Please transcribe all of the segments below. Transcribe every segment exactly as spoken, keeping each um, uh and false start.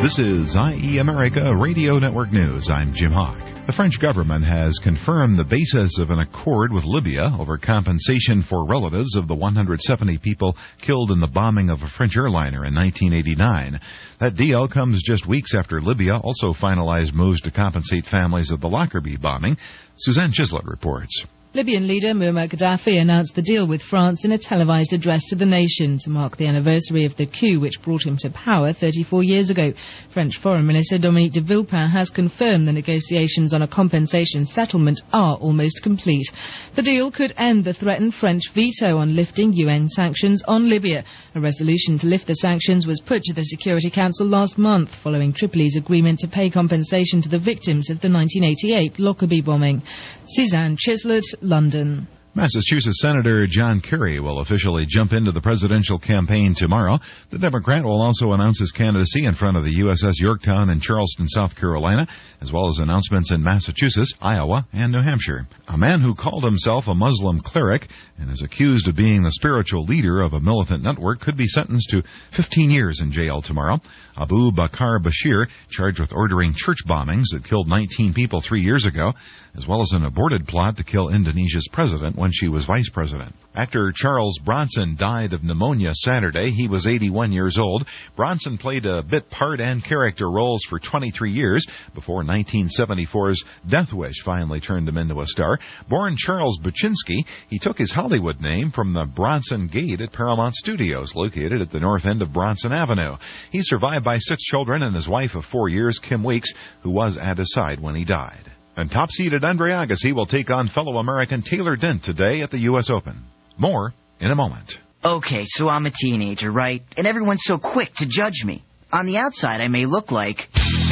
This is I E America Radio Network News. I'm Jim Hawk. The French government has confirmed the basis of an accord with Libya over compensation for relatives of the one hundred seventy people killed in the bombing of a French airliner in nineteen eighty-nine. That deal comes just weeks after Libya also finalized moves to compensate families of the Lockerbie bombing. Suzanne Chislett reports. Libyan leader Muammar Gaddafi announced the deal with France in a televised address to the nation to mark the anniversary of the coup which brought him to power thirty-four years ago. French Foreign Minister Dominique de Villepin has confirmed the negotiations on a compensation settlement are almost complete. The deal could end the threatened French veto on lifting U N sanctions on Libya. A resolution to lift the sanctions was put to the Security Council last month following Tripoli's agreement to pay compensation to the victims of the nineteen eighty-eight Lockerbie bombing. Suzanne Chislett, London. Massachusetts Senator John Kerry will officially jump into the presidential campaign tomorrow. The Democrat will also announce his candidacy in front of the U S S Yorktown and Charleston, South Carolina, as well as announcements in Massachusetts, Iowa, and New Hampshire. A man who called himself a Muslim cleric and is accused of being the spiritual leader of a militant network could be sentenced to fifteen years in jail tomorrow. Abu Bakr Bashir, charged with ordering church bombings that killed nineteen people three years ago, as well as an aborted plot to kill Indonesia's president when she was vice president. Actor Charles Bronson died of pneumonia Saturday. He was eighty-one years old. Bronson played a bit part and character roles for twenty-three years before nineteen seventy-four's Death Wish finally turned him into a star. Born Charles Buczynski, he took his Hollywood name from the Bronson Gate at Paramount Studios, located at the north end of Bronson Avenue. He's survived by six children and his wife of four years, Kim Weeks, who was at his side when he died. And top-seeded Andre Agassi will take on fellow American Taylor Dent today at the U S Open. More in a moment. Okay, so I'm a teenager, right? And everyone's so quick to judge me. On the outside, I may look like...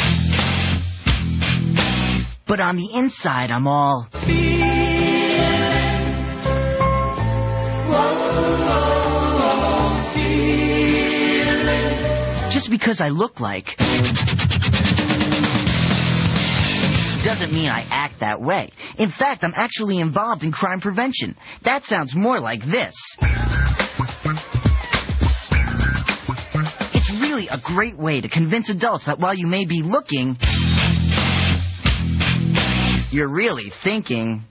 But on the inside, I'm all... Just because I look like... doesn't mean I act that way. In fact, I'm actually involved in crime prevention. That sounds more like this. It's really a great way to convince adults that while you may be looking, you're really thinking.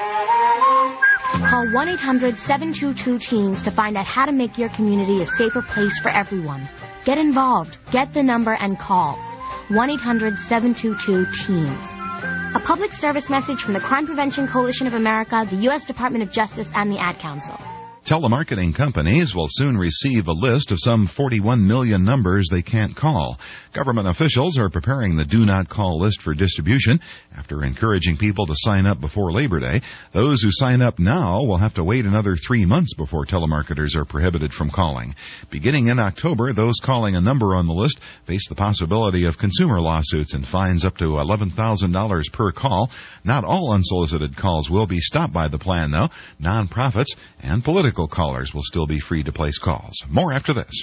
Call one eight hundred seven two two teens to find out how to make your community a safer place for everyone. Get involved. Get the number and call. one eight hundred seven two two teens. A public service message from the Crime Prevention Coalition of America, the U S Department of Justice, and the Ad Council. Telemarketing companies will soon receive a list of some forty-one million numbers they can't call. Government officials are preparing the Do Not Call list for distribution after encouraging people to sign up before Labor Day. Those who sign up now will have to wait another three months before telemarketers are prohibited from calling. Beginning in October, those calling a number on the list face the possibility of consumer lawsuits and fines up to eleven thousand dollars per call. Not all unsolicited calls will be stopped by the plan, though. Nonprofits and political callers will still be free to place calls. More after this.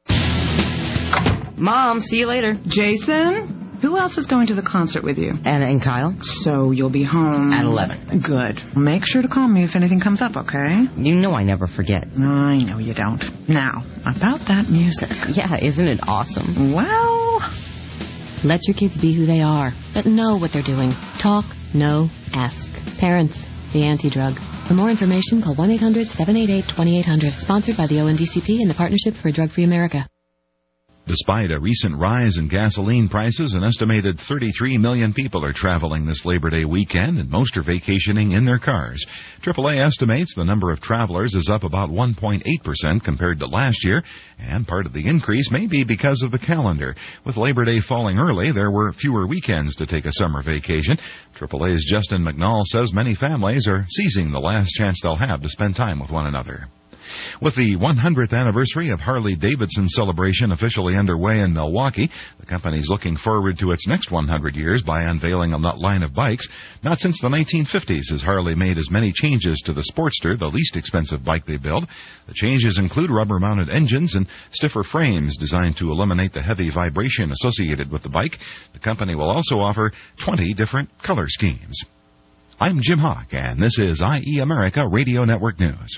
Mom, see you later. Jason, who else is going to the concert with you? Anna and Kyle. So you'll be home... At eleven. Good. Make sure to call me if anything comes up, okay? You know I never forget. I know you don't. Now, about that music. Yeah, isn't it awesome? Well... Let your kids be who they are, but know what they're doing. Talk, know, ask. Parents, the anti-drug. For more information, call one eight hundred seven eight eight two eight zero zero. Sponsored by the O N D C P and the Partnership for a Drug-Free America. Despite a recent rise in gasoline prices, an estimated thirty-three million people are traveling this Labor Day weekend, and most are vacationing in their cars. triple A estimates the number of travelers is up about one point eight percent compared to last year, and part of the increase may be because of the calendar. With Labor Day falling early, there were fewer weekends to take a summer vacation. triple A's Justin McNall says many families are seizing the last chance they'll have to spend time with one another. With the one hundredth anniversary of Harley-Davidson celebration officially underway in Milwaukee, the company is looking forward to its next one hundred years by unveiling a line of bikes. Not since the nineteen fifties has Harley made as many changes to the Sportster, the least expensive bike they build. The changes include rubber-mounted engines and stiffer frames designed to eliminate the heavy vibration associated with the bike. The company will also offer twenty different color schemes. I'm Jim Hawk, and this is I E America Radio Network News.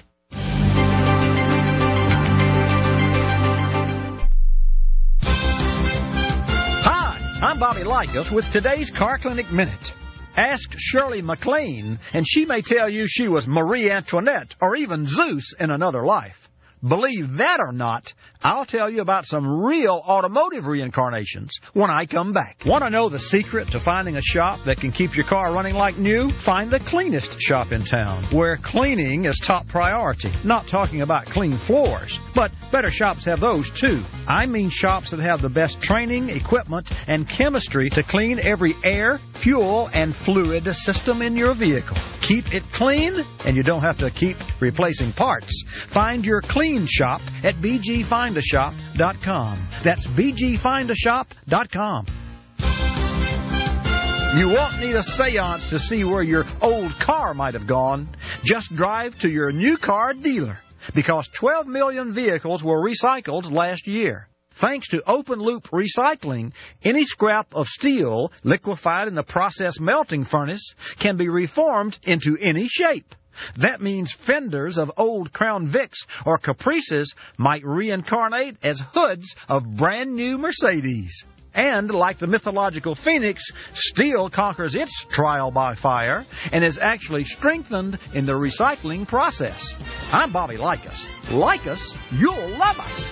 I'm Bobby Likas with today's Car Clinic Minute. Ask Shirley MacLaine, and she may tell you she was Marie Antoinette or even Zeus in another life. Believe that or not, I'll tell you about some real automotive reincarnations when I come back. Want to know the secret to finding a shop that can keep your car running like new? Find the cleanest shop in town, where cleaning is top priority. Not talking about clean floors, but better shops have those too. I mean shops that have the best training, equipment, and chemistry to clean every air, fuel, and fluid system in your vehicle. Keep it clean, and you don't have to keep replacing parts. Find your clean shop at b g find a shop dot com. That's b g find a shop dot com. You won't need a seance to see where your old car might have gone. Just drive to your new car dealer, because twelve million vehicles were recycled last year. Thanks to open-loop recycling, any scrap of steel liquefied in the process melting furnace can be reformed into any shape. That means fenders of old Crown Vics or Caprices might reincarnate as hoods of brand-new Mercedes. And like the mythological phoenix, steel conquers its trial by fire and is actually strengthened in the recycling process. I'm Bobby Likas. Like us, you'll love us.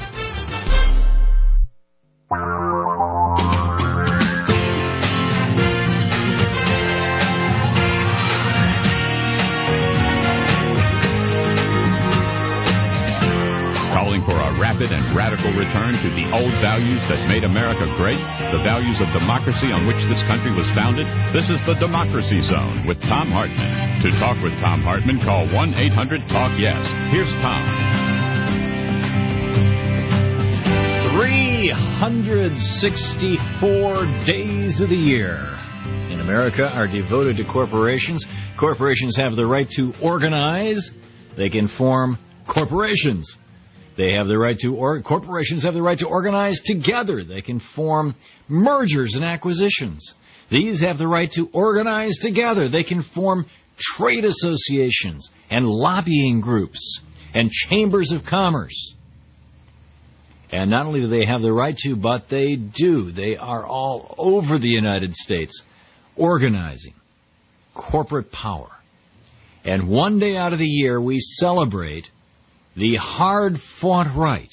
Calling for a rapid and radical return to the old values that made America great, the values of democracy on which this country was founded. This is the Democracy Zone with Thom Hartmann. To talk with Thom Hartmann, call one eight hundred talk yes. Here's Tom. three hundred sixty-four days of the year in America are devoted to corporations. Corporations have the right to organize. They can form corporations. They have the right to, or corporations have the right to organize together. They can form mergers and acquisitions. These have the right to organize together. They can form trade associations and lobbying groups and chambers of commerce. And not only do they have the right to, but they do. They are all over the United States organizing corporate power. And one day out of the year, we celebrate the hard-fought right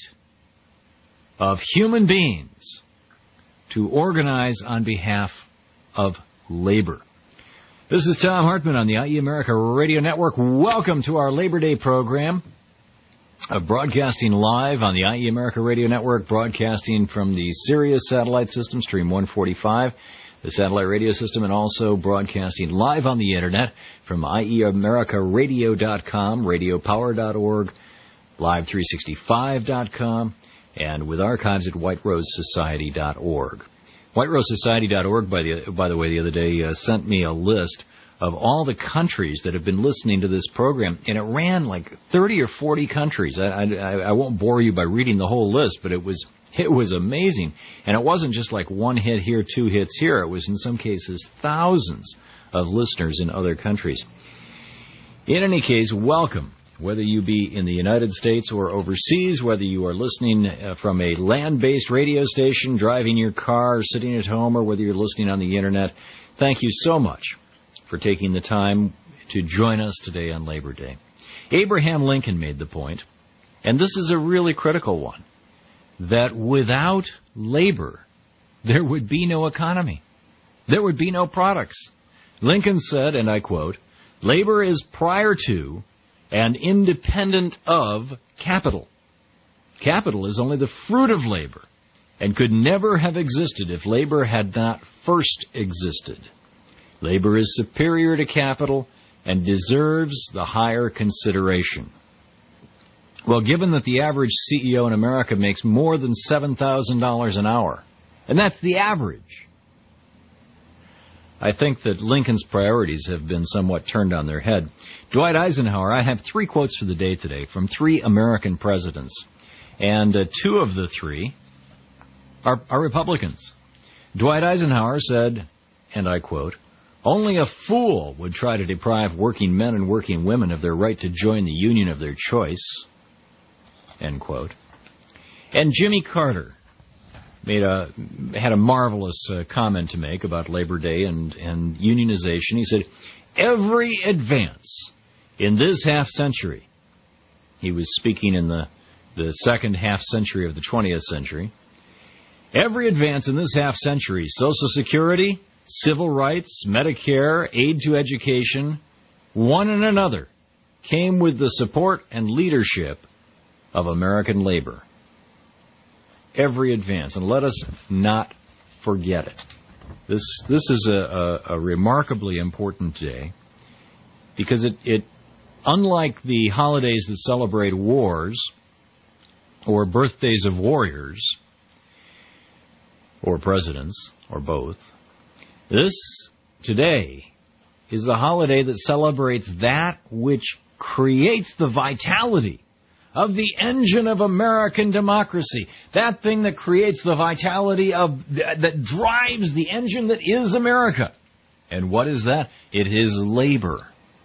of human beings to organize on behalf of labor. This is Thom Hartmann on the I E America Radio Network. Welcome to our Labor Day program. Uh, broadcasting live on the I E America Radio Network, broadcasting from the Sirius satellite system, stream one forty-five, the satellite radio system, and also broadcasting live on the Internet from I E America Radio dot com, radio power dot org, live three sixty-five dot com, and with archives at white rose society dot org. white rose society dot org, by the, by the way, the other day uh, sent me a list of all the countries that have been listening to this program, and it ran like thirty or forty countries. I, I, I won't bore you by reading the whole list, but it was it was amazing. And it wasn't just like one hit here, two hits here. It was in some cases thousands of listeners in other countries. In any case, welcome. Whether you be in the United States or overseas, whether you are listening uh, from a land-based radio station, driving your car, or sitting at home, or whether you're listening on the Internet, thank you so much for taking the time to join us today on Labor Day. Abraham Lincoln made the point, and this is a really critical one, that without labor, there would be no economy. There would be no products. Lincoln said, and I quote, "Labor is prior to and independent of capital. Capital is only the fruit of labor and could never have existed if labor had not first existed. Labor is superior to capital and deserves the higher consideration." Well, given that the average C E O in America makes more than seven thousand dollars an hour, and that's the average, I think that Lincoln's priorities have been somewhat turned on their head. Dwight Eisenhower, I have three quotes for the day today from three American presidents, and uh, two of the three are, are Republicans. Dwight Eisenhower said, and I quote, "Only a fool would try to deprive working men and working women of their right to join the union of their choice," end quote. And Jimmy Carter, made a had a marvelous uh, comment to make about Labor Day and, and unionization. He said, every advance in this half century, he was speaking in the, the second half century of the twentieth century, every advance in this half century, Social Security, civil rights, Medicare, aid to education, one and another, came with the support and leadership of American labor. Every advance, and let us not forget it. This this is a, a, a remarkably important day because it, it, unlike the holidays that celebrate wars or birthdays of warriors or presidents or both, this today is the holiday that celebrates that which creates the vitality of the engine of American democracy, that thing that creates the vitality of, that drives the engine that is America. And what is that? It is labor.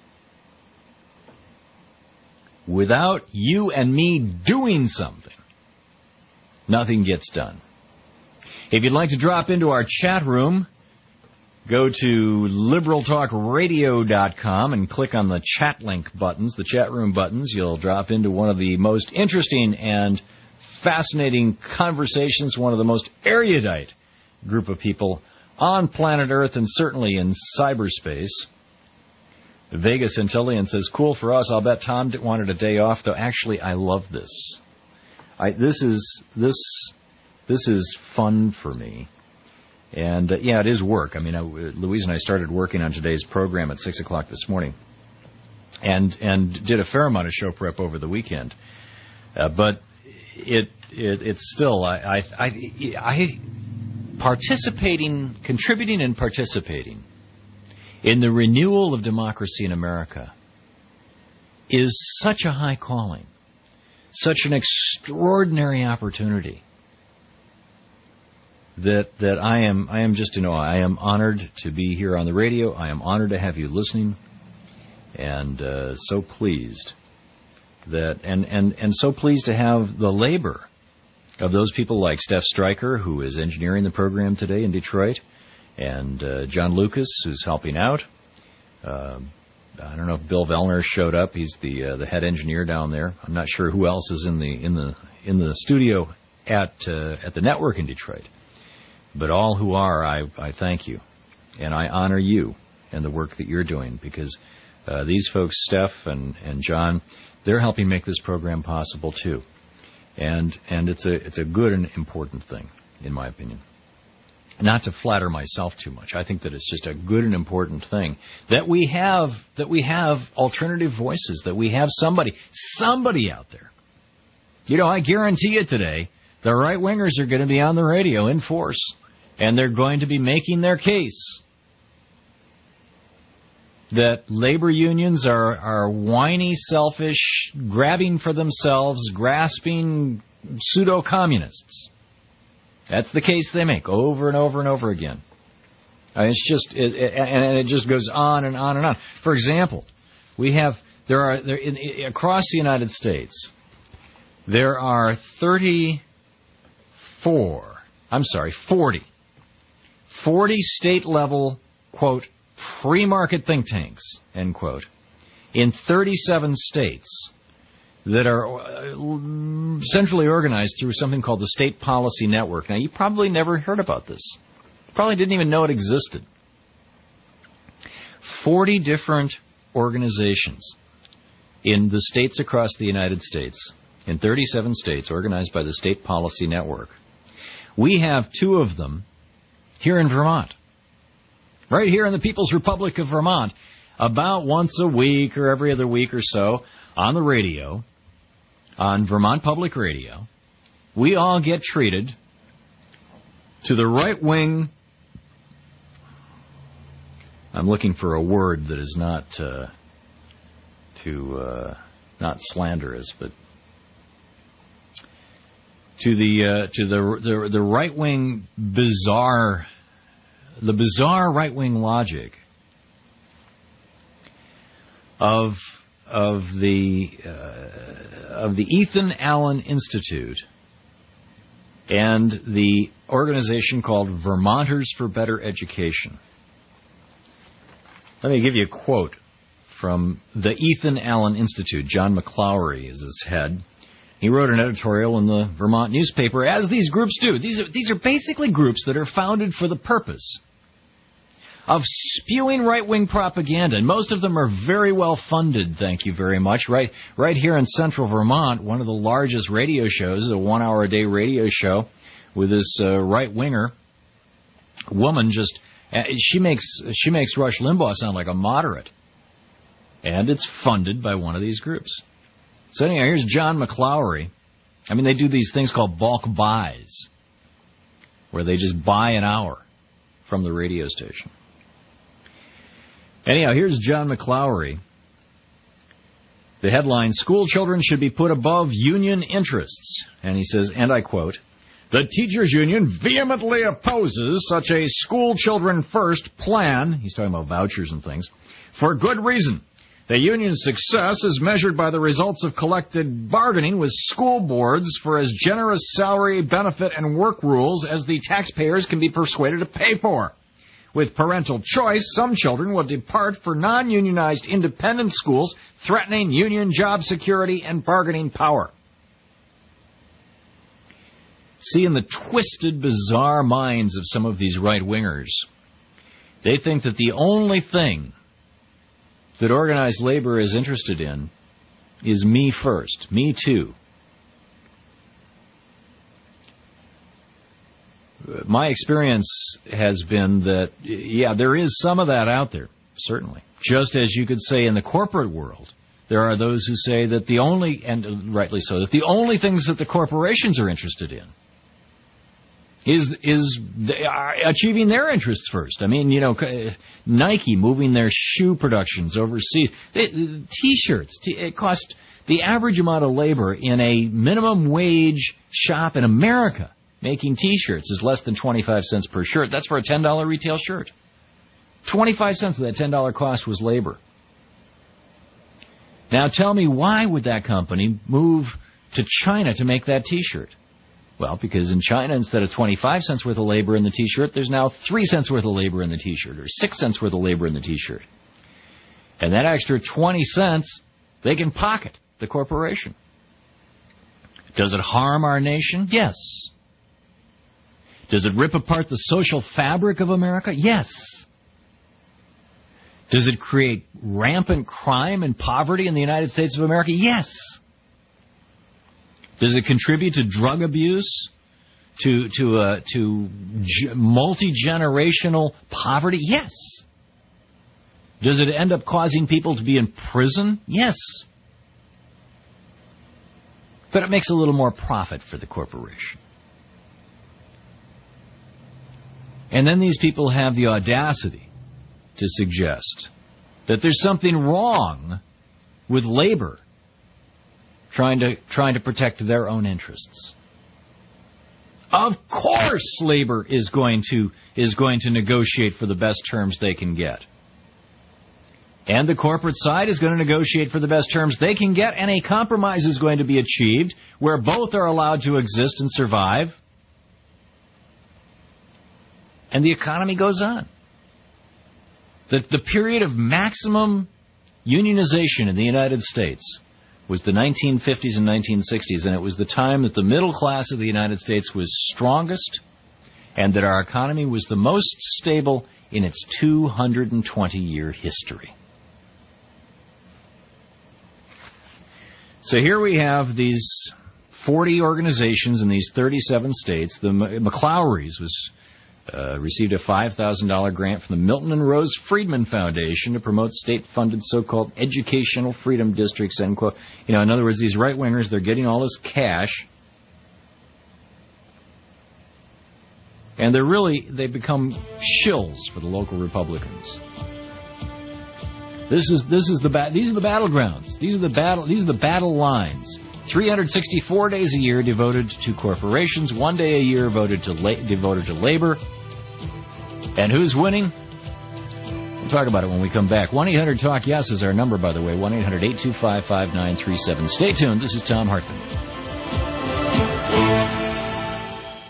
Without you and me doing something, nothing gets done. If you'd like to drop into our chat room, go to liberal talk radio dot com and click on the chat link buttons, the chat room buttons. You'll drop into one of the most interesting and fascinating conversations, one of the most erudite group of people on planet Earth and certainly in cyberspace. Vegas Antillian says, cool for us. I'll bet Tom wanted a day off, though actually I love this. I, this is this this is fun for me. And, uh, yeah, it is work. I mean, I, Louise and I started working on today's program at six o'clock this morning and and did a fair amount of show prep over the weekend. Uh, but it, it it's still, I, I, I, I participating, contributing and participating in the renewal of democracy in America is such a high calling, such an extraordinary opportunity. That that I am I am just in awe. I am honored to be here on the radio. I am honored to have you listening, and uh, so pleased that and, and, and so pleased to have the labor of those people like Steph Stryker, who is engineering the program today in Detroit, and uh, John Lucas, who's helping out. Uh, I don't know if Bill Vellner showed up. He's the uh, the head engineer down there. I'm not sure who else is in the in the in the studio at uh, at the network in Detroit. But all who are, I, I thank you, and I honor you and the work that you're doing, because uh, these folks, Steph and, and John, they're helping make this program possible too, and and it's a it's a good and important thing, in my opinion. Not to flatter myself too much, I think that it's just a good and important thing that we have that we have alternative voices, that we have somebody somebody out there. You know, I guarantee you today, the right wingers are going to be on the radio in force. And they're going to be making their case that labor unions are, are whiny, selfish, grabbing for themselves, grasping pseudo-communists. That's the case they make over and over and over again. I mean, it's just, it, it, and it just goes on and on and on. For example, we have there are there in, in, across the United States there are thirty-four. I'm sorry, forty. forty state-level, quote, free-market think tanks, end quote, in thirty-seven states that are centrally organized through something called the State Policy Network. Now, you probably never heard about this. You probably didn't even know it existed. forty different organizations in the states across the United States, in thirty-seven states, organized by the State Policy Network. We have two of them here in Vermont, right here in the People's Republic of Vermont, about once a week or every other week or so on the radio, on Vermont Public Radio, we all get treated to the right wing. I'm looking for a word that is not uh, too uh, not slanderous, but to the uh, to the the, the right wing bizarre, the bizarre right wing logic of of the uh, of the Ethan Allen Institute and the organization called Vermonters for Better Education. Let me give you a quote from the Ethan Allen Institute. John McClowery is its head. He wrote an editorial in the Vermont newspaper, as these groups do. These are, these are basically groups that are founded for the purpose of spewing right-wing propaganda, and most of them are very well funded, thank you very much. Right right here in central Vermont, one of the largest radio shows, a one-hour-a-day radio show with this uh, right-winger woman. Just uh, she makes she makes Rush Limbaugh sound like a moderate, and it's funded by one of these groups. So anyhow, here's John McClowery. I mean, they do these things called bulk buys, where they just buy an hour from the radio station. Anyhow, here's John McClowery. The headline, "School children should be put above union interests." And he says, and I quote, "The teachers' union vehemently opposes such a school children first plan," he's talking about vouchers and things, "for good reason. The union's success is measured by the results of collective bargaining with school boards for as generous salary, benefit, and work rules as the taxpayers can be persuaded to pay for. With parental choice, some children will depart for non-unionized independent schools, threatening union job security and bargaining power." See, in the twisted, bizarre minds of some of these right-wingers, they think that the only thing that organized labor is interested in is me first, me too. My experience has been that, yeah, there is some of that out there, certainly. Just as you could say in the corporate world, there are those who say that the only, and rightly so, that the only things that the corporations are interested in is is achieving their interests first. I mean, you know, Nike moving their shoe productions overseas. T-shirts, it cost the average amount of labor in a minimum wage shop in America making T-shirts is less than twenty-five cents per shirt. That's for a ten dollars retail shirt. twenty-five cents of that ten dollars cost was labor. Now tell me, why would that company move to China to make that T-shirt? Well, because in China, instead of twenty-five cents worth of labor in the T-shirt, there's now three cents worth of labor in the T-shirt, or six cents worth of labor in the T-shirt. And that extra twenty cents, they can pocket the corporation. Does it harm our nation? Yes. Does it rip apart the social fabric of America? Yes. Does it create rampant crime and poverty in the United States of America? Yes. Does it contribute to drug abuse, to to uh, to g- multi-generational poverty? Yes. Does it end up causing people to be in prison? Yes. But it makes a little more profit for the corporation. And then these people have the audacity to suggest that there's something wrong with labor trying to trying to protect their own interests. Of course labor is going to is going to negotiate for the best terms they can get. And the corporate side is going to negotiate for the best terms they can get, and a compromise is going to be achieved where both are allowed to exist and survive. And the economy goes on. The, the period of maximum unionization in the United States was the nineteen fifties and nineteen sixties, and it was the time that the middle class of the United States was strongest and that our economy was the most stable in its two hundred twenty year history. So here we have these forty organizations in these thirty-seven states. The McClowery's was uh, received a five thousand dollars grant from the Milton and Rose Friedman Foundation to promote state-funded so-called educational freedom districts, end quote. You know, in other words, these right-wingers, they're getting all this cash, and they're really, they become shills for the local Republicans. This is this is the ba- these are the battlegrounds. These are the battle these are the battle lines. three hundred sixty-four days a year devoted to corporations, one day a year voted to la- devoted to labor. And who's winning? We'll talk about it when we come back. one eight hundred talk yes is our number, by the way. one eight hundred eight two five five nine three seven. Stay tuned. This is Tom Hartman.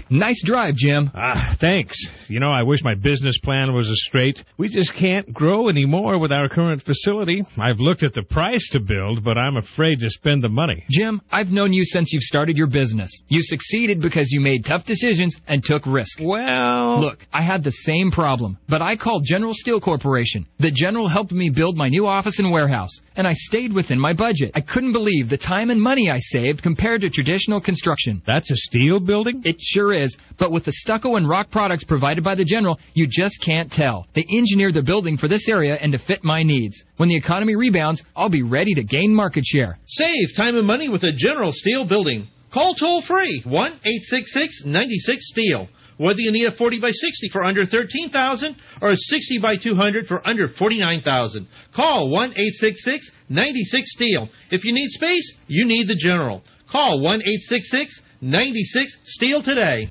Nice drive, Jim. Ah, thanks. You know, I wish my business plan was as straight. We just can't grow anymore with our current facility. I've looked at the price to build, but I'm afraid to spend the money. Jim, I've known you since you've started your business. You succeeded because you made tough decisions and took risk. Well... Look, I had the same problem, but I called General Steel Corporation. The General helped me build my new office and warehouse, and I stayed within my budget. I couldn't believe the time and money I saved compared to traditional construction. That's a steel building? It sure is, but with the stucco and rock products provided by the General, you just can't tell. They engineered the building for this area and to fit my needs. When the economy rebounds, I'll be ready to gain market share. Save time and money with a General Steel building. Call toll-free, one eight six six, nine six, STEEL. Whether you need a forty by sixty for under thirteen thousand dollars or a sixty by two hundred for under forty-nine thousand dollars. Call one eight six six, nine six, STEEL. If you need space, you need the General. Call one eight six six, nine six, STEEL today.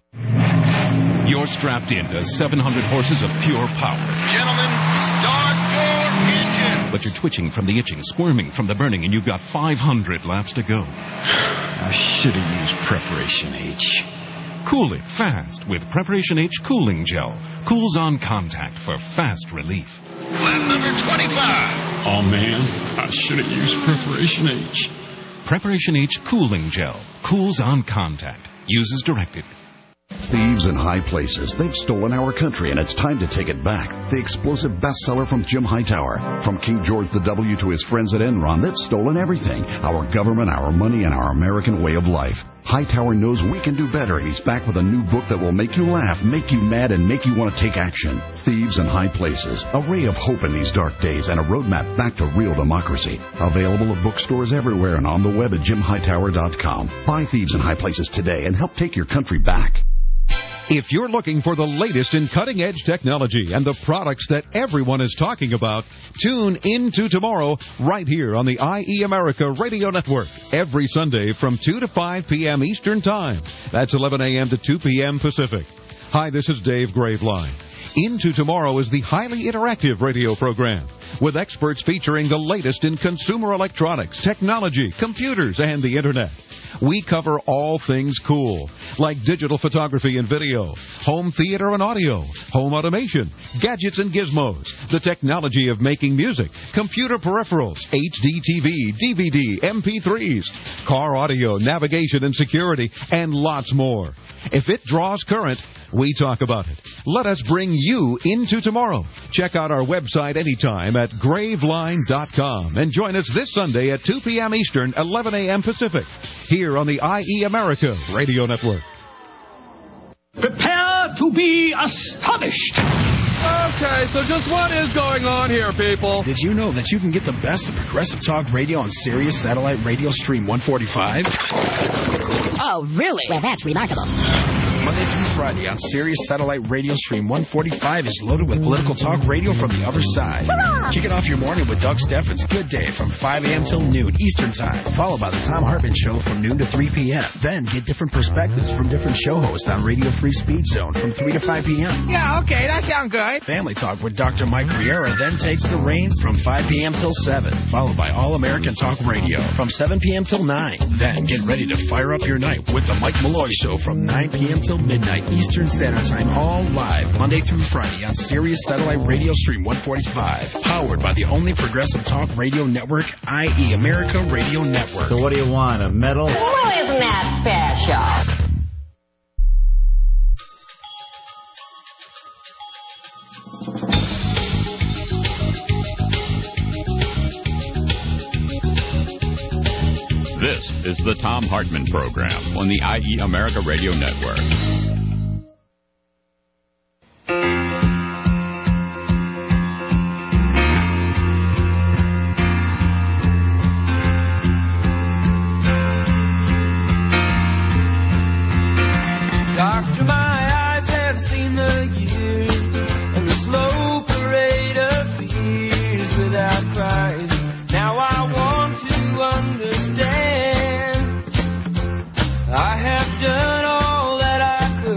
You're strapped into seven hundred horses of pure power. Gentlemen, start your engine. But you're twitching from the itching, squirming from the burning, and you've got five hundred laps to go. I should have used Preparation H. Cool it fast with Preparation H Cooling Gel. Cools on contact for fast relief. Lap number twenty-five. Oh, man, I should have used Preparation H. Preparation H Cooling Gel. Cools on contact. Use as directed. Thieves in high places. They've stolen our country, and it's time to take it back. The explosive bestseller from Jim Hightower. From King George the W to his friends at Enron, they've stolen everything. Our government, our money, and our American way of life. Hightower knows we can do better, and he's back with a new book that will make you laugh, make you mad, and make you want to take action. Thieves in High Places. A ray of hope in these dark days, and a roadmap back to real democracy. Available at bookstores everywhere and on the web at jim hightower dot com. Buy Thieves in High Places today and help take your country back. If you're looking for the latest in cutting-edge technology and the products that everyone is talking about, tune into tomorrow right here on the I E America Radio Network every Sunday from two to five p.m. Eastern Time. That's eleven a.m. to two p.m. Pacific. Hi, this is Dave Graveline. Into Tomorrow is the highly interactive radio program with experts featuring the latest in consumer electronics, technology, computers, and the Internet. We cover all things cool, like digital photography and video, home theater and audio, home automation, gadgets and gizmos, the technology of making music, computer peripherals, H D T V, D V D, M P threes, car audio, navigation and security, and lots more. If it draws current, we talk about it. Let us bring you into tomorrow. Check out our website anytime at graveline dot com and join us this Sunday at two p.m. Eastern, eleven a.m. Pacific, here on the I E America Radio Network. Prepare to be astonished. Okay, so just what is going on here, people? Did you know that you can get the best of Progressive Talk Radio on Sirius Satellite Radio Stream one forty-five? Oh, really? Well, that's remarkable. Monday through Friday on Sirius Satellite Radio Stream one forty-five is loaded with political talk radio from the other side. Hurrah! Kick it off your morning with Doug Steffens' Good Day from five a.m. till noon Eastern Time, followed by the Tom Hartman Show from noon to three p.m. Then get different perspectives from different show hosts on Radio Free Speed Zone from three to five p.m. Yeah, okay, that sounds good. Family Talk with Doctor Mike Riera then takes the reins from five p.m. till seven, followed by All American Talk Radio from seven p.m. till nine. Then get ready to fire up your night with the Mike Malloy Show from nine p.m. till midnight Eastern Standard Time, all live Monday through Friday on Sirius Satellite Radio Stream one forty-five, powered by the only progressive talk radio network, I E America Radio Network. So what do you want, a medal? Well, isn't that special? This is the Tom Hartman Program on the I E America Radio Network. Doctor, my eyes have seen the years and the slow parade of fears without cries. Now I want to understand. I have done all that I could.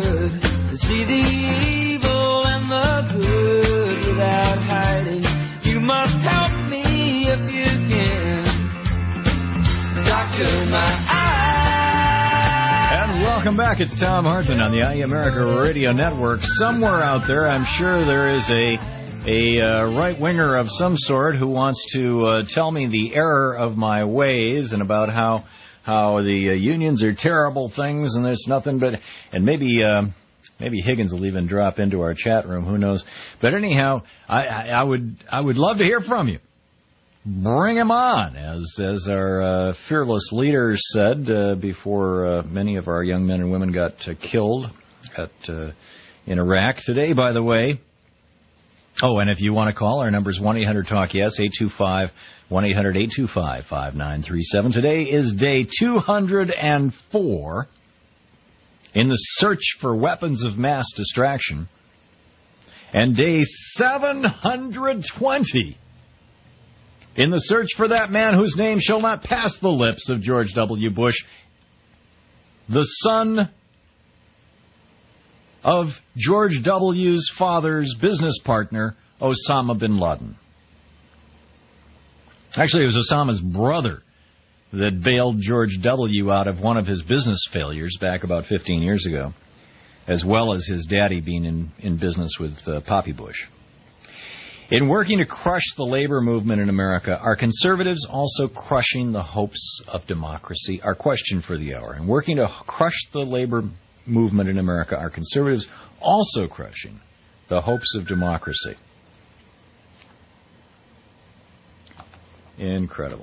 Welcome back. It's Tom Hartman on the I E America Radio Network. Somewhere out there, I'm sure there is a a uh, right-winger of some sort who wants to uh, tell me the error of my ways and about how how the uh, unions are terrible things and there's nothing but... And maybe... Uh, Maybe Higgins will even drop into our chat room. Who knows? But anyhow, I, I, I would I would love to hear from you. Bring him on, as as our uh, fearless leader said uh, before uh, many of our young men and women got uh, killed at uh, in Iraq today. By the way. Oh, and if you want to call, our number is one eight hundred talk yes, eight two five one eight hundred eight two five five nine three seven. Today is day two hundred four. In the search for weapons of mass distraction, and day seven hundred twenty in the search for that man whose name shall not pass the lips of George W. Bush, the son of George W.'s father's business partner, Osama bin Laden. Actually, it was Osama's brother that bailed George W. out of one of his business failures back about fifteen years ago, as well as his daddy being in, in business with uh, Poppy Bush. In working to crush the labor movement in America, are conservatives also crushing the hopes of democracy? Our question for the hour. In working to crush the labor movement in America, are conservatives also crushing the hopes of democracy? Incredible.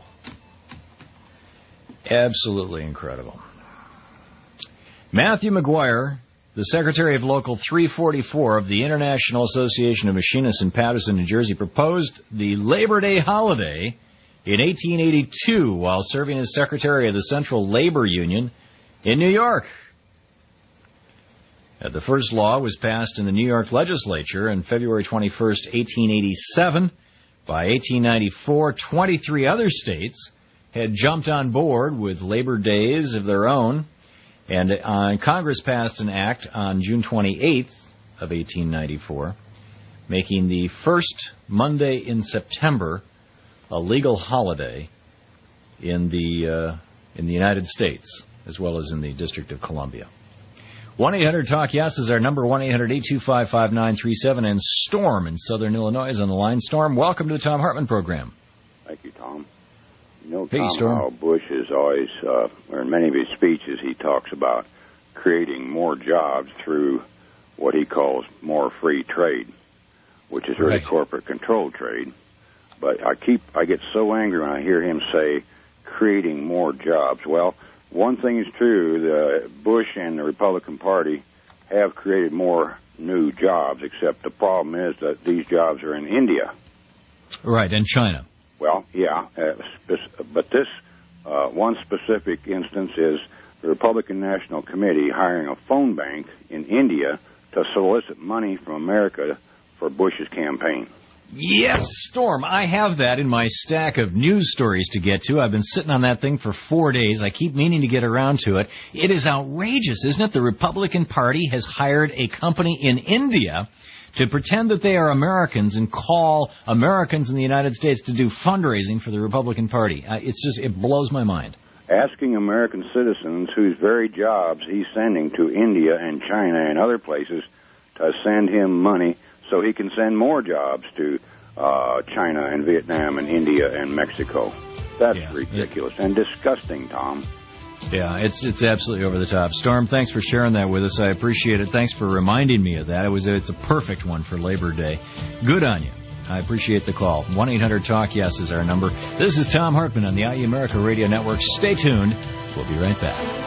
Absolutely incredible. Matthew McGuire, the Secretary of Local three forty-four of the International Association of Machinists in Paterson, New Jersey, proposed the Labor Day holiday in eighteen eighty-two while serving as Secretary of the Central Labor Union in New York. Uh, the first law was passed in the New York legislature on February twenty-first, eighteen eighty-seven. By eighteen ninety-four, twenty-three other states had jumped on board with Labor Days of their own, and uh, Congress passed an act on June twenty-eighth of eighteen ninety-four, making the first Monday in September a legal holiday in the uh, in the United States, as well as in the District of Columbia. one eight hundred talk yes is our number, one eight hundred eight two five five nine three seven, and Storm in Southern Illinois is on the line. Storm, welcome to the Tom Hartman program. Thank you, Tom. You know, hey, Tom, Storm. how Bush is always, uh, or in many of his speeches, he talks about creating more jobs through what he calls more free trade, which is really right. corporate control trade. But I keep, I get so angry when I hear him say creating more jobs. Well, one thing is true, the Bush and the Republican Party have created more new jobs, except the problem is that these jobs are in India. Right, and China. Well, yeah, uh, spe- but this uh, one specific instance is the Republican National Committee hiring a phone bank in India to solicit money from America for Bush's campaign. Yes, Storm, I have that in my stack of news stories to get to. I've been sitting on that thing for four days. I keep meaning to get around to it. It is outrageous, isn't it? The Republican Party has hired a company in India to pretend that they are Americans and call Americans in the United States to do fundraising for the Republican Party. Uh, it's just, it blows my mind. Asking American citizens whose very jobs he's sending to India and China and other places to send him money so he can send more jobs to uh, China and Vietnam and India and Mexico. That's yeah, ridiculous yeah. and disgusting, Tom. Yeah, it's it's absolutely over the top. Storm, thanks for sharing that with us. I appreciate it. Thanks for reminding me of that. It was it's a perfect one for Labor Day. Good on you. I appreciate the call. one eight hundred talk yes is our number. This is Tom Hartman on the I E America Radio Network. Stay tuned. We'll be right back.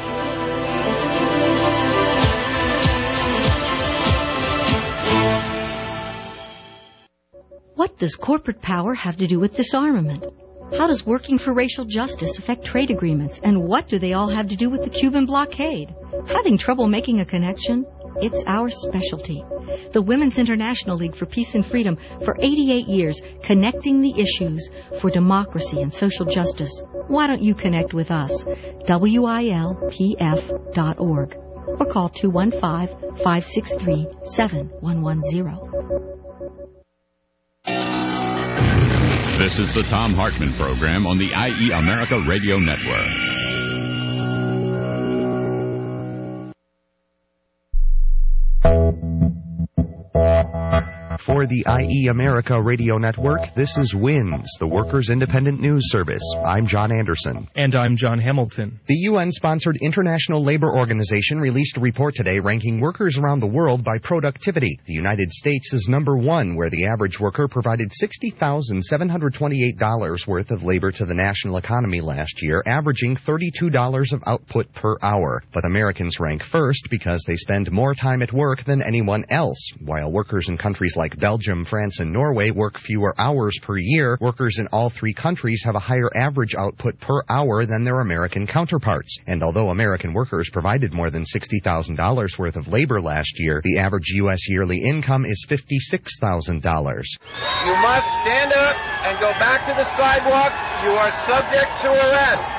What does corporate power have to do with disarmament? How does working for racial justice affect trade agreements? And what do they all have to do with the Cuban blockade? Having trouble making a connection? It's our specialty. The Women's International League for Peace and Freedom, for eighty-eight years, connecting the issues for democracy and social justice. Why don't you connect with us? W I L P F dot org or call two one five, five six three, seven one one zero. This is the Tom Hartman program on the I E America Radio Network. For the I E America Radio Network, this is WINS, the Workers' Independent News Service. I'm John Anderson. And I'm John Hamilton. The U N-sponsored International Labor Organization released a report today ranking workers around the world by productivity. The United States is number one, where the average worker provided sixty thousand seven hundred twenty-eight dollars worth of labor to the national economy last year, averaging thirty-two dollars of output per hour. But Americans rank first because they spend more time at work than anyone else. While workers in countries like Belgium, France, and Norway work fewer hours per year, workers in all three countries have a higher average output per hour than their American counterparts. And although American workers provided more than sixty thousand dollars worth of labor last year, the average U S yearly income is fifty-six thousand dollars. You must stand up and go back to the sidewalks. You are subject to arrest.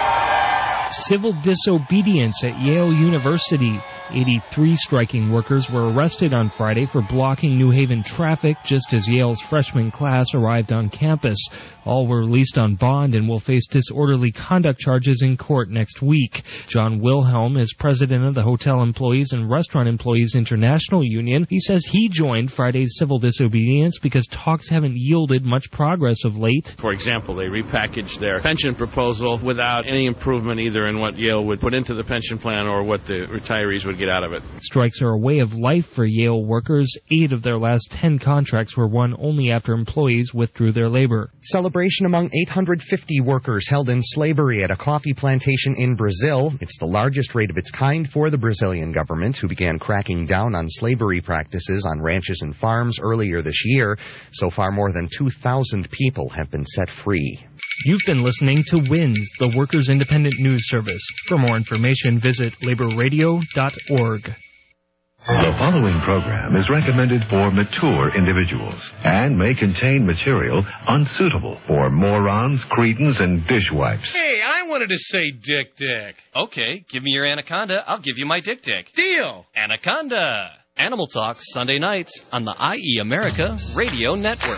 Civil disobedience at Yale University. eighty-three striking workers were arrested on Friday for blocking New Haven traffic just as Yale's freshman class arrived on campus. All were released on bond and will face disorderly conduct charges in court next week. John Wilhelm is president of the Hotel Employees and Restaurant Employees International Union. He says he joined Friday's civil disobedience because talks haven't yielded much progress of late. For example, they repackaged their pension proposal without any improvement either in what Yale would put into the pension plan or what the retirees would get out of it. Strikes are a way of life for Yale workers. Eight of their last ten contracts were won only after employees withdrew their labor. Celebration among eight hundred fifty workers held in slavery at a coffee plantation in Brazil. It's the largest rate of its kind for the Brazilian government, who began cracking down on slavery practices on ranches and farms earlier this year. So far, more than two thousand people have been set free. You've been listening to WINS, the Workers' Independent News Service. For more information, visit labor radio dot org. The following program is recommended for mature individuals and may contain material unsuitable for morons, cretins, and dishwipes. Hey, I wanted to say Dick Dick. Okay, give me your anaconda. I'll give you my Dick Dick. Deal. Anaconda. Animal Talk, Sunday nights on the I E America Radio Network.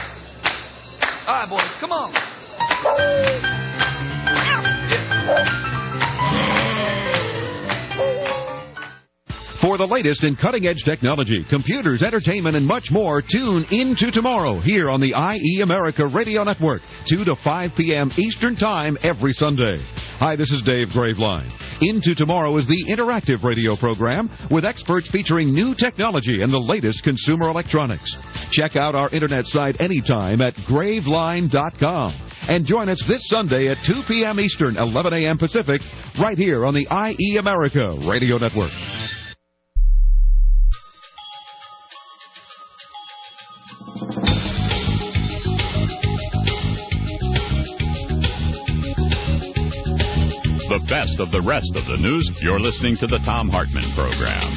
All right, boys, come on. For the latest in cutting-edge technology, computers, entertainment, and much more, tune into tomorrow here on the I E America Radio Network, two to five p.m. Eastern Time every Sunday. Hi, this is Dave Graveline. Into Tomorrow is the interactive radio program with experts featuring new technology and the latest consumer electronics. Check out our internet site anytime at graveline dot com. And join us this Sunday at two p.m. Eastern, eleven a.m. Pacific, right here on the I E America Radio Network. The best of the rest of the news. You're listening to the Thom Hartmann Program.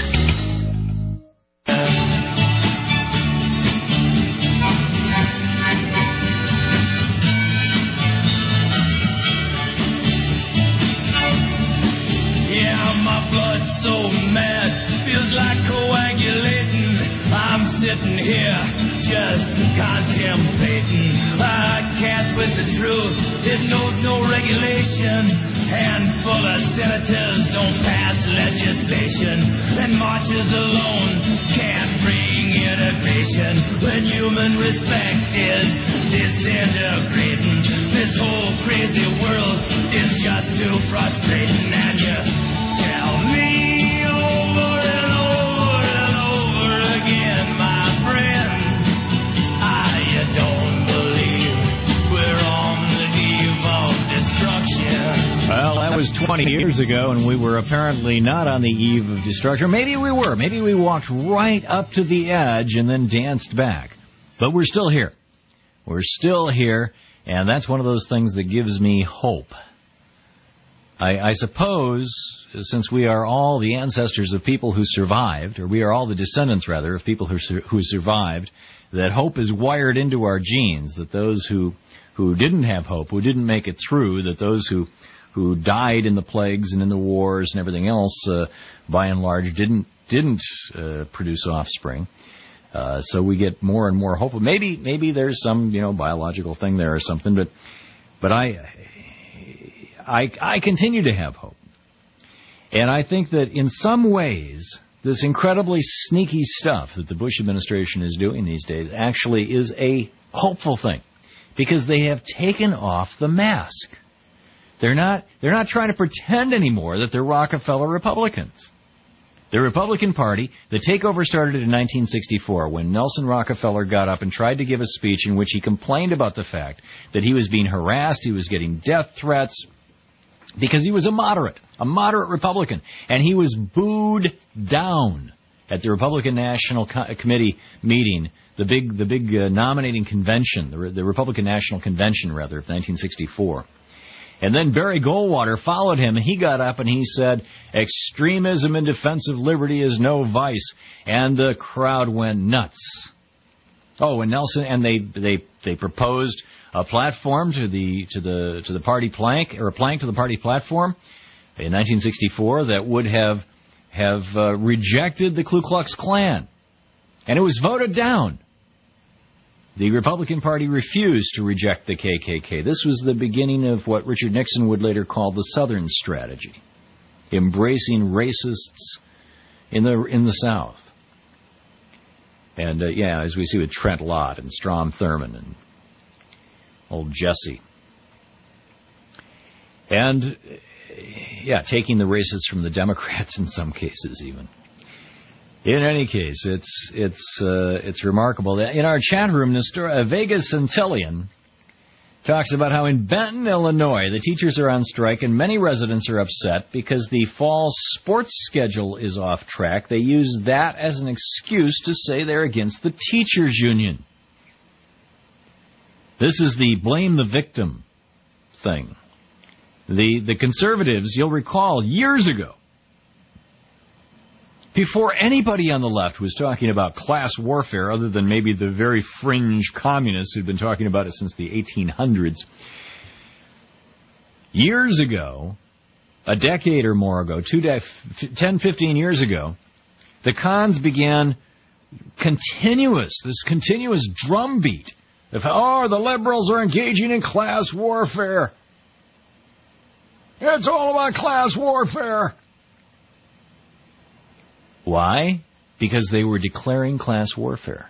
Yeah, my blood's so mad, feels like coagulating. I'm sitting here just contemplating. I can't with the truth, it knows no regulation. Handful of senators don't pass legislation, and marches alone can't bring innovation. When human respect is disintegrating, this whole crazy world is just too frustrating. And you tell me over and over and over again, my friend, I don't believe we're on the eve of destruction. Well, that was twenty years ago, and we were apparently not on the eve of destruction. Maybe we were. Maybe we walked right up to the edge and then danced back. But we're still here. We're still here, and that's one of those things that gives me hope. I, I suppose, since we are all the ancestors of people who survived, or we are all the descendants, rather, of people who, who survived, that hope is wired into our genes, that those who, who didn't have hope, who didn't make it through, that those who who died in the plagues and in the wars and everything else, uh, by and large, didn't didn't uh, produce offspring. Uh, so we get more and more hopeful. Maybe maybe there's some you know biological thing there or something, but but I I I continue to have hope, and I think that in some ways this incredibly sneaky stuff that the Bush administration is doing these days actually is a hopeful thing, because they have taken off the mask. They're not, they're not trying to pretend anymore that they're Rockefeller Republicans. The Republican Party, the takeover started in nineteen sixty-four when Nelson Rockefeller got up and tried to give a speech in which he complained about the fact that he was being harassed, he was getting death threats, because he was a moderate, a moderate Republican, and he was booed down at the Republican National Co- Committee meeting, the big, the big uh, nominating convention, the, the Republican National Convention, rather, of nineteen sixty-four. And then Barry Goldwater followed him, and he got up and he said, "Extremism in defense of liberty is no vice," and the crowd went nuts. Oh, and Nelson, and they they they proposed a platform to the to the to the party plank, or a plank to the party platform in nineteen sixty-four that would have have uh, rejected the Ku Klux Klan, and it was voted down. The Republican Party refused to reject the K K K. This was the beginning of what Richard Nixon would later call the Southern strategy, embracing racists in the in the South. And, uh, yeah, as we see with Trent Lott and Strom Thurmond and old Jesse. And, yeah, taking the racists from the Democrats in some cases even. In any case, it's it's uh, it's remarkable. In our chat room, Nestor, Vegas Centillion talks about how in Benton, Illinois, the teachers are on strike and many residents are upset because the fall sports schedule is off track. They use that as an excuse to say they're against the teachers' union. This is the blame the victim thing. The the conservatives, you'll recall, years ago, before anybody on the left was talking about class warfare, other than maybe the very fringe communists who'd been talking about it since the eighteen hundreds, years ago, a decade or more ago, two de- ten, fifteen years ago, the cons began continuous, this continuous drumbeat of, oh, the liberals are engaging in class warfare. It's all about class warfare. Why? Because they were declaring class warfare.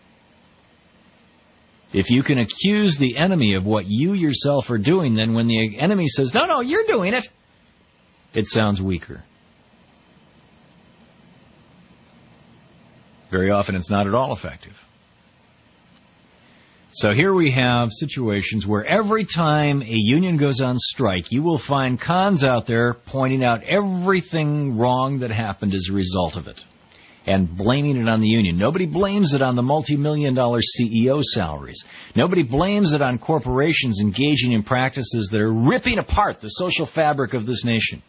If you can accuse the enemy of what you yourself are doing, then when the enemy says, no, no, you're doing it, it sounds weaker. Very often it's not at all effective. So here we have situations where every time a union goes on strike, you will find cons out there pointing out everything wrong that happened as a result of it and blaming it on the union. Nobody blames it on the multi-million dollar C E O salaries. Nobody blames it on corporations engaging in practices that are ripping apart the social fabric of this nation.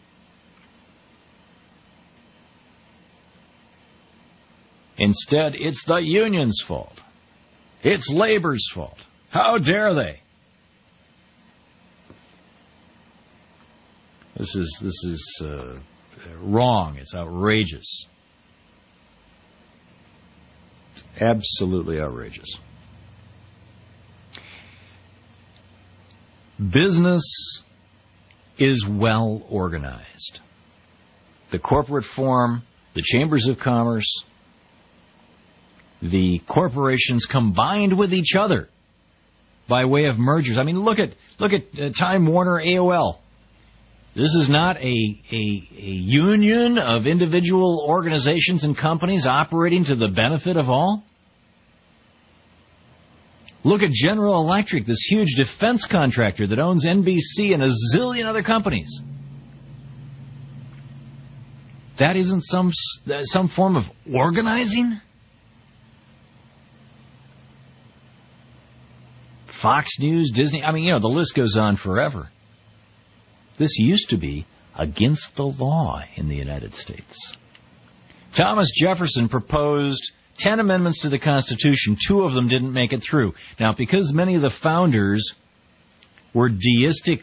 Instead, it's the union's fault. It's labor's fault. How dare they? This is this is uh, wrong. It's outrageous. It's absolutely outrageous. Business is well organized. The corporate form, the chambers of commerce, the corporations combined with each other by way of mergers. I mean, look at look at uh, Time Warner, A O L. This is not a, a a union of individual organizations and companies operating to the benefit of all. Look at General Electric, this huge defense contractor that owns N B C and a zillion other companies. That isn't some some form of organizing? Fox News, Disney, I mean, you know, the list goes on forever. This used to be against the law in the United States. Thomas Jefferson proposed ten amendments to the Constitution. Two of them didn't make it through. Now, because many of the founders were deistic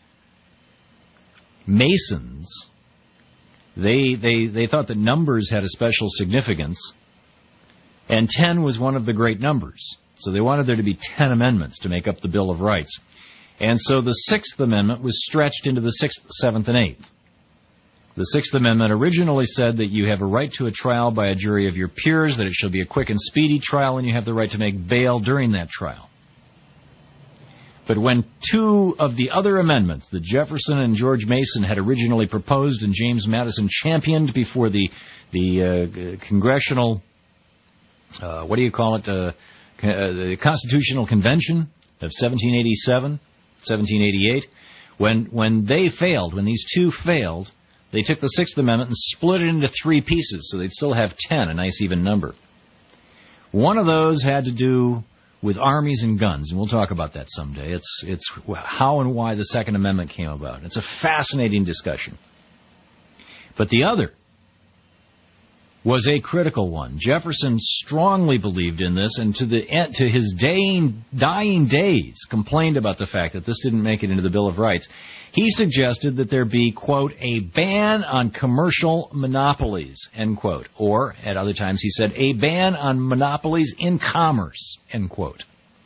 Masons, they, they, they thought that numbers had a special significance, and ten was one of the great numbers. So they wanted there to be ten amendments to make up the Bill of Rights. And so the Sixth Amendment was stretched into the Sixth, Seventh, and Eighth. The Sixth Amendment originally said that you have a right to a trial by a jury of your peers, that it shall be a quick and speedy trial, and you have the right to make bail during that trial. But when two of the other amendments that Jefferson and George Mason had originally proposed and James Madison championed before the the uh, Congressional, uh, what do you call it, uh, the Constitutional Convention of seventeen eighty-seven, seventeen eighty-eight, when when they failed, when these two failed, they took the Sixth Amendment and split it into three pieces, so they'd still have ten, a nice even number. One of those had to do with armies and guns, and we'll talk about that someday. It's it's how and why the Second Amendment came about. It's a fascinating discussion. But the other was a critical one. Jefferson strongly believed in this, and to the to his dying, dying days complained about the fact that this didn't make it into the Bill of Rights. He suggested that there be, quote, a ban on commercial monopolies, end quote. Or, at other times, he said, a ban on monopolies in commerce, end quote.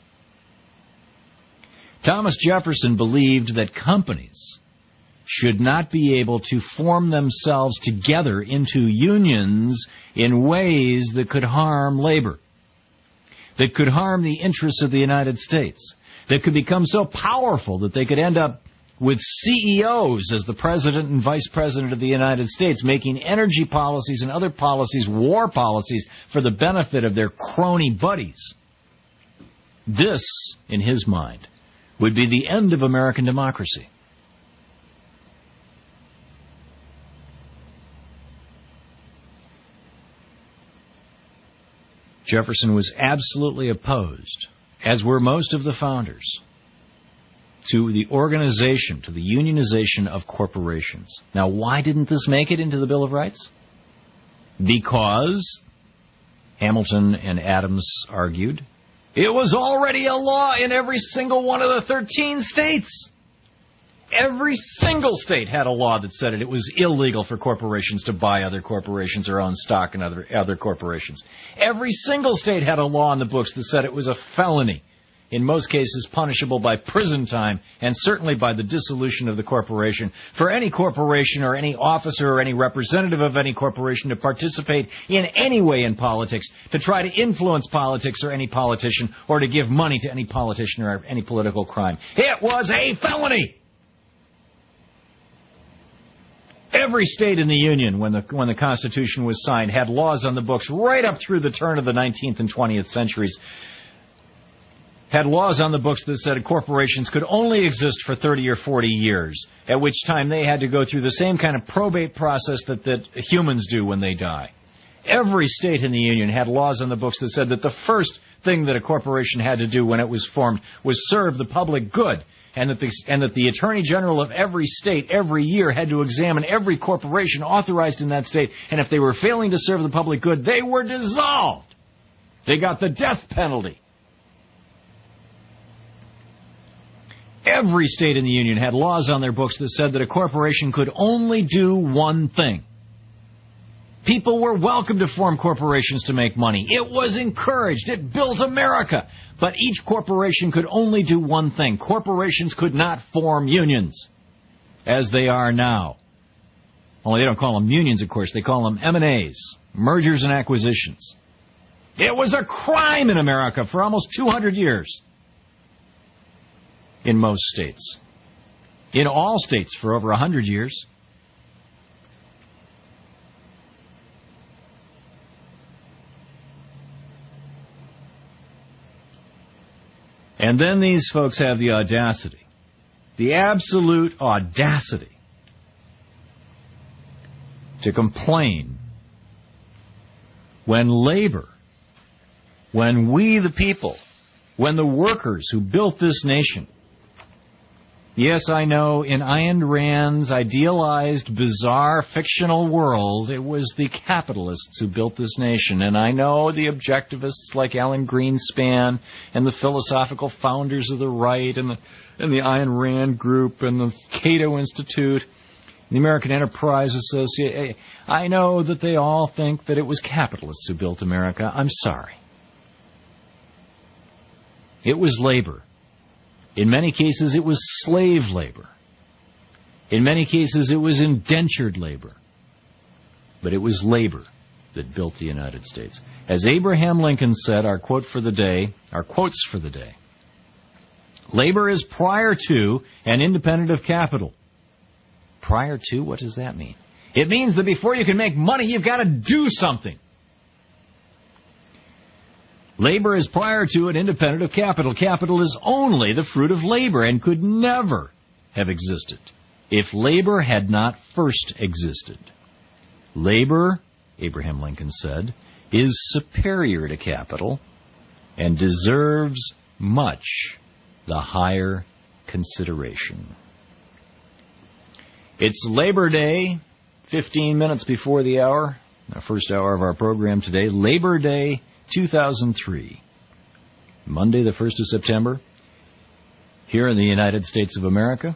Thomas Jefferson believed that companies should not be able to form themselves together into unions in ways that could harm labor, that could harm the interests of the United States, that could become so powerful that they could end up with C E Os as the President and Vice President of the United States, making energy policies and other policies, war policies, for the benefit of their crony buddies. This, in his mind, would be the end of American democracy. Jefferson was absolutely opposed, as were most of the founders, to the organization, to the unionization of corporations. Now, why didn't this make it into the Bill of Rights? Because, Hamilton and Adams argued, it was already a law in every single one of the thirteen states. Every single state had a law that said it. It was illegal for corporations to buy other corporations or own stock in other, other corporations. Every single state had a law in the books that said it was a felony, in most cases punishable by prison time and certainly by the dissolution of the corporation, for any corporation or any officer or any representative of any corporation to participate in any way in politics, to try to influence politics or any politician, or to give money to any politician or any political crime. It was a felony! Every state in the Union, when the when the Constitution was signed, had laws on the books right up through the turn of the nineteenth and twentieth centuries, had laws on the books that said corporations could only exist for thirty or forty years, at which time they had to go through the same kind of probate process that, that humans do when they die. Every state in the Union had laws on the books that said that the first thing that a corporation had to do when it was formed was serve the public good, and that the, and that the Attorney General of every state every year had to examine every corporation authorized in that state, and if they were failing to serve the public good, they were dissolved. They got the death penalty. Every state in the Union had laws on their books that said that a corporation could only do one thing. People were welcome to form corporations to make money. It was encouraged. It built America. But each corporation could only do one thing. Corporations could not form unions, as they are now. Only they don't call them unions, of course. They call them M and A's, mergers and acquisitions. It was a crime in America for almost two hundred years. In most states. In all states for over one hundred years. And then these folks have the audacity, the absolute audacity, to complain when labor, when we the people, when the workers who built this nation, yes, I know, in Ayn Rand's idealized, bizarre, fictional world, it was the capitalists who built this nation. And I know the objectivists like Alan Greenspan and the philosophical founders of the right and the, and the Ayn Rand Group and the Cato Institute, the American Enterprise Association. I know that they all think that it was capitalists who built America. I'm sorry. It was labor. In many cases, it was slave labor. In many cases, it was indentured labor. But it was labor that built the United States. As Abraham Lincoln said, our quote for the day, our quotes for the day, labor is prior to and independent of capital. Prior to? What does that mean? It means that before you can make money, you've got to do something. Labor is prior to and independent of capital. Capital is only the fruit of labor and could never have existed if labor had not first existed. Labor, Abraham Lincoln said, is superior to capital and deserves much the higher consideration. It's Labor Day, fifteen minutes before the hour, our first hour of our program today, Labor Day two thousand three, Monday the first of September, here in the United States of America.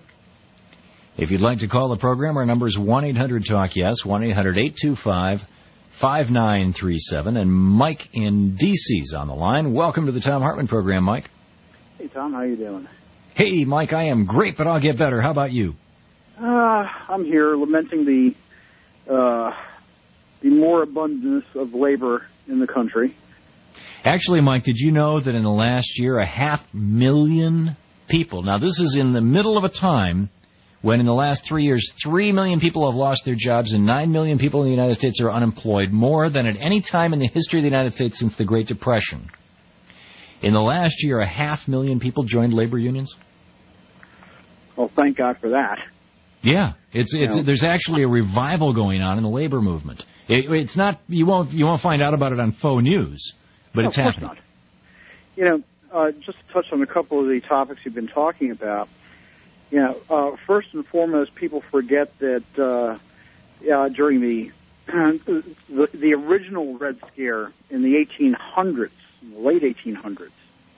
If you'd like to call the program, our number is one eight hundred talk yes, one eight hundred eight two five five nine three seven, and Mike in D C's on the line. Welcome to the Thom Hartmann program, Mike. Hey, Tom, how you doing? Hey, Mike, I am great, but I'll get better. How about you? Uh, I'm here lamenting the uh, the more abundance of labor in the country. Actually, Mike, did you know that in the last year, a half million people, now this is in the middle of a time when in the last three years, three million people have lost their jobs and nine million people in the United States are unemployed, more than at any time in the history of the United States since the Great Depression. In the last year, a half million people joined labor unions. Well, thank God for that. Yeah, it's it's. You know, there's actually a revival going on in the labor movement. It, it's not you won't you won't find out about it on faux news, but no, it's of course happening. Not. You know, uh, just to touch on a couple of the topics you've been talking about. You know, uh, first and foremost, people forget that uh, uh, during the, the the original Red Scare in the eighteen hundreds, in the late eighteen hundreds,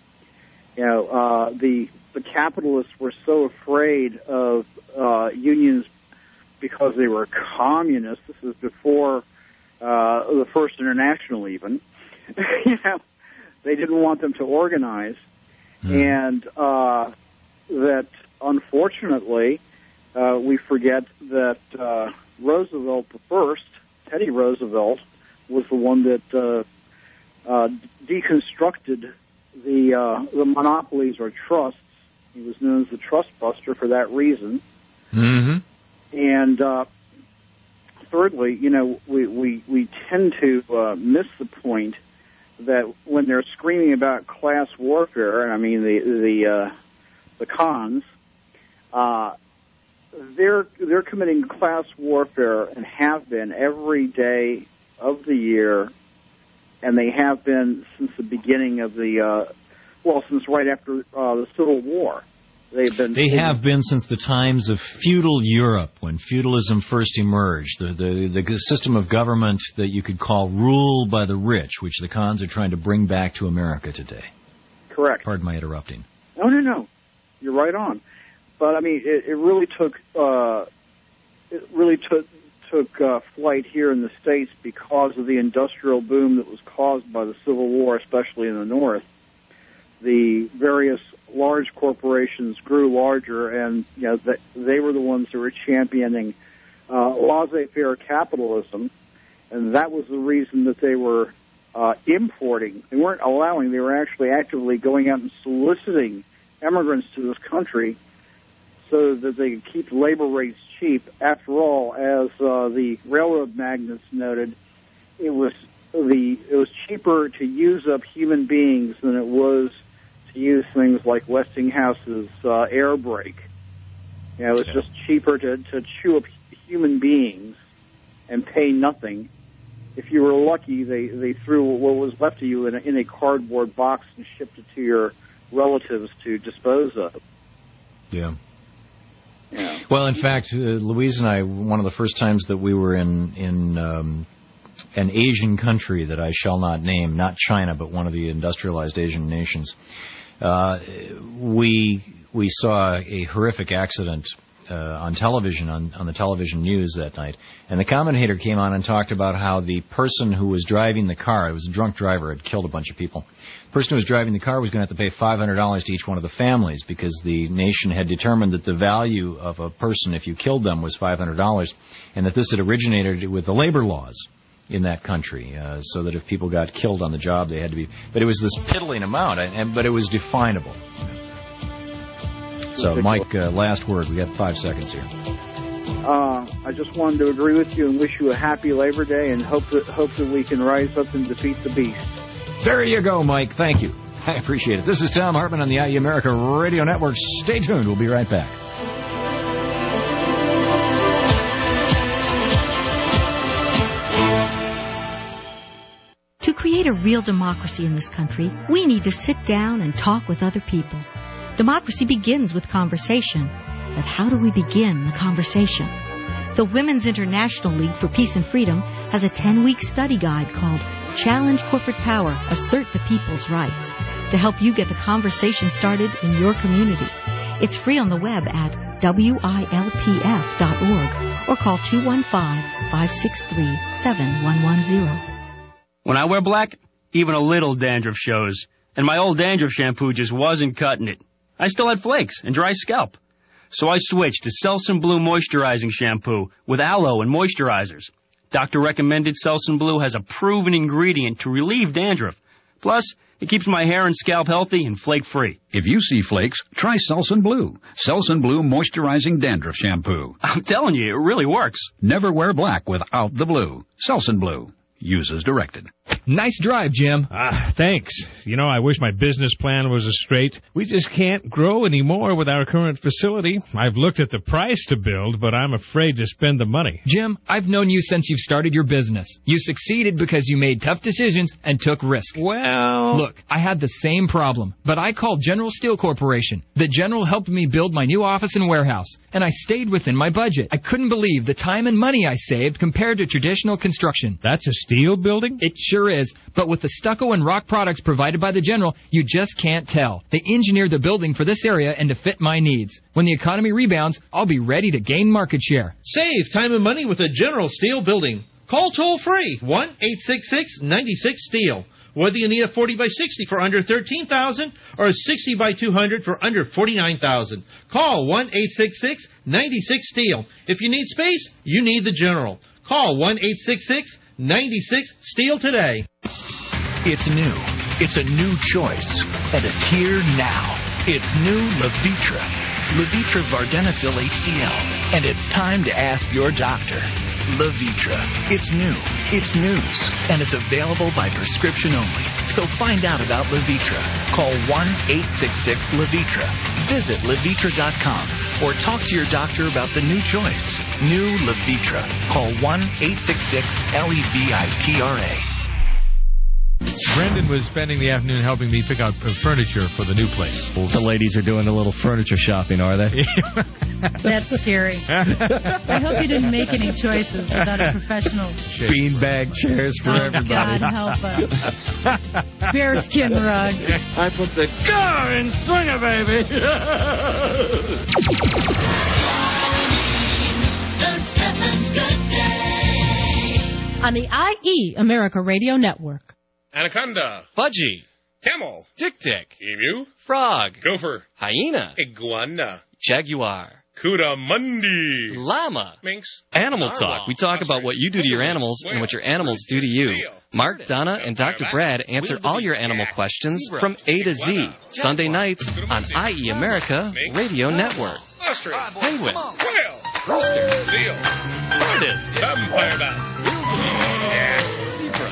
you know, uh, the the capitalists were so afraid of uh, unions because they were communists. This is before uh, the First International, even. You know, they didn't want them to organize, mm. and uh, that. Unfortunately, uh, we forget that uh, Roosevelt the first, Teddy Roosevelt, was the one that uh, uh, deconstructed the uh, the monopolies or trusts. He was known as the trust buster for that reason. Mm-hmm. And uh, thirdly, you know, we, we, we tend to uh, miss the point that when they're screaming about class warfare, I mean the the uh, the cons. Uh, they're they're committing class warfare and have been every day of the year, and they have been since the beginning of the uh, well, since right after uh, the Civil War. They've been. They have been since the times of feudal Europe, when feudalism first emerged. The, the the system of government that you could call rule by the rich, which the cons are trying to bring back to America today. Correct. Pardon my interrupting. No, no, no. You're right on. But I mean, it, it really took uh, it really took took uh, flight here in the States because of the industrial boom that was caused by the Civil War, especially in the North. The various large corporations grew larger, and you know they, they were the ones who were championing uh, laissez-faire capitalism, and that was the reason that they were uh, importing. They weren't allowing; they were actually actively going out and soliciting immigrants to this country, so that they could keep labor rates cheap. After all, as uh, the railroad magnates noted, it was the it was cheaper to use up human beings than it was to use things like Westinghouse's uh, air brake. You know, it was just cheaper to, to chew up human beings and pay nothing. If you were lucky, they, they threw what was left of you in a, in a cardboard box and shipped it to your relatives to dispose of. Yeah. Yeah. Well, in fact, uh, Louise and I, one of the first times that we were in in um, an Asian country that I shall not name, not China, but one of the industrialized Asian nations, uh, we we saw a horrific accident uh, on television, on, on the television news that night. And the commentator came on and talked about how the person who was driving the car, it was a drunk driver, had killed a bunch of people. The person who was driving the car was going to have to pay five hundred dollars to each one of the families because the nation had determined that the value of a person, if you killed them, was five hundred dollars, and that this had originated with the labor laws in that country, uh, so that if people got killed on the job, they had to be... But it was this piddling amount, and, but it was definable. So, Mike, uh, last word. We got five seconds here. Uh, I just wanted to agree with you and wish you a happy Labor Day and hope that, hope that we can rise up and defeat the beast. There you go, Mike. Thank you. I appreciate it. This is Tom Hartman on the I E America Radio Network. Stay tuned. We'll be right back. To create a real democracy in this country, we need to sit down and talk with other people. Democracy begins with conversation. But how do we begin the conversation? The Women's International League for Peace and Freedom has a ten-week study guide called Challenge Corporate Power, Assert the People's Rights, to help you get the conversation started in your community. It's free on the web at W I L P F dot org or call two one five, five six three, seven one one zero. When I wear black, even a little dandruff shows, and my old dandruff shampoo just wasn't cutting it. I still had flakes and dry scalp. So I switched to Selsun Blue Moisturizing Shampoo with aloe and moisturizers. Doctor recommended Selsun Blue has a proven ingredient to relieve dandruff. Plus, it keeps my hair and scalp healthy and flake-free. If you see flakes, try Selsun Blue. Selsun Blue Moisturizing Dandruff Shampoo. I'm telling you, it really works. Never wear black without the blue. Selsun Blue. Use as directed. Nice drive, Jim. Ah, thanks. You know, I wish my business plan was as straight. We just can't grow anymore with our current facility. I've looked at the price to build, but I'm afraid to spend the money. Jim, I've known you since you've started your business. You succeeded because you made tough decisions and took risk. Well... Look, I had the same problem, but I called General Steel Corporation. The General helped me build my new office and warehouse, and I stayed within my budget. I couldn't believe the time and money I saved compared to traditional construction. That's a steel building? It sure is. But with the stucco and rock products provided by the General, you just can't tell. They engineered the building for this area and to fit my needs. When the economy rebounds, I'll be ready to gain market share. Save time and money with a General Steel building. Call toll-free, one eight six six, nine six, STEEL. Whether you need a forty by sixty for under thirteen thousand dollars or a sixty by two hundred for under forty-nine thousand dollars. Call one eight six six, nine six, STEEL. If you need space, you need the General. Call one eight six six, nine six, STEEL today. It's new. It's a new choice. And it's here now. It's new Levitra. Levitra Vardenafil H C L. And it's time to ask your doctor. Levitra. It's new. It's news. And it's available by prescription only. So find out about Levitra. Call one eight six six, Levitra. Visit Levitra dot com or talk to your doctor about the new choice. New Levitra. Call one eight six six, L E V I T R A. Brendan was spending the afternoon helping me pick out furniture for the new place. The ladies are doing a little furniture shopping, are they? That's scary. I hope you didn't make any choices without a professional. Beanbag chairs for oh, everybody. God help us. Bearskin rug. I put the car in swinger, baby. On the I E America Radio Network. Anaconda. Budgie. Camel. Dick-Dick. Emu. Frog. Gopher. Hyena. Iguana. Jaguar. Coolamundi. Llama. Minx. Animal Narwhal. Talk. We talk about what you do to your animals and what your animals do to you. Mark, Donna, and Doctor Brad answer all your animal questions from A to Z. Sunday nights on I E America Radio Network. Ostrich. Penguin. Whale. Rooster. Seal. Tortoise. Vampire bat. Yeah. Zebra.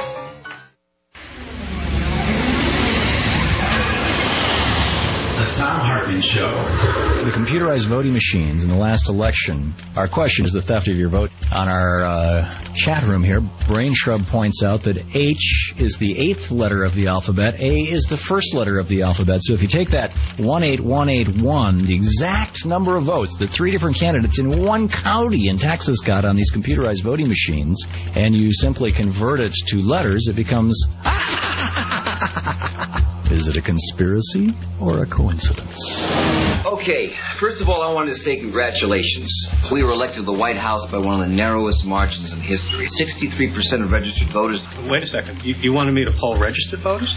The Tom Hartman Show. The computerized voting machines in the last election. Our question is the theft of your vote. On our uh, chat room here, Brain Shrub points out that H is the eighth letter of the alphabet. A is the first letter of the alphabet. So if you take that one eight one eight one, the exact number of votes that three different candidates in one county in Texas got on these computerized voting machines, and you simply convert it to letters, it becomes... Is it a conspiracy or a coincidence? Okay, first of all, I wanted to say congratulations. We were elected to the White House by one of the narrowest margins in history. sixty-three percent of registered voters. Wait a second. You, you wanted me to poll registered voters?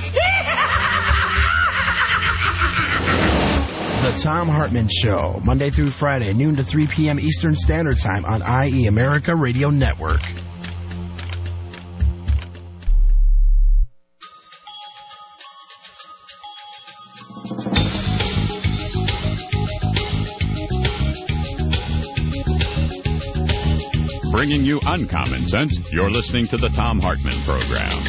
The Thom Hartmann Show, Monday through Friday, noon to three p.m. Eastern Standard Time on I E America Radio Network. Bringing you uncommon sense, you're listening to the Thom Hartmann Program.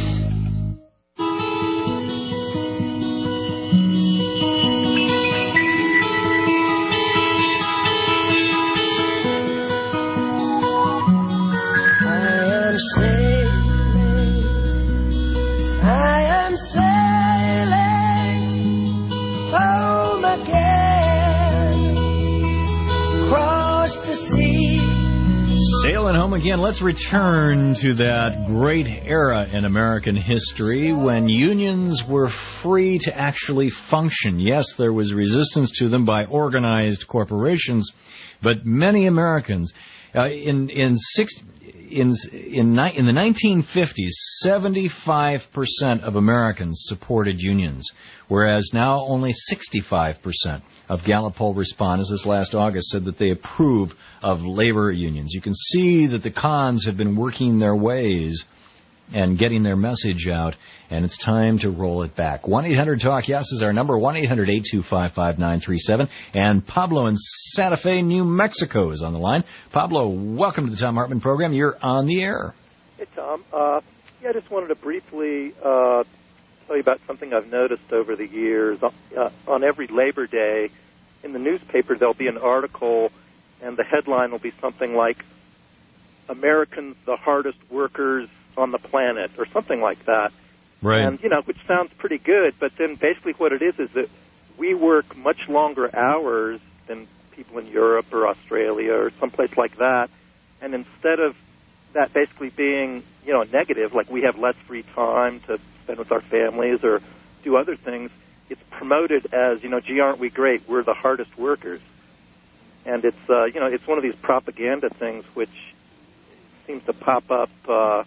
Sailing home again, let's return to that great era in American history when unions were free to actually function. Yes, there was resistance to them by organized corporations, but many Americans uh, in in six in in in the nineteen fifties, seventy-five percent of Americans supported unions, whereas now only sixty-five percent of Gallup poll respondents this last August said that they approve of labor unions. You can see that the cons have been working their ways and getting their message out, and it's time to roll it back. one eight hundred talk yes is our number, one eight hundred eight two five five nine three seven, and Pablo in Santa Fe, New Mexico is on the line. Pablo, welcome to the Thom Hartmann Program. You're on the air. Hey, Tom. Uh, yeah, I just wanted to briefly uh, tell you about something I've noticed over the years. Uh, on every Labor Day, in the newspaper, there'll be an article, and the headline will be something like, Americans, the hardest workers on the planet, or something like that. Right. And, you know, which sounds pretty good, but then basically what it is is that we work much longer hours than people in Europe or Australia or someplace like that, and instead of that basically being, you know, a negative, like we have less free time to spend with our families or do other things, it's promoted as, you know, gee, aren't we great? We're the hardest workers. And it's, uh, you know, it's one of these propaganda things which seems to pop up uh,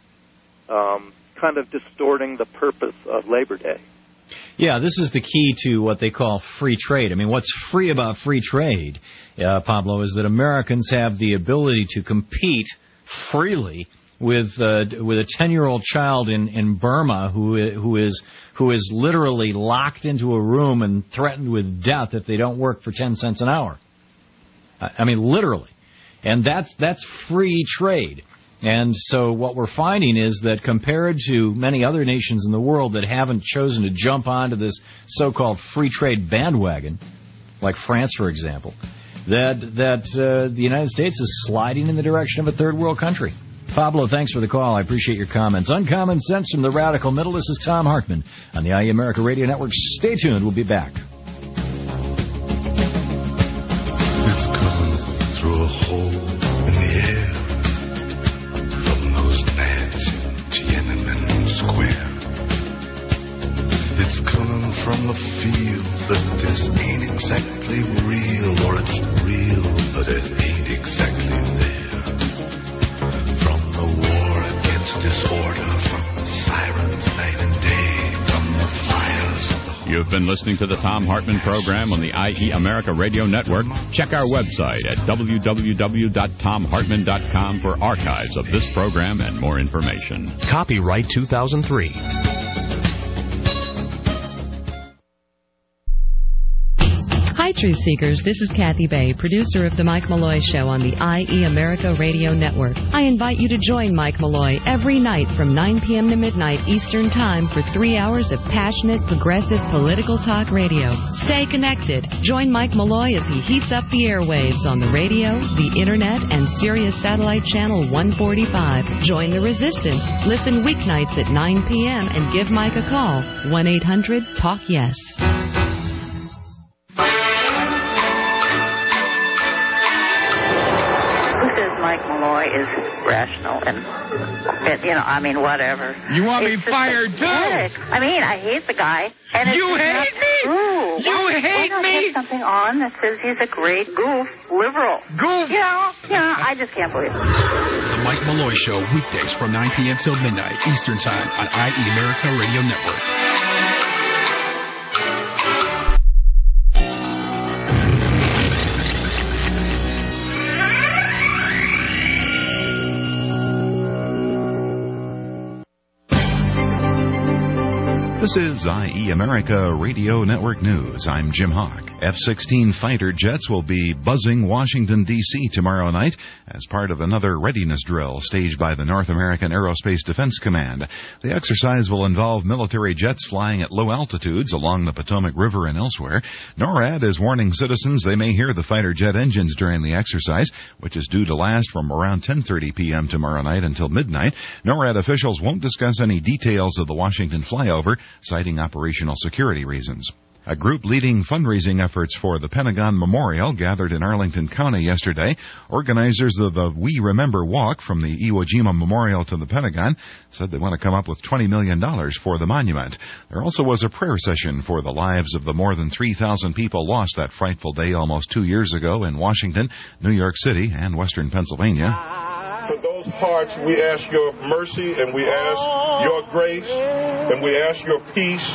um, kind of distorting the purpose of Labor Day. Yeah, this is the key to what they call free trade. I mean, what's free about free trade, uh, Pablo, is that Americans have the ability to compete freely with uh, with a ten-year-old child in, in Burma who who is who is literally locked into a room and threatened with death if they don't work for ten cents an hour. I mean, literally. And that's that's free trade. And so what we're finding is that compared to many other nations in the world that haven't chosen to jump onto this so-called free trade bandwagon, like France, for example, that that uh, the United States is sliding in the direction of a third world country. Pablo, thanks for the call. I appreciate your comments. Uncommon Sense from the Radical Middle. This is Thom Hartmann on the I E America Radio Network. Stay tuned. We'll be back. It's coming through a hole in the air from those nads in Tiananmen Square. It's coming from the feel that this ain't exactly real, or it's real, but it ain't exactly there. From the war against disorder, from the sirens night and day, from the fires of the... You've been listening to the Thom Hartmann Program on the I E America Radio Network. Check our website at w w w dot tom hartmann dot com for archives of this program and more information. Copyright two thousand three. Hi, Truth Seekers. This is Kathy Bay, producer of The Mike Malloy Show on the I E America Radio Network. I invite you to join Mike Malloy every night from nine p.m. to midnight Eastern Time for three hours of passionate, progressive political talk radio. Stay connected. Join Mike Malloy as he heats up the airwaves on the radio, the Internet, and Sirius Satellite Channel one forty-five. Join the resistance. Listen weeknights at nine p.m. and give Mike a call. one eight hundred talk yes. Mike Malloy is rational and, and you know, I mean, whatever. You want It's me just fired, pathetic. too? I mean, I hate the guy. And it's You just hate not me? true. You why, hate why not me? Have something on that says he's a great goof, liberal. Goof? You know, you know, I just can't believe it. The Mike Malloy Show, weekdays from nine p.m. till midnight Eastern Time on I E America Radio Network. This is I E America Radio Network News. I'm Jim Hawk. F sixteen fighter jets will be buzzing Washington, D C tomorrow night as part of another readiness drill staged by the North American Aerospace Defense Command. The exercise will involve military jets flying at low altitudes along the Potomac River and elsewhere. NORAD is warning citizens they may hear the fighter jet engines during the exercise, which is due to last from around ten thirty p.m. tomorrow night until midnight. NORAD officials won't discuss any details of the Washington flyover, citing operational security reasons. A group leading fundraising efforts for the Pentagon Memorial gathered in Arlington County yesterday. Organizers of the We Remember Walk from the Iwo Jima Memorial to the Pentagon said they want to come up with twenty million dollars for the monument. There also was a prayer session for the lives of the more than three thousand people lost that frightful day almost two years ago in Washington, New York City, and western Pennsylvania. For those hearts, we ask your mercy, and we ask your grace, and we ask your peace,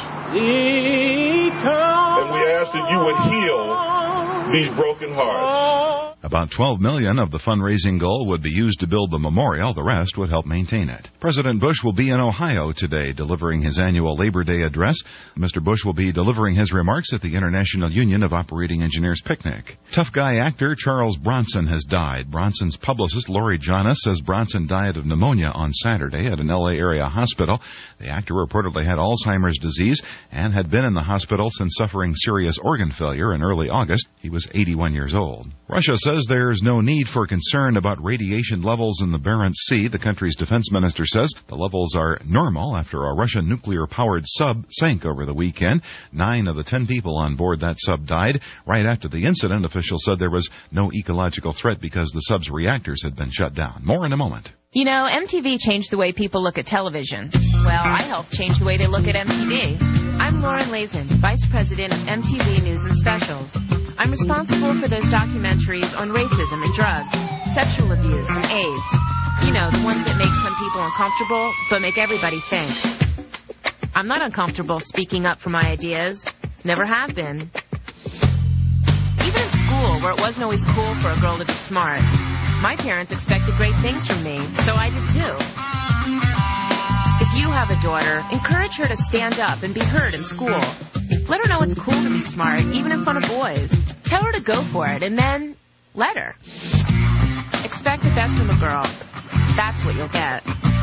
and we ask that you would heal these broken hearts. About twelve million dollars of the fundraising goal would be used to build the memorial. The rest would help maintain it. President Bush will be in Ohio today delivering his annual Labor Day address. Mister Bush will be delivering his remarks at the International Union of Operating Engineers picnic. Tough guy actor Charles Bronson has died. Bronson's publicist Lori Jonas says Bronson died of pneumonia on Saturday at an L A area hospital. The actor reportedly had Alzheimer's disease and had been in the hospital since suffering serious organ failure in early August. He was eighty-one years old. Russia says there's no need for concern about radiation levels in the Barents Sea. The country's defense minister says the levels are normal after a Russian nuclear-powered sub sank over the weekend. Nine of the ten people on board that sub died. Right after the incident, officials said there was no ecological threat because the sub's reactors had been shut down. More in a moment. You know, M T V changed the way people look at television. Well, I helped change the way they look at M T V. I'm Lauren Lazen, Vice President of M T V News and Specials. I'm responsible for those documentaries on racism and drugs, sexual abuse and AIDS. You know, the ones that make some people uncomfortable, but make everybody think. I'm not uncomfortable speaking up for my ideas. Never have been. Even in school, where it wasn't always cool for a girl to be smart, my parents expected great things from me, so I did too. If you have a daughter, encourage her to stand up and be heard in school. Let her know it's cool to be smart, even in front of boys. Tell her to go for it, and then let her. Expect the best from a girl. That's what you'll get.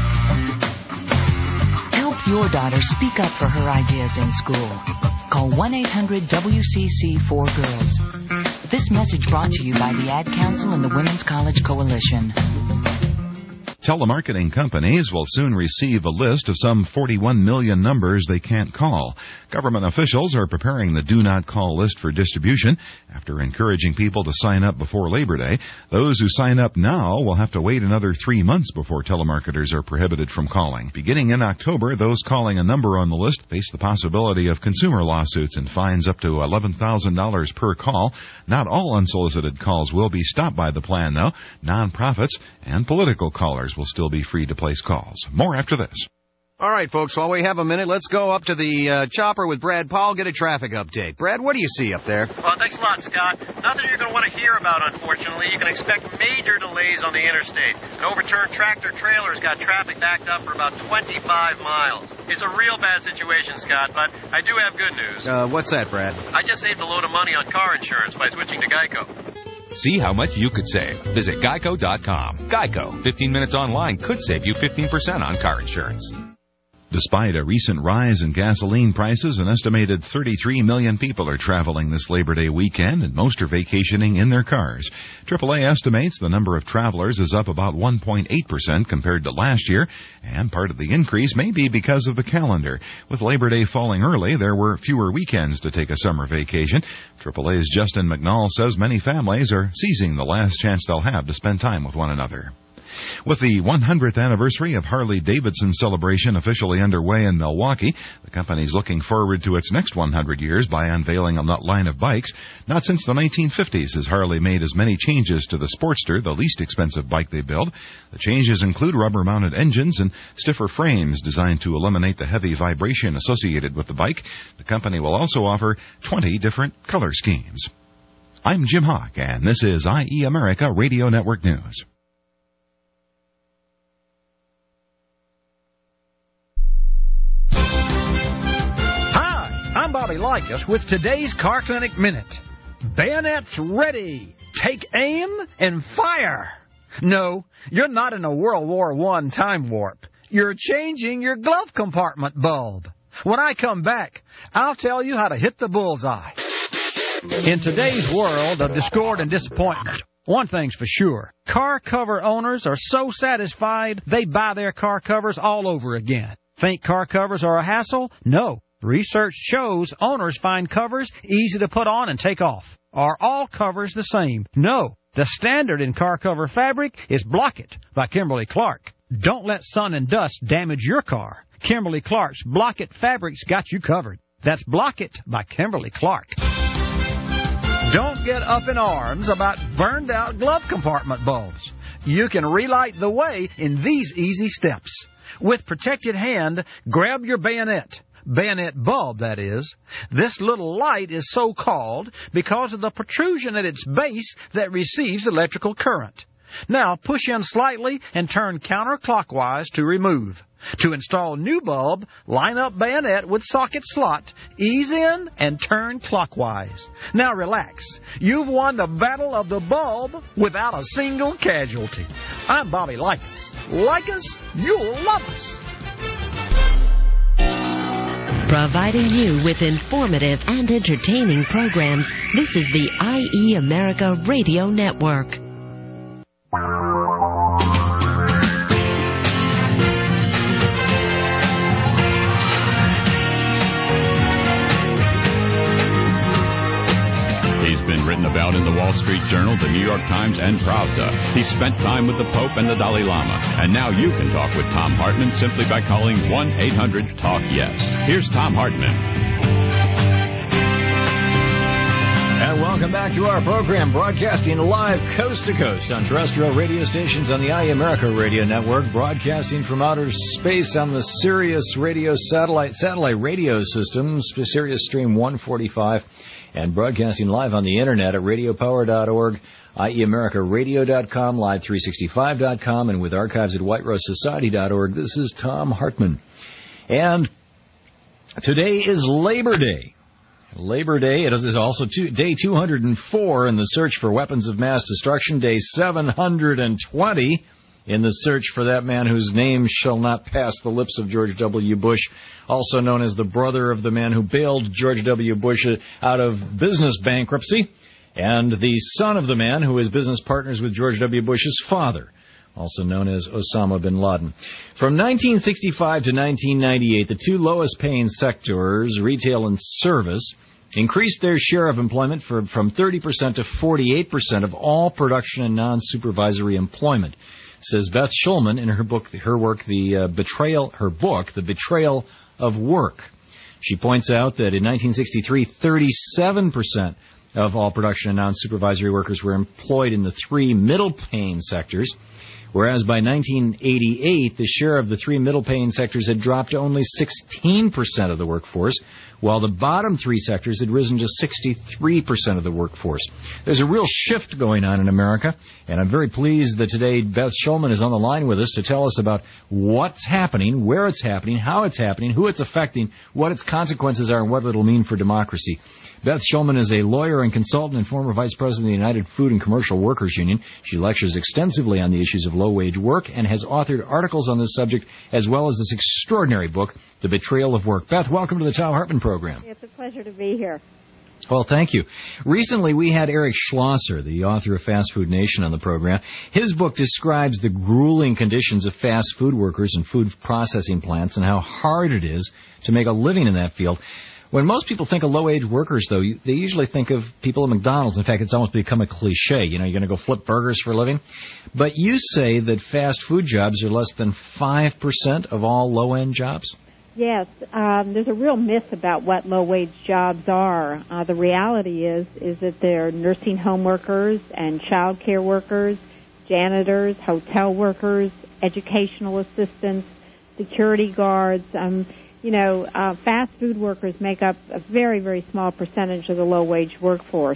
Help your daughter speak up for her ideas in school. Call one eight hundred W C C four girls. This message brought to you by the Ad Council and the Women's College Coalition. Telemarketing companies will soon receive a list of some forty-one million numbers they can't call. Government officials are preparing the Do Not Call list for distribution after encouraging people to sign up before Labor Day. Those who sign up now will have to wait another three months before telemarketers are prohibited from calling. Beginning in October, those calling a number on the list face the possibility of consumer lawsuits and fines up to eleven thousand dollars per call. Not all unsolicited calls will be stopped by the plan, though. Nonprofits and political callers will still be free to place calls. More after this. All right, folks, while we have a minute, let's go up to the uh, chopper with Brad Powell, get a traffic update. Brad, what do you see up there? Well, thanks a lot, Scott. Nothing you're going to want to hear about, unfortunately. You can expect major delays on the interstate. An overturned tractor-trailer's got traffic backed up for about twenty-five miles. It's a real bad situation, Scott, but I do have good news. Uh, what's that, Brad? I just saved a load of money on car insurance by switching to Geico. See how much you could save. Visit geico dot com. Geico. fifteen minutes online could save you fifteen percent on car insurance. Despite a recent rise in gasoline prices, an estimated thirty-three million people are traveling this Labor Day weekend, and most are vacationing in their cars. triple A estimates the number of travelers is up about one point eight percent compared to last year, and part of the increase may be because of the calendar. With Labor Day falling early, there were fewer weekends to take a summer vacation. triple A's Justin McNall says many families are seizing the last chance they'll have to spend time with one another. With the one hundredth anniversary of Harley-Davidson celebration officially underway in Milwaukee, the company is looking forward to its next one hundred years by unveiling a line of bikes. Not since the nineteen fifties has Harley made as many changes to the Sportster, the least expensive bike they build. The changes include rubber-mounted engines and stiffer frames designed to eliminate the heavy vibration associated with the bike. The company will also offer twenty different color schemes. I'm Jim Hawk, and this is I E America Radio Network News. I'm Bobby Likas with today's Car Clinic Minute. Bayonets ready. Take aim and fire. No, you're not in a World War One time warp. You're changing your glove compartment bulb. When I come back, I'll tell you how to hit the bullseye. In today's world of discord and disappointment, one thing's for sure. Car cover owners are so satisfied they buy their car covers all over again. Think car covers are a hassle? No. Research shows owners find covers easy to put on and take off. Are all covers the same? No. The standard in car cover fabric is Block It by Kimberly-Clark. Don't let sun and dust damage your car. Kimberly-Clark's Block It fabric's got you covered. That's Block It by Kimberly-Clark. Don't get up in arms about burned-out glove compartment bulbs. You can relight the way in these easy steps. With protected hand, grab your bayonet. Bayonet bulb, that is. This little light is so called because of the protrusion at its base that receives electrical current. Now push in slightly and turn counterclockwise to remove. To install new bulb, line up bayonet with socket slot, ease in and turn clockwise. Now relax. You've won the battle of the bulb without a single casualty. I'm Bobby Likas. Like us, you'll love us. Providing you with informative and entertaining programs, this is the I E America Radio Network. Been written about in the Wall Street Journal, the New York Times, and Pravda. He spent time with the Pope and the Dalai Lama. And now you can talk with Thom Hartmann simply by calling one eight hundred talk yes. Here's Thom Hartmann. And welcome back to our program, broadcasting live coast to coast on terrestrial radio stations on the I E America Radio Network, broadcasting from outer space on the Sirius Radio satellite satellite radio system, Sirius Stream one forty-five. And broadcasting live on the internet at radio power dot org, I E America Radio dot com, live three sixty-five dot com, and with archives at white rose society dot org. This is Thom Hartmann. And today is Labor Day. Labor Day, it is also two, day two hundred four in the search for weapons of mass destruction, day seven hundred twenty in the search for that man whose name shall not pass the lips of George W. Bush, also known as the brother of the man who bailed George W. Bush out of business bankruptcy, and the son of the man who is business partners with George W. Bush's father, also known as Osama bin Laden. From nineteen sixty-five to nineteen ninety-eight, the two lowest paying sectors, retail and service, increased their share of employment for, from thirty percent to forty-eight percent of all production and non-supervisory employment, says Beth Schulman in her book, her work, the uh, betrayal, her book, The Betrayal of Work. She points out that in nineteen sixty-three, thirty-seven percent of all production and non-supervisory workers were employed in the three middle-paying sectors, whereas by nineteen eighty-eight, the share of the three middle-paying sectors had dropped to only sixteen percent of the workforce, while the bottom three sectors had risen to sixty-three percent of the workforce. There's a real shift going on in America, and I'm very pleased that today Beth Schulman is on the line with us to tell us about what's happening, where it's happening, how it's happening, who it's affecting, what its consequences are, and what it'll mean for democracy. Beth Schulman is a lawyer and consultant and former vice president of the United Food and Commercial Workers Union. She lectures extensively on the issues of low-wage work and has authored articles on this subject as well as this extraordinary book, The Betrayal of Work. Beth, welcome to the Thom Hartmann program. It's a pleasure to be here. Well, thank you. Recently, we had Eric Schlosser, the author of Fast Food Nation, on the program. His book describes the grueling conditions of fast food workers and food processing plants and how hard it is to make a living in that field. When most people think of low-wage workers, though, they usually think of people at McDonald's. In fact, it's almost become a cliche. You know, you're going to go flip burgers for a living. But you say that fast food jobs are less than five percent of all low-end jobs? Yes, um, there's a real myth about what low-wage jobs are. Uh, the reality is is that they're nursing home workers and child care workers, janitors, hotel workers, educational assistants, security guards. Um, you know, uh, fast food workers make up a very, very small percentage of the low-wage workforce.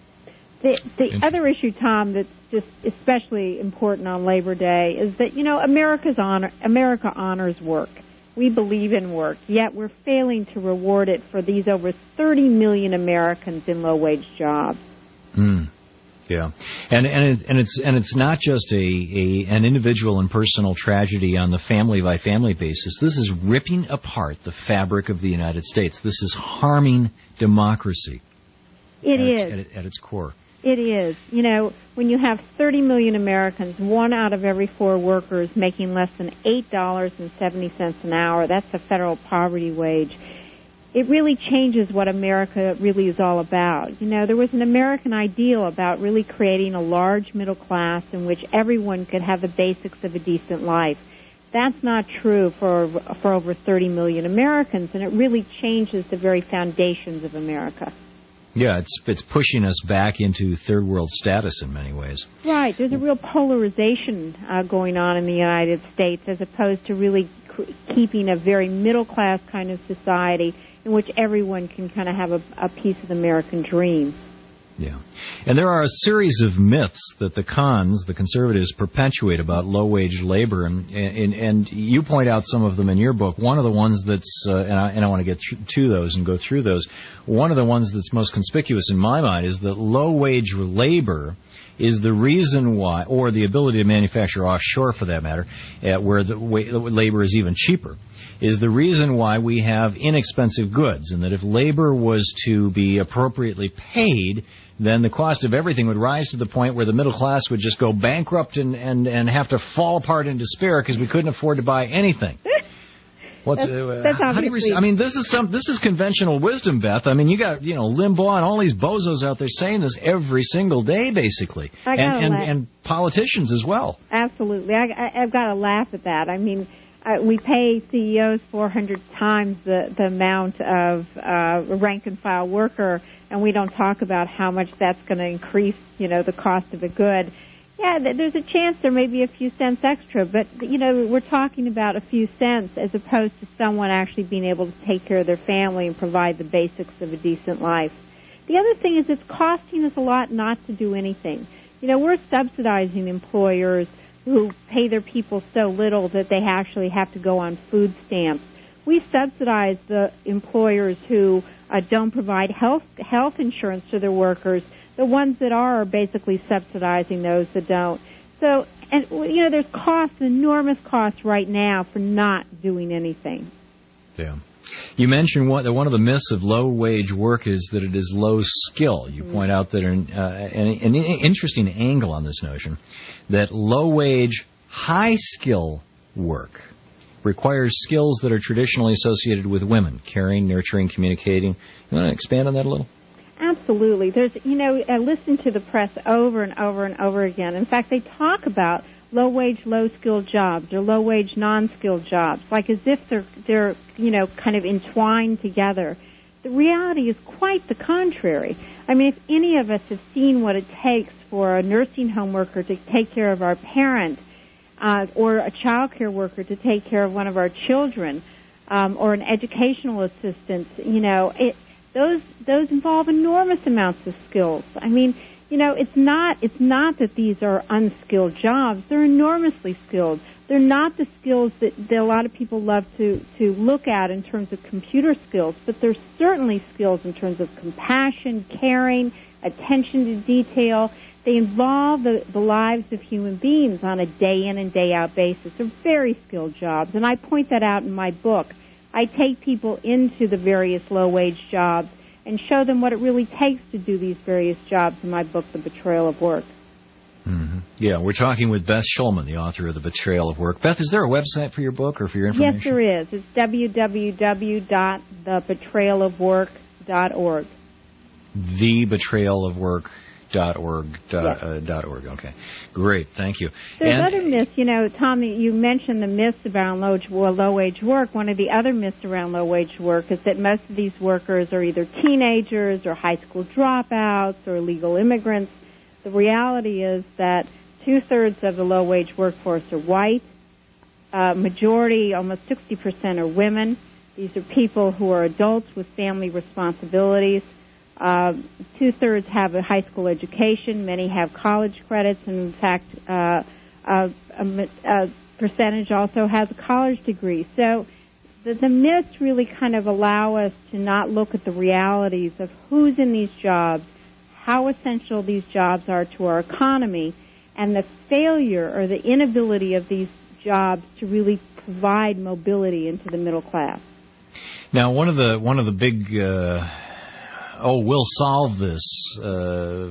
The, the other issue, Tom, that's just especially important on Labor Day is that, you know, America's honor, America honors work. We believe in work, yet we're failing to reward it for these over thirty million Americans in low-wage jobs. Mm. Yeah, and and it, and it's and it's not just a, a an individual and personal tragedy on the family by family basis. This is ripping apart the fabric of the United States. This is harming democracy. It at is its, at, it, at its core. It is. You know, when you have thirty million Americans, one out of every four workers making less than eight dollars and seventy cents an hour, that's the federal poverty wage. It really changes what America really is all about. You know, there was an American ideal about really creating a large middle class in which everyone could have the basics of a decent life. That's not true for for over thirty million Americans, and it really changes the very foundations of America. Yeah, it's it's pushing us back into third world status in many ways. Right. There's a real polarization uh, going on in the United States as opposed to really c- keeping a very middle-class kind of society in which everyone can kind of have a, a piece of the American dream. Yeah. And there are a series of myths that the cons, the conservatives, perpetuate about low-wage labor, and, and and you point out some of them in your book. One of the ones that's, uh, and I, and I want to get th- to those and go through those, one of the ones that's most conspicuous in my mind is that low-wage labor is the reason why, or the ability to manufacture offshore for that matter, uh, where the wa- labor is even cheaper, is the reason why we have inexpensive goods, and that if labor was to be appropriately paid, then the cost of everything would rise to the point where the middle class would just go bankrupt and, and, and have to fall apart in despair because we couldn't afford to buy anything. What's that's, uh, that's how do you re- I mean, this is some this is conventional wisdom, Beth. I mean, you got you know Limbaugh and all these bozos out there saying this every single day, basically, I and and, laugh. and politicians as well. Absolutely, I, I, I've got to laugh at that. I mean. Uh, we pay C E Os four hundred times the, the amount of uh, rank-and-file worker, and we don't talk about how much that's going to increase, you know, the cost of a good. Yeah, th- there's a chance there may be a few cents extra, but, you know, we're talking about a few cents as opposed to someone actually being able to take care of their family and provide the basics of a decent life. The other thing is it's costing us a lot not to do anything. You know, we're subsidizing employers who pay their people so little that they actually have to go on food stamps. We subsidize the employers who uh, don't provide health health insurance to their workers. The ones that are are basically subsidizing those that don't. So, and you know, there's costs, enormous costs right now for not doing anything. Yeah. You mentioned one, that one of the myths of low-wage work is that it is low skill. You point out that an, uh, an, an interesting angle on this notion, that low-wage, high-skill work requires skills that are traditionally associated with women, caring, nurturing, communicating. You want to expand on that a little? Absolutely. There's, you know, I listen to the press over and over and over again. In fact, they talk about low-wage, low-skilled jobs or low-wage, non-skilled jobs, like as if they're, they're, you know, kind of entwined together. The reality is quite the contrary. I mean, if any of us have seen what it takes for a nursing home worker to take care of our parent uh, or a child care worker to take care of one of our children um, or an educational assistant, you know, it, those those involve enormous amounts of skills. I mean, you know, it's not it's not that these are unskilled jobs. They're enormously skilled. They're not the skills that, that a lot of people love to, to look at in terms of computer skills, but they're certainly skills in terms of compassion, caring, attention to detail. They involve the, the lives of human beings on a day-in and day-out basis. They're very skilled jobs, and I point that out in my book. I take people into the various low-wage jobs and show them what it really takes to do these various jobs in my book, The Betrayal of Work. Mm-hmm. Yeah, we're talking with Beth Shulman, the author of The Betrayal of Work. Beth, is there a website for your book or for your information? Yes, there is. It's w w w dot the betrayal of work dot org. the betrayal of work dot org. Dot, yes. uh, dot org. Okay. Great. Thank you. There's and, other myths. You know, Tom, you mentioned the myths around low, low-wage work. One of the other myths around low-wage work is that most of these workers are either teenagers or high school dropouts or illegal immigrants. The reality is that two-thirds of the low-wage workforce are white. Uh, majority, almost sixty percent, are women. These are people who are adults with family responsibilities. Uh, two-thirds have a high school education. Many have college credits. And, in fact, uh, a, a, a percentage also has a college degree. So the, the myths really kind of allow us to not look at the realities of who's in these jobs, how essential these jobs are to our economy, and the failure or the inability of these jobs to really provide mobility into the middle class. Now, one of the one of the big uh, oh, we'll solve this uh,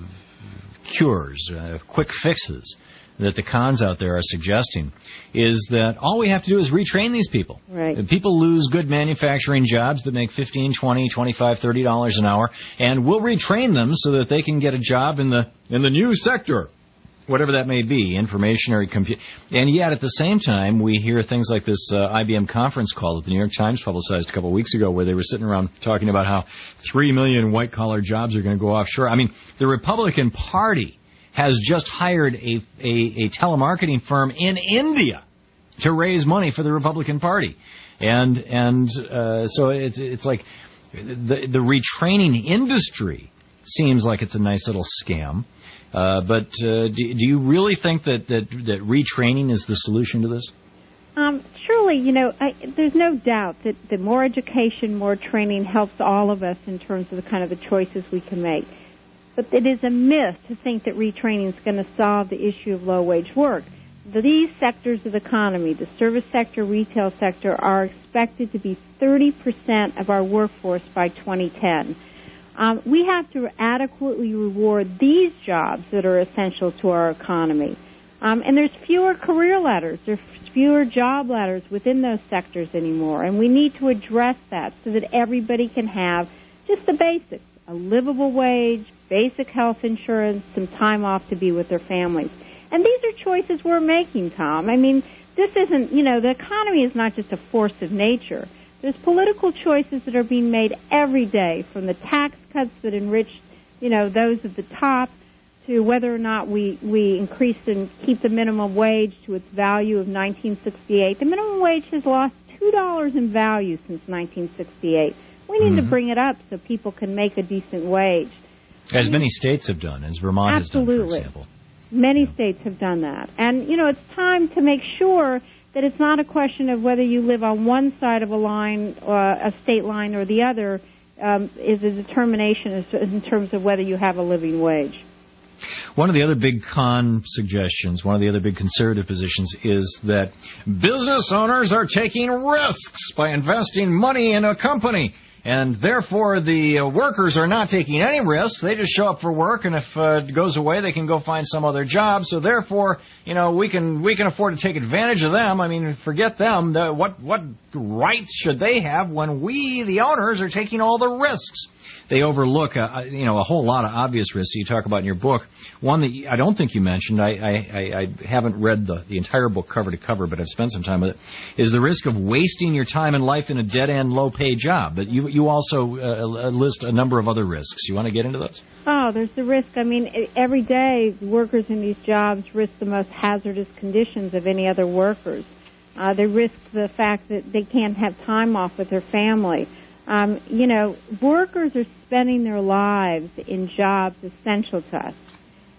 cures, uh, quick fixes that the cons out there are suggesting is that all we have to do is retrain these people. Right. People lose good manufacturing jobs that make fifteen, twenty, twenty-five, thirty dollars an hour, and we'll retrain them so that they can get a job in the in the new sector, whatever that may be, information or computer. And yet, at the same time, we hear things like this uh, I B M conference call that the New York Times publicized a couple of weeks ago, where they were sitting around talking about how three million white-collar jobs are going to go offshore. I mean, the Republican Party has just hired a, a, a telemarketing firm in India to raise money for the Republican Party. And and uh, so it's it's like the, the retraining industry seems like it's a nice little scam. Uh, but uh, do, do you really think that, that, that retraining is the solution to this? Um, surely, you know, I, there's no doubt that, that more education, more training helps all of us in terms of the kind of the choices we can make. But it is a myth to think that retraining is going to solve the issue of low-wage work. These sectors of the economy, the service sector, retail sector, are expected to be thirty percent of our workforce by twenty ten. Um, we have to adequately reward these jobs that are essential to our economy. Um, and there's fewer career ladders. There's fewer job ladders within those sectors anymore. And we need to address that so that everybody can have just the basics, a livable wage, basic health insurance, some time off to be with their families. And these are choices we're making, Tom. I mean, this isn't, you know, the economy is not just a force of nature. There's political choices that are being made every day, from the tax cuts that enrich, you know, those at the top, to whether or not we, we increase and keep the minimum wage to its value of nineteen sixty-eight. The minimum wage has lost two dollars in value since nineteen sixty-eight. We need mm-hmm. to bring it up so people can make a decent wage. As many states have done, as Vermont Absolutely. has done, for example. Many yeah. states have done that. And, you know, it's time to make sure that it's not a question of whether you live on one side of a line, uh, a state line, or the other, um, is a determination as, in terms of whether you have a living wage. One of the other big con suggestions, one of the other big conservative positions, is that business owners are taking risks by investing money in a company. And therefore, the uh, workers are not taking any risks. They just show up for work, and if uh, it goes away, they can go find some other job. So therefore, you know, we can we can afford to take advantage of them. I mean, forget them. The, what what rights should they have when we, the owners, are taking all the risks? They overlook, uh, you know, a whole lot of obvious risks that you talk about in your book. One that I don't think you mentioned, I, I, I haven't read the, the entire book cover to cover, but I've spent some time with it, is the risk of wasting your time and life in a dead-end, low-pay job. But you, you also uh, list a number of other risks. You want to get into those? Oh, there's the risk. I mean, every day workers in these jobs risk the most hazardous conditions of any other workers. Uh, they risk the fact that they can't have time off with their family. Um, you know, workers are spending their lives in jobs essential to us.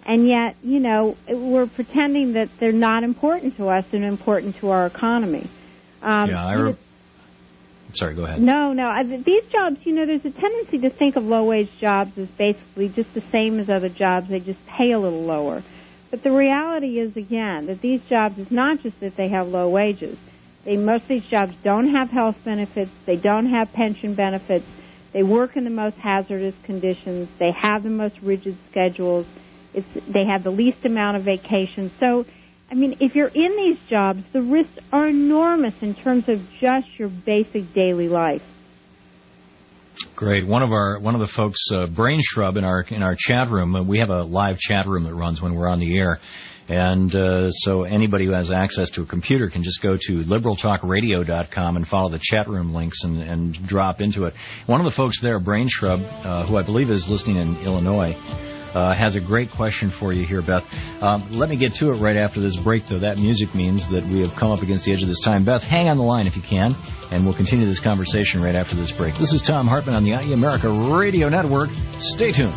And yet, you know, we're pretending that they're not important to us and important to our economy. Um, yeah, I re- Sorry, go ahead. No, no. I, these jobs, you know, there's a tendency to think of low-wage jobs as basically just the same as other jobs. They just pay a little lower. But the reality is, again, that these jobs is not just that they have low wages. They, most of these jobs don't have health benefits. They don't have pension benefits. They work in the most hazardous conditions. They have the most rigid schedules. It's, they have the least amount of vacation. So, I mean, if you're in these jobs, the risks are enormous in terms of just your basic daily life. Great. One of our one of the folks, uh, Brain Shrub, in our in our chat room. Uh, we have a live chat room that runs when we're on the air, and uh, so anybody who has access to a computer can just go to liberal talk radio dot com and follow the chat room links and, and drop into it. One of the folks there, Brain Shrub, uh, who I believe is listening in Illinois, Uh, has a great question for you here, Beth. Um, let me get to it right after this break, though. That music means that we have come up against the edge of this time. Beth, hang on the line if you can, and we'll continue this conversation right after this break. This is Tom Hartman on the I E America Radio Network. Stay tuned.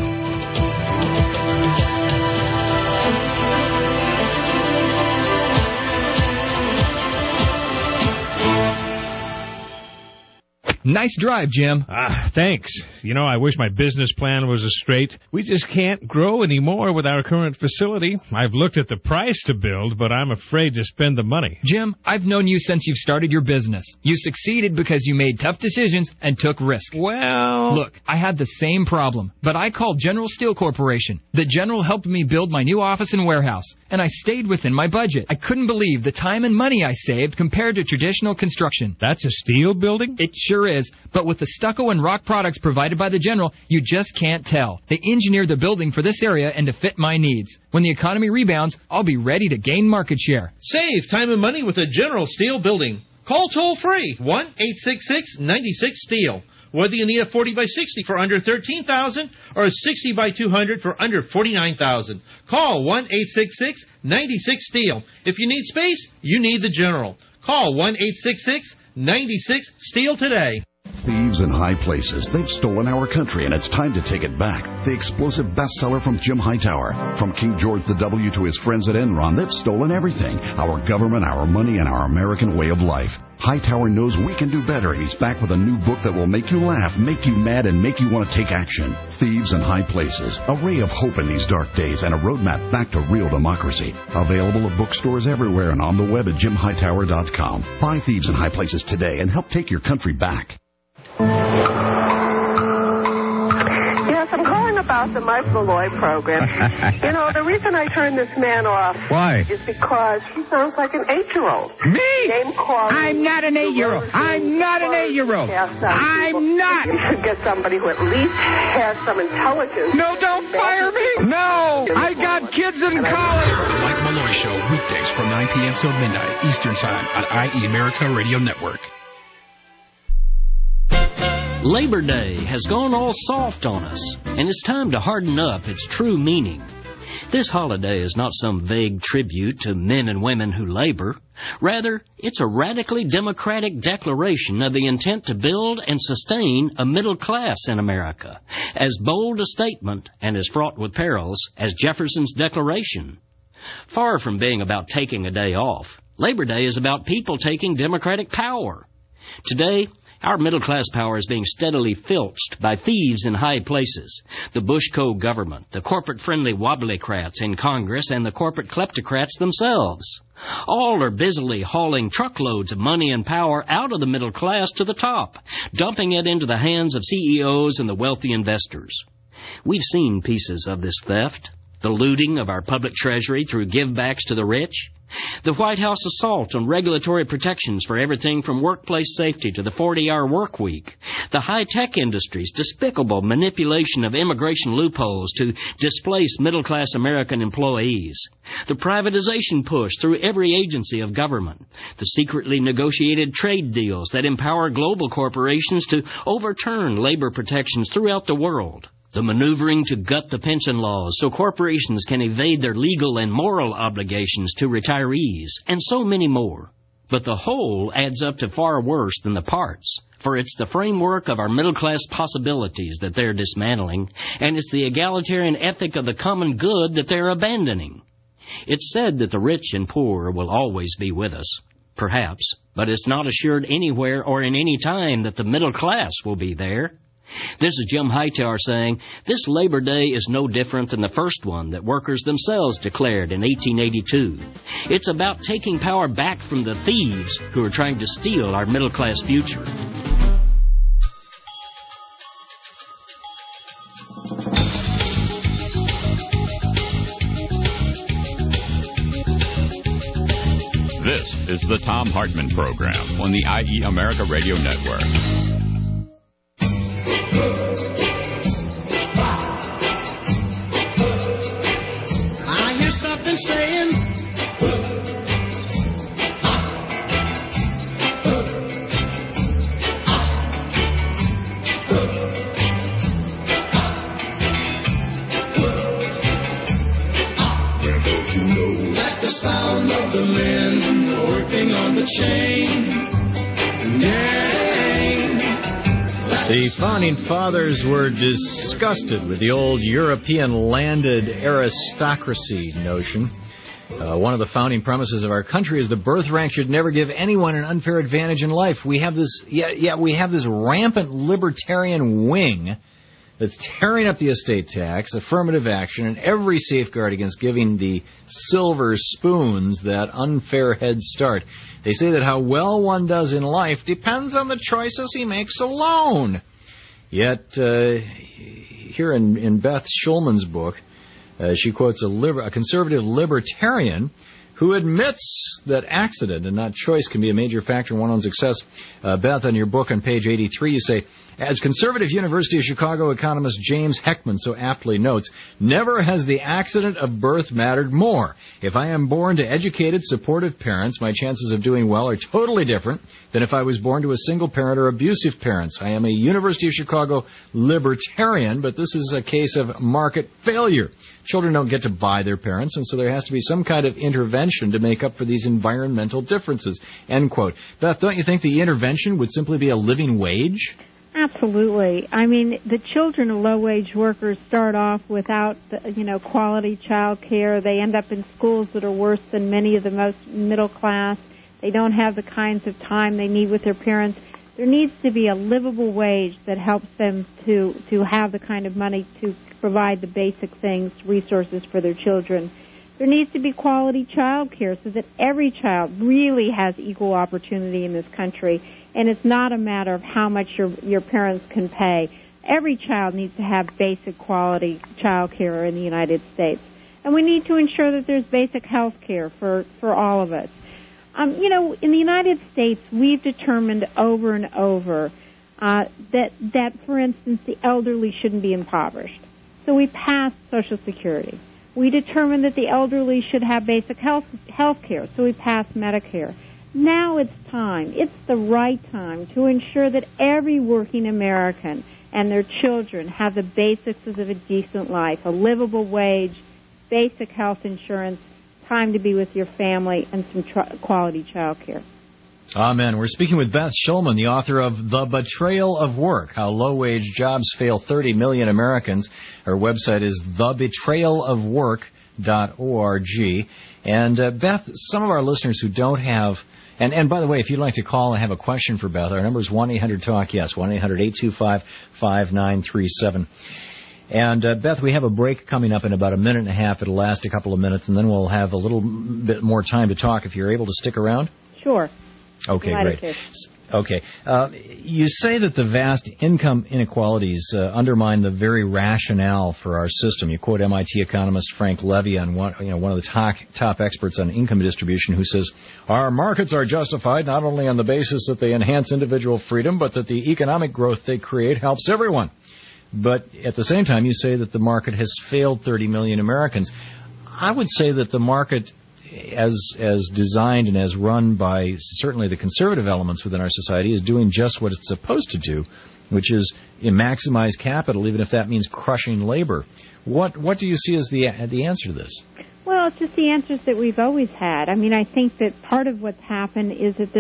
Nice drive, Jim. Ah, thanks. You know, I wish my business plan was as straight. We just can't grow anymore with our current facility. I've looked at the price to build, but I'm afraid to spend the money. Jim, I've known you since you've started your business. You succeeded because you made tough decisions and took risk. Well... Look, I had the same problem, but I called General Steel Corporation. The General helped me build my new office and warehouse, and I stayed within my budget. I couldn't believe the time and money I saved compared to traditional construction. That's a steel building? It sure is, but with the stucco and rock products provided by the General, you just can't tell. They engineered the building for this area and to fit my needs. When the economy rebounds, I'll be ready to gain market share. Save time and money with a General Steel building. Call toll-free, one eight six six, nine six, STEEL. Whether you need a forty by sixty for under thirteen thousand dollars or a sixty by two hundred for under forty-nine thousand dollars. Call one eight six six, nine six, STEEL. If you need space, you need the General. Call one eight six six, nine six, STEEL today. Thieves in high places. They've stolen our country, and it's time to take it back. The explosive bestseller from Jim Hightower. From King George the W to his friends at Enron, they've stolen everything. Our government, our money, and our American way of life. Hightower knows we can do better, and he's back with a new book that will make you laugh, make you mad, and make you want to take action. Thieves in High Places. A ray of hope in these dark days and a roadmap back to real democracy. Available at bookstores everywhere and on the web at jim hightower dot com. Buy Thieves in High Places today and help take your country back. Yes, I'm calling about the Mike Malloy program. You know, the reason I turned this man off Why? is because he sounds like an eight-year-old. Me? Name calling. I'm not an eight-year-old. I'm not an eight-year-old. I'm not. You should get somebody who at least has some intelligence. No, don't fire me. No, I got kids in college. The Mike Malloy Show, weekdays from nine p.m. till midnight Eastern Time on I E America Radio Network. Labor Day has gone all soft on us, and it's time to harden up its true meaning. This holiday is not some vague tribute to men and women who labor. Rather, it's a radically democratic declaration of the intent to build and sustain a middle class in America, as bold a statement and as fraught with perils as Jefferson's Declaration. Far from being about taking a day off, Labor Day is about people taking democratic power. Today, our middle-class power is being steadily filched by thieves in high places, the Bushco government, the corporate-friendly wobblycrats in Congress, and the corporate kleptocrats themselves. All are busily hauling truckloads of money and power out of the middle class to the top, dumping it into the hands of C E Os and the wealthy investors. We've seen pieces of this theft, the looting of our public treasury through givebacks to the rich, the White House assault on regulatory protections for everything from workplace safety to the forty-hour work week, the high-tech industry's despicable manipulation of immigration loopholes to displace middle-class American employees, the privatization push through every agency of government, the secretly negotiated trade deals that empower global corporations to overturn labor protections throughout the world, the maneuvering to gut the pension laws so corporations can evade their legal and moral obligations to retirees, and so many more. But the whole adds up to far worse than the parts. For it's the framework of our middle-class possibilities that they're dismantling, and it's the egalitarian ethic of the common good that they're abandoning. It's said that the rich and poor will always be with us. Perhaps, but it's not assured anywhere or in any time that the middle class will be there. This is Jim Hightower saying, this Labor Day is no different than the first one that workers themselves declared in eighteen eighty-two. It's about taking power back from the thieves who are trying to steal our middle class future. This is the Thom Hartmann Program on the I E America Radio Network. I hear something saying, that's the sound of the men working on the chain. The Founding Fathers were disgusted with the old European landed aristocracy notion. Uh, one of the founding premises of our country is the birth rank should never give anyone an unfair advantage in life. We have this, yeah, yeah, we have this rampant libertarian wing that's tearing up the estate tax, affirmative action, and every safeguard against giving the silver spoons that unfair head start. They say that how well one does in life depends on the choices he makes alone. Yet, uh, here in, in Beth Schulman's book, uh, she quotes a, liber- a conservative libertarian who admits that accident and not choice can be a major factor in one's success. Uh, Beth, on your book on page eighty-three, you say, as conservative University of Chicago economist James Heckman so aptly notes, never has the accident of birth mattered more. If I am born to educated, supportive parents, my chances of doing well are totally different than if I was born to a single parent or abusive parents. I am a University of Chicago libertarian, but this is a case of market failure. Children don't get to buy their parents, and so there has to be some kind of intervention to make up for these environmental differences. End quote. Beth, don't you think the intervention would simply be a living wage? Absolutely. I mean, the children of low-wage workers start off without, the, you know, quality child care. They end up in schools that are worse than many of the most middle class. They don't have the kinds of time they need with their parents. There needs to be a livable wage that helps them to, to have the kind of money to provide the basic things, resources for their children. There needs to be quality child care so that every child really has equal opportunity in this country. And it's not a matter of how much your your parents can pay. Every child needs to have basic quality child care in the United States. And we need to ensure that there's basic health care for, for all of us. Um, you know, in the United States, we've determined over and over uh, that, that, for instance, the elderly shouldn't be impoverished. So we passed Social Security. We determined that the elderly should have basic health health care. So we passed Medicare. Now it's time, it's the right time to ensure that every working American and their children have the basics of a decent life, a livable wage, basic health insurance, time to be with your family, and some tr- quality child care. Amen. We're speaking with Beth Schulman, the author of The Betrayal of Work, How Low-Wage Jobs Fail thirty million Americans. Her website is the betrayal of work dot org. And, uh, Beth, some of our listeners who don't have... And, and by the way, if you'd like to call and have a question for Beth, our number is one eight hundred talk yes, one eight hundred eight two five five nine three seven. And, uh, Beth, we have a break coming up in about a minute and a half. It'll last a couple of minutes, and then we'll have a little bit more time to talk if you're able to stick around. Sure. Okay, great. Okay. Uh, you say that the vast income inequalities uh, undermine the very rationale for our system. You quote M I T economist Frank Levy, on one, you know, one of the top, top experts on income distribution, who says, our markets are justified not only on the basis that they enhance individual freedom, but that the economic growth they create helps everyone. But at the same time, you say that the market has failed thirty million Americans. I would say that the market, as as designed and as run by certainly the conservative elements within our society, is doing just what it's supposed to do, which is you know, maximize capital, even if that means crushing labor. What what do you see as the the answer to this? Well, it's just the answers that we've always had. I mean, I think that part of what's happened is that the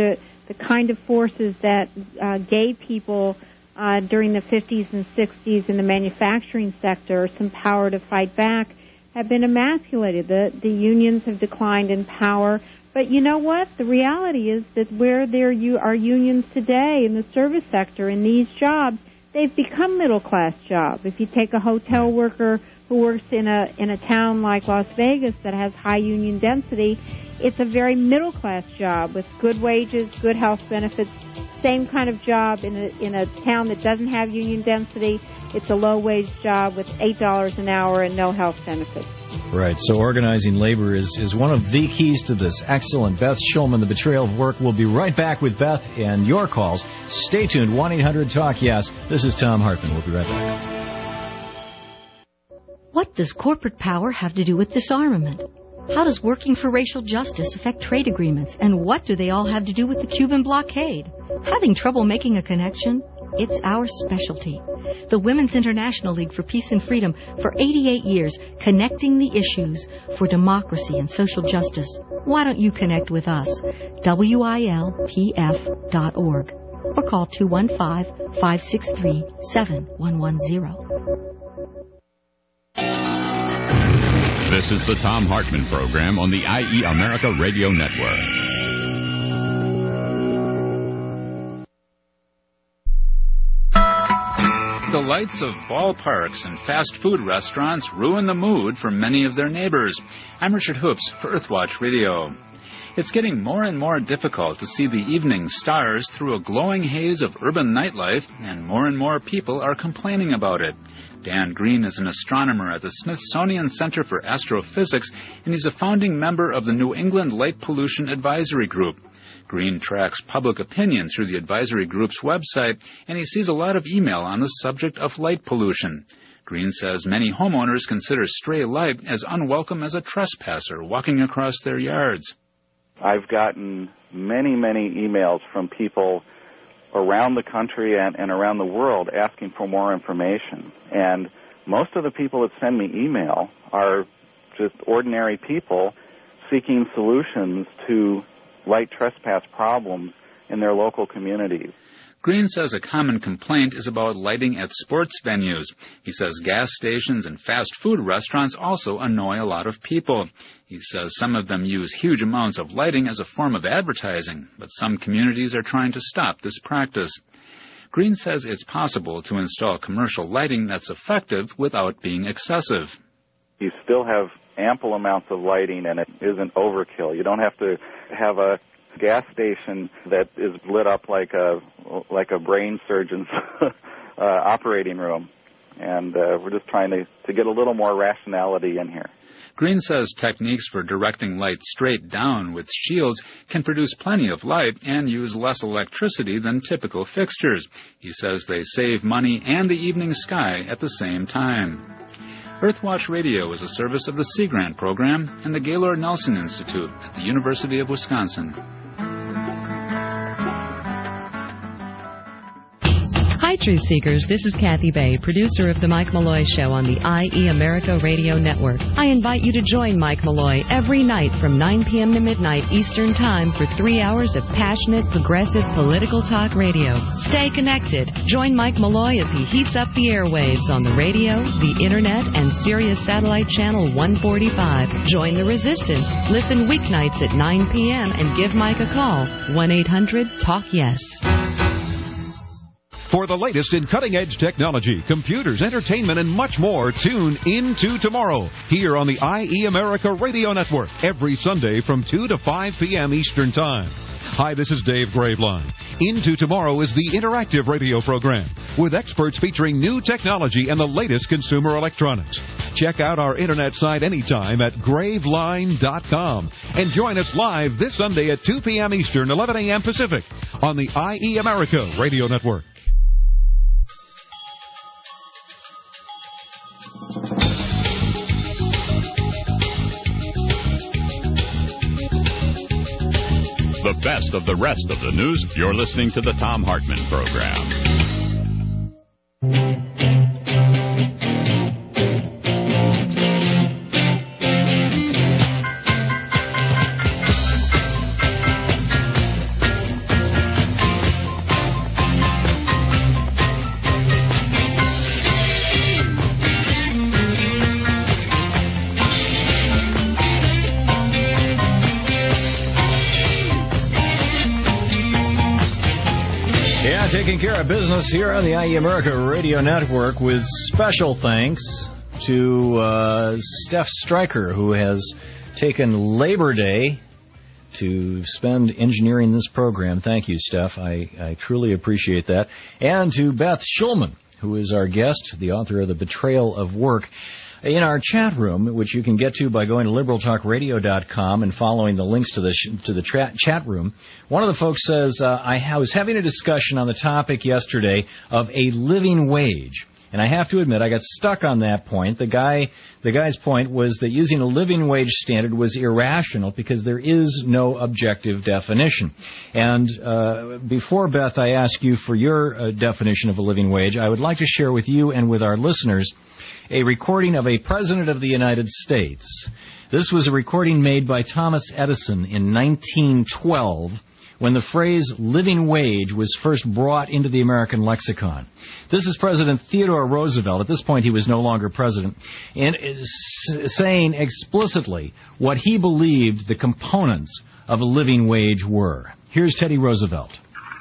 the kind of forces that uh, gay people uh, during the fifties and sixties in the manufacturing sector some power to fight back have been emasculated. The, the unions have declined in power. But you know what? The reality is that where there you are unions today in the service sector, in these jobs, they've become middle-class jobs. If you take a hotel worker who works in a in a town like Las Vegas that has high union density, it's a very middle-class job with good wages, good health benefits. Same kind of job in a in a town that doesn't have union density. It's a low-wage job with eight dollars an hour and no health benefits. Right, so organizing labor is, is one of the keys to this. Excellent. Beth Schulman, The Betrayal of Work. We'll be right back with Beth and your calls. Stay tuned. one eight hundred talk yes. This is Tom Hartman. We'll be right back. What does corporate power have to do with disarmament? How does working for racial justice affect trade agreements? And what do they all have to do with the Cuban blockade? Having trouble making a connection? It's our specialty. The Women's International League for Peace and Freedom, for eighty-eight years, connecting the issues for democracy and social justice. Why don't you connect with us? W I L P F dot org or call two one five, five six three, seven one one zero. This is the Tom Hartman Program on the I E America Radio Network. The lights of ballparks and fast food restaurants ruin the mood for many of their neighbors. I'm Richard Hoops for Earthwatch Radio. It's getting more and more difficult to see the evening stars through a glowing haze of urban nightlife, and more and more people are complaining about it. Dan Green is an astronomer at the Smithsonian Center for Astrophysics, and he's a founding member of the New England Light Pollution Advisory Group. Green tracks public opinion through the advisory group's website, and he sees a lot of email on the subject of light pollution. Green says many homeowners consider stray light as unwelcome as a trespasser walking across their yards. I've gotten many, many emails from people around the country and, and around the world asking for more information. And most of the people that send me email are just ordinary people seeking solutions to light trespass problems in their local communities. Green says a common complaint is about lighting at sports venues. He says gas stations and fast food restaurants also annoy a lot of people. He says some of them use huge amounts of lighting as a form of advertising, but some communities are trying to stop this practice. Green says it's possible to install commercial lighting that's effective without being excessive. You still have ample amounts of lighting, and it isn't overkill. You don't have to have a gas station that is lit up like a like a brain surgeon's uh, operating room, and uh, we're just trying to, to get a little more rationality in here. Green says techniques for directing light straight down with shields can produce plenty of light and use less electricity than typical fixtures. He says they save money and the evening sky at the same time. Earthwatch Radio is a service of the Sea Grant Program and the Gaylord Nelson Institute at the University of Wisconsin. Hi, Truth Seekers. This is Kathy Bay, producer of The Mike Malloy Show on the I E America Radio Network. I invite you to join Mike Malloy every night from nine p.m. to midnight Eastern Time for three hours of passionate, progressive, political talk radio. Stay connected. Join Mike Malloy as he heats up the airwaves on the radio, the Internet, and Sirius Satellite Channel one forty-five. Join the resistance. Listen weeknights at nine p.m. and give Mike a call. one eight hundred talk yes. For the latest in cutting-edge technology, computers, entertainment, and much more, tune into tomorrow here on the I E America Radio Network every Sunday from two to five p.m. Eastern Time. Hi, this is Dave Graveline. Into Tomorrow is the interactive radio program with experts featuring new technology and the latest consumer electronics. Check out our internet site anytime at graveline dot com and join us live this Sunday at two p.m. Eastern, eleven a.m. Pacific on the I E America Radio Network. The best of the rest of the news. You're listening to the Tom Hartman Program. taking care of business here on the I E America Radio Network with special thanks to uh, Steph Stryker, who has taken Labor Day to spend engineering this program. Thank you, Steph. I, I truly appreciate that. And to Beth Schulman, who is our guest, the author of The Betrayal of Work. In our chat room, which you can get to by going to liberal talk radio dot com and following the links to the sh- to the tra- chat room, one of the folks says, uh, I ha- was having a discussion on the topic yesterday of a living wage. And I have to admit, I got stuck on that point. The guy, the guy's point was that using a living wage standard was irrational because there is no objective definition. And uh, before, Beth, I ask you for your uh, definition of a living wage, I would like to share with you and with our listeners a recording of a president of the United States. This was a recording made by Thomas Edison in nineteen twelve when the phrase living wage was first brought into the American lexicon. This is President Theodore Roosevelt. At this point, he was no longer president, and saying explicitly what he believed the components of a living wage were. Here's Teddy Roosevelt.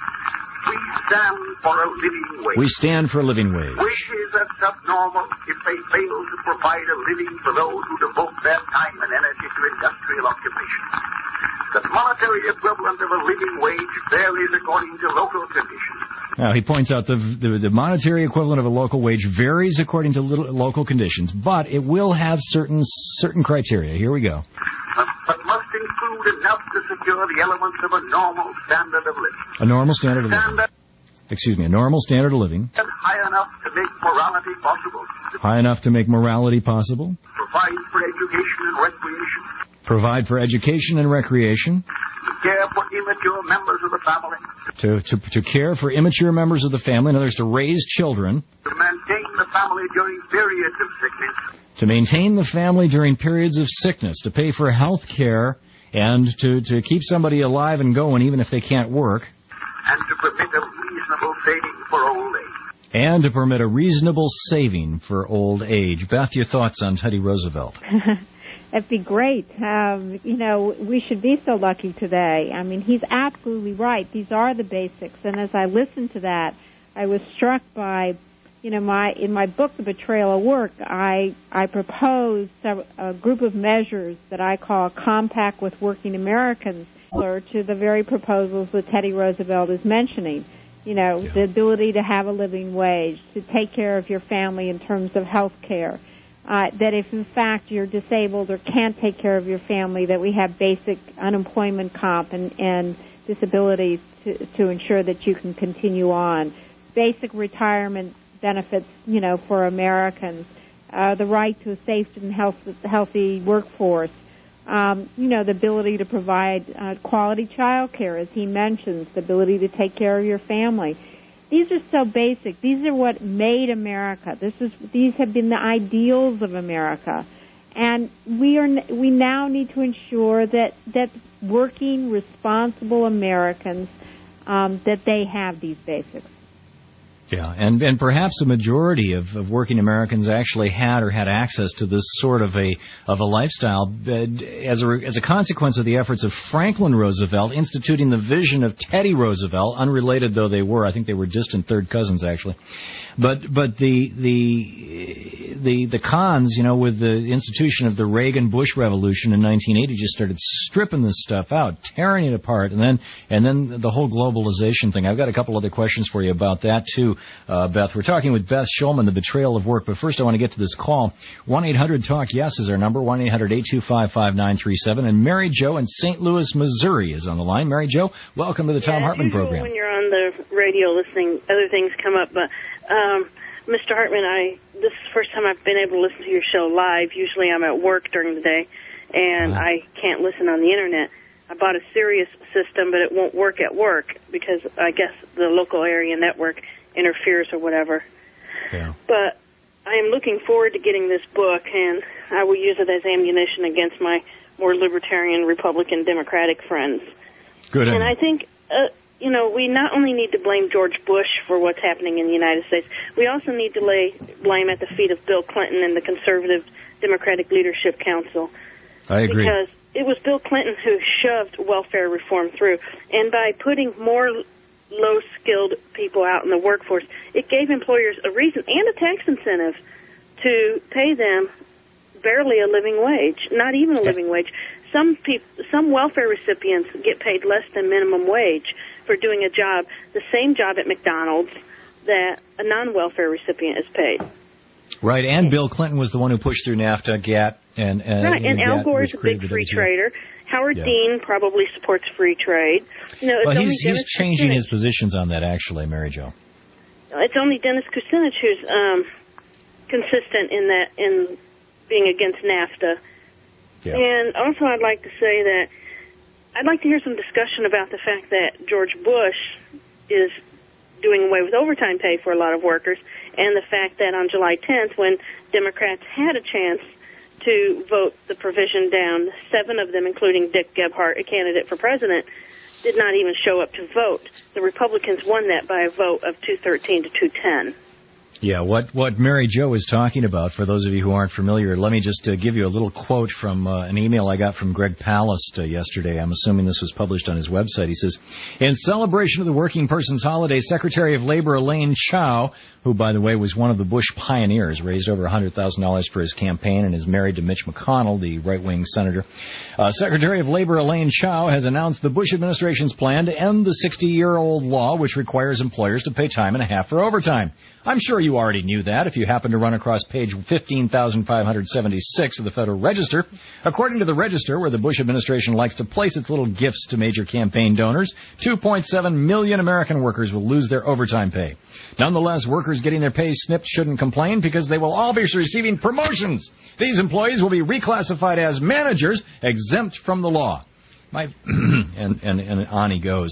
We stand for a living wage. We stand for a living wage. Wages are subnormal if they fail to provide a living for those who devote their time and energy to industrial occupation. The monetary equivalent of a living wage varies according to local conditions. Now, he points out the, the the monetary equivalent of a local wage varies according to little, local conditions, but it will have certain certain criteria. Here we go. But, but must include enough to secure the elements of a normal standard of living. A normal standard of living. Standard Excuse me, a normal standard of living. high enough to make morality possible. High enough to make morality possible. Provide for education and recreation. Provide for education and recreation. To care for immature members of the family. To, to, to care for immature members of the family. In other words, to raise children. To maintain the family during periods of sickness. To maintain the family during periods of sickness. To pay for health care and to, to keep somebody alive and going even if they can't work. And to permit a reasonable saving for old age. And to permit a reasonable saving for old age. Beth, your thoughts on Teddy Roosevelt? That'd be great. Um, you know, we should be so lucky today. I mean, he's absolutely right. These are the basics. And as I listened to that, I was struck by, you know, my in my book, The Betrayal of Work, I I proposed a group of measures that I call Compact with Working Americans, similar to the very proposals that Teddy Roosevelt is mentioning. You know, yeah. The ability to have a living wage, to take care of your family in terms of health care. Uh, that if, in fact, you're disabled or can't take care of your family, that we have basic unemployment comp and, and disabilities to, to ensure that you can continue on. Basic retirement benefits, you know, for Americans. Uh, the right to a safe and health, healthy workforce. Um, you know, the ability to provide uh, quality child care, as he mentions, the ability to take care of your family. These are so basic. These are what made America. This is these have been the ideals of America, and we are we now need to ensure that that working, responsible Americans um, that they have these basics. Yeah, and and perhaps a majority of, of working Americans actually had or had access to this sort of a of a lifestyle as a as a consequence of the efforts of Franklin Roosevelt instituting the vision of Teddy Roosevelt, unrelated though they were. I think they were distant third cousins actually. But but the the the the cons, you know, with the institution of the Reagan-Bush revolution in nineteen eighty, just started stripping this stuff out, tearing it apart, and then and then the whole globalization thing. I've got a couple other questions for you about that too, uh, Beth. We're talking with Beth Schulman, The Betrayal of Work, but first I want to get to this call. one eight hundred talk yes is our number. one eight hundred eight two five five nine three seven. And Mary Jo in Saint Louis, Missouri, is on the line. Mary Jo, welcome to the Tom yeah, Hartman program. When you're on the radio listening, other things come up, but. Um, Mister Hartman, I this is the first time I've been able to listen to your show live. Usually I'm at work during the day, and I can't listen on the Internet. I bought a Sirius system, but it won't work at work because I guess the local area network interferes or whatever. Yeah. But I am looking forward to getting this book, and I will use it as ammunition against my more libertarian, Republican, Democratic friends. Good. And I think... Uh, You know, we not only need to blame George Bush for what's happening in the United States, we also need to lay blame at the feet of Bill Clinton and the conservative Democratic Leadership Council. I agree. Because it was Bill Clinton who shoved welfare reform through. And by putting more low-skilled people out in the workforce. It gave employers a reason and a tax incentive to pay them barely a living wage, not even a living wage. Some people, some welfare recipients get paid less than minimum wage for doing a job, the same job at McDonald's that a non-welfare recipient is paid. Right, and Bill Clinton was the one who pushed through NAFTA, GATT, and and, right, and, and Al Gore is a big free trader. Howard yeah. Dean probably supports free trade. You know, it's well, only he's, he's changing his positions on that, actually, Mary Jo. It's only Dennis Kucinich who's um, consistent in that in being against NAFTA. Yeah. And also, I'd like to say that I'd like to hear some discussion about the fact that George Bush is doing away with overtime pay for a lot of workers, and the fact that on July tenth, when Democrats had a chance to vote the provision down, seven of them, including Dick Gebhardt, a candidate for president, did not even show up to vote. The Republicans won that by a vote of two thirteen to two ten. Yeah, what, what Mary Jo is talking about, for those of you who aren't familiar, let me just uh, give you a little quote from uh, an email I got from Greg Palast uh, yesterday. I'm assuming this was published on his website. He says, in celebration of the Working Person's Holiday, Secretary of Labor Elaine Chao, who, by the way, was one of the Bush pioneers, raised over one hundred thousand dollars for his campaign and is married to Mitch McConnell, the right-wing senator. Uh, Secretary of Labor Elaine Chao has announced the Bush administration's plan to end the sixty-year-old law which requires employers to pay time and a half for overtime. I'm sure you already knew that if you happen to run across page fifteen thousand five hundred seventy-six of the Federal Register. According to the Register, where the Bush administration likes to place its little gifts to major campaign donors, two point seven million American workers will lose their overtime pay. Nonetheless, workers getting their pay snipped shouldn't complain because they will all be receiving promotions. These employees will be reclassified as managers, exempt from the law. My and, and, and on he goes.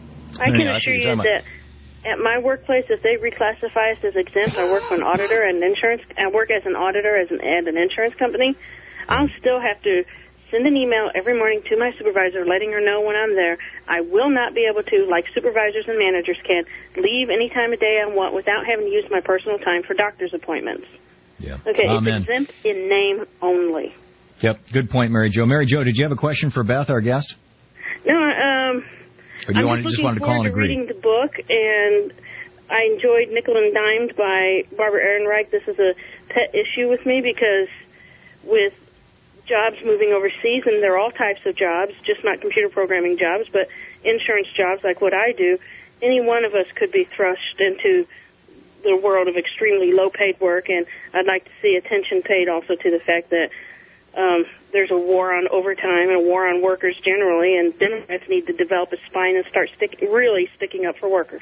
I can anyway, assure you that at my workplace, if they reclassify us as exempt, I work for an auditor and insurance. I work as an auditor as an, at an insurance company. I'll still have to send an email every morning to my supervisor letting her know when I'm there. I will not be able to, like supervisors and managers can, leave any time of day I want without having to use my personal time for doctor's appointments. Yeah. Okay, Amen. It's exempt in name only. Yep, good point, Mary Jo. Mary Jo, did you have a question for Beth, our guest? No, um... Or do you I'm want, just, just wanted to call and agree? reading the book, and I enjoyed Nickel and Dimed by Barbara Ehrenreich. This is a pet issue with me because with jobs moving overseas, and there are all types of jobs, just not computer programming jobs, but insurance jobs like what I do, any one of us could be thrust into the world of extremely low-paid work, and I'd like to see attention paid also to the fact that Um, there's a war on overtime and a war on workers generally, and Democrats need to develop a spine and start stick, really sticking up for workers.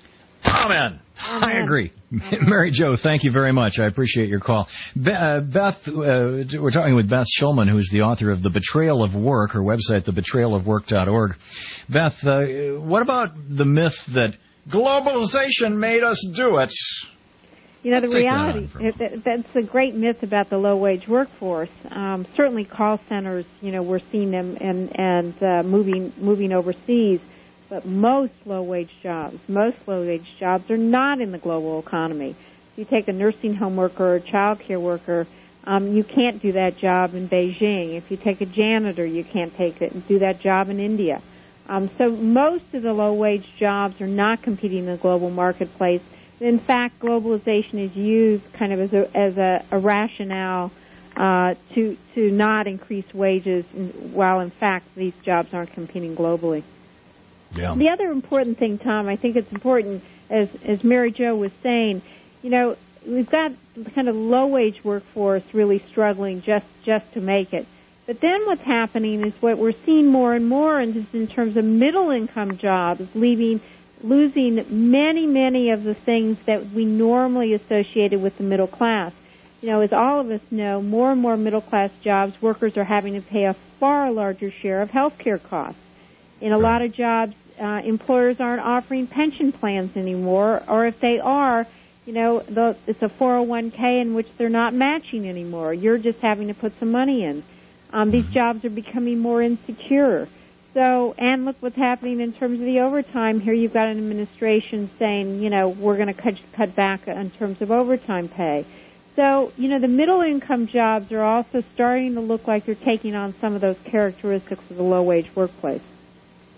Amen. I agree. Mary Jo, thank you very much. I appreciate your call. Be- uh, Beth, uh, we're talking with Beth Shulman, who's the author of The Betrayal of Work, her website, the betrayal of work dot org. Beth, uh, what about the myth that globalization made us do it? You know, Let's the reality, it, that's a great myth about the low-wage workforce. Um, certainly call centers, you know, we're seeing them and, and uh, moving moving overseas, but most low-wage jobs, most low-wage jobs are not in the global economy. If you take a nursing home worker or a child care worker, um, you can't do that job in Beijing. If you take a janitor, you can't take it and do that job in India. Um, so most of the low-wage jobs are not competing in the global marketplace. In fact, globalization is used kind of as a, as a, a rationale uh, to to not increase wages, while in fact these jobs aren't competing globally. Yeah. The other important thing, Tom, I think it's important, as as Mary Jo was saying, you know, we've got kind of low-wage workforce really struggling just just to make it. But then what's happening is what we're seeing more and more is in terms of middle-income jobs leaving. losing many, many of the things that we normally associated with the middle class. You know, as all of us know, more and more middle-class jobs, workers are having to pay a far larger share of health care costs. In a lot of jobs, uh, employers aren't offering pension plans anymore, or if they are, you know, the, it's a four oh one k in which they're not matching anymore. You're just having to put some money in. Um, these jobs are becoming more insecure. So, and look what's happening in terms of the overtime. Here you've got an administration saying, you know, we're going to cut, cut back in terms of overtime pay. So, you know, the middle-income jobs are also starting to look like they're taking on some of those characteristics of the low-wage workplace.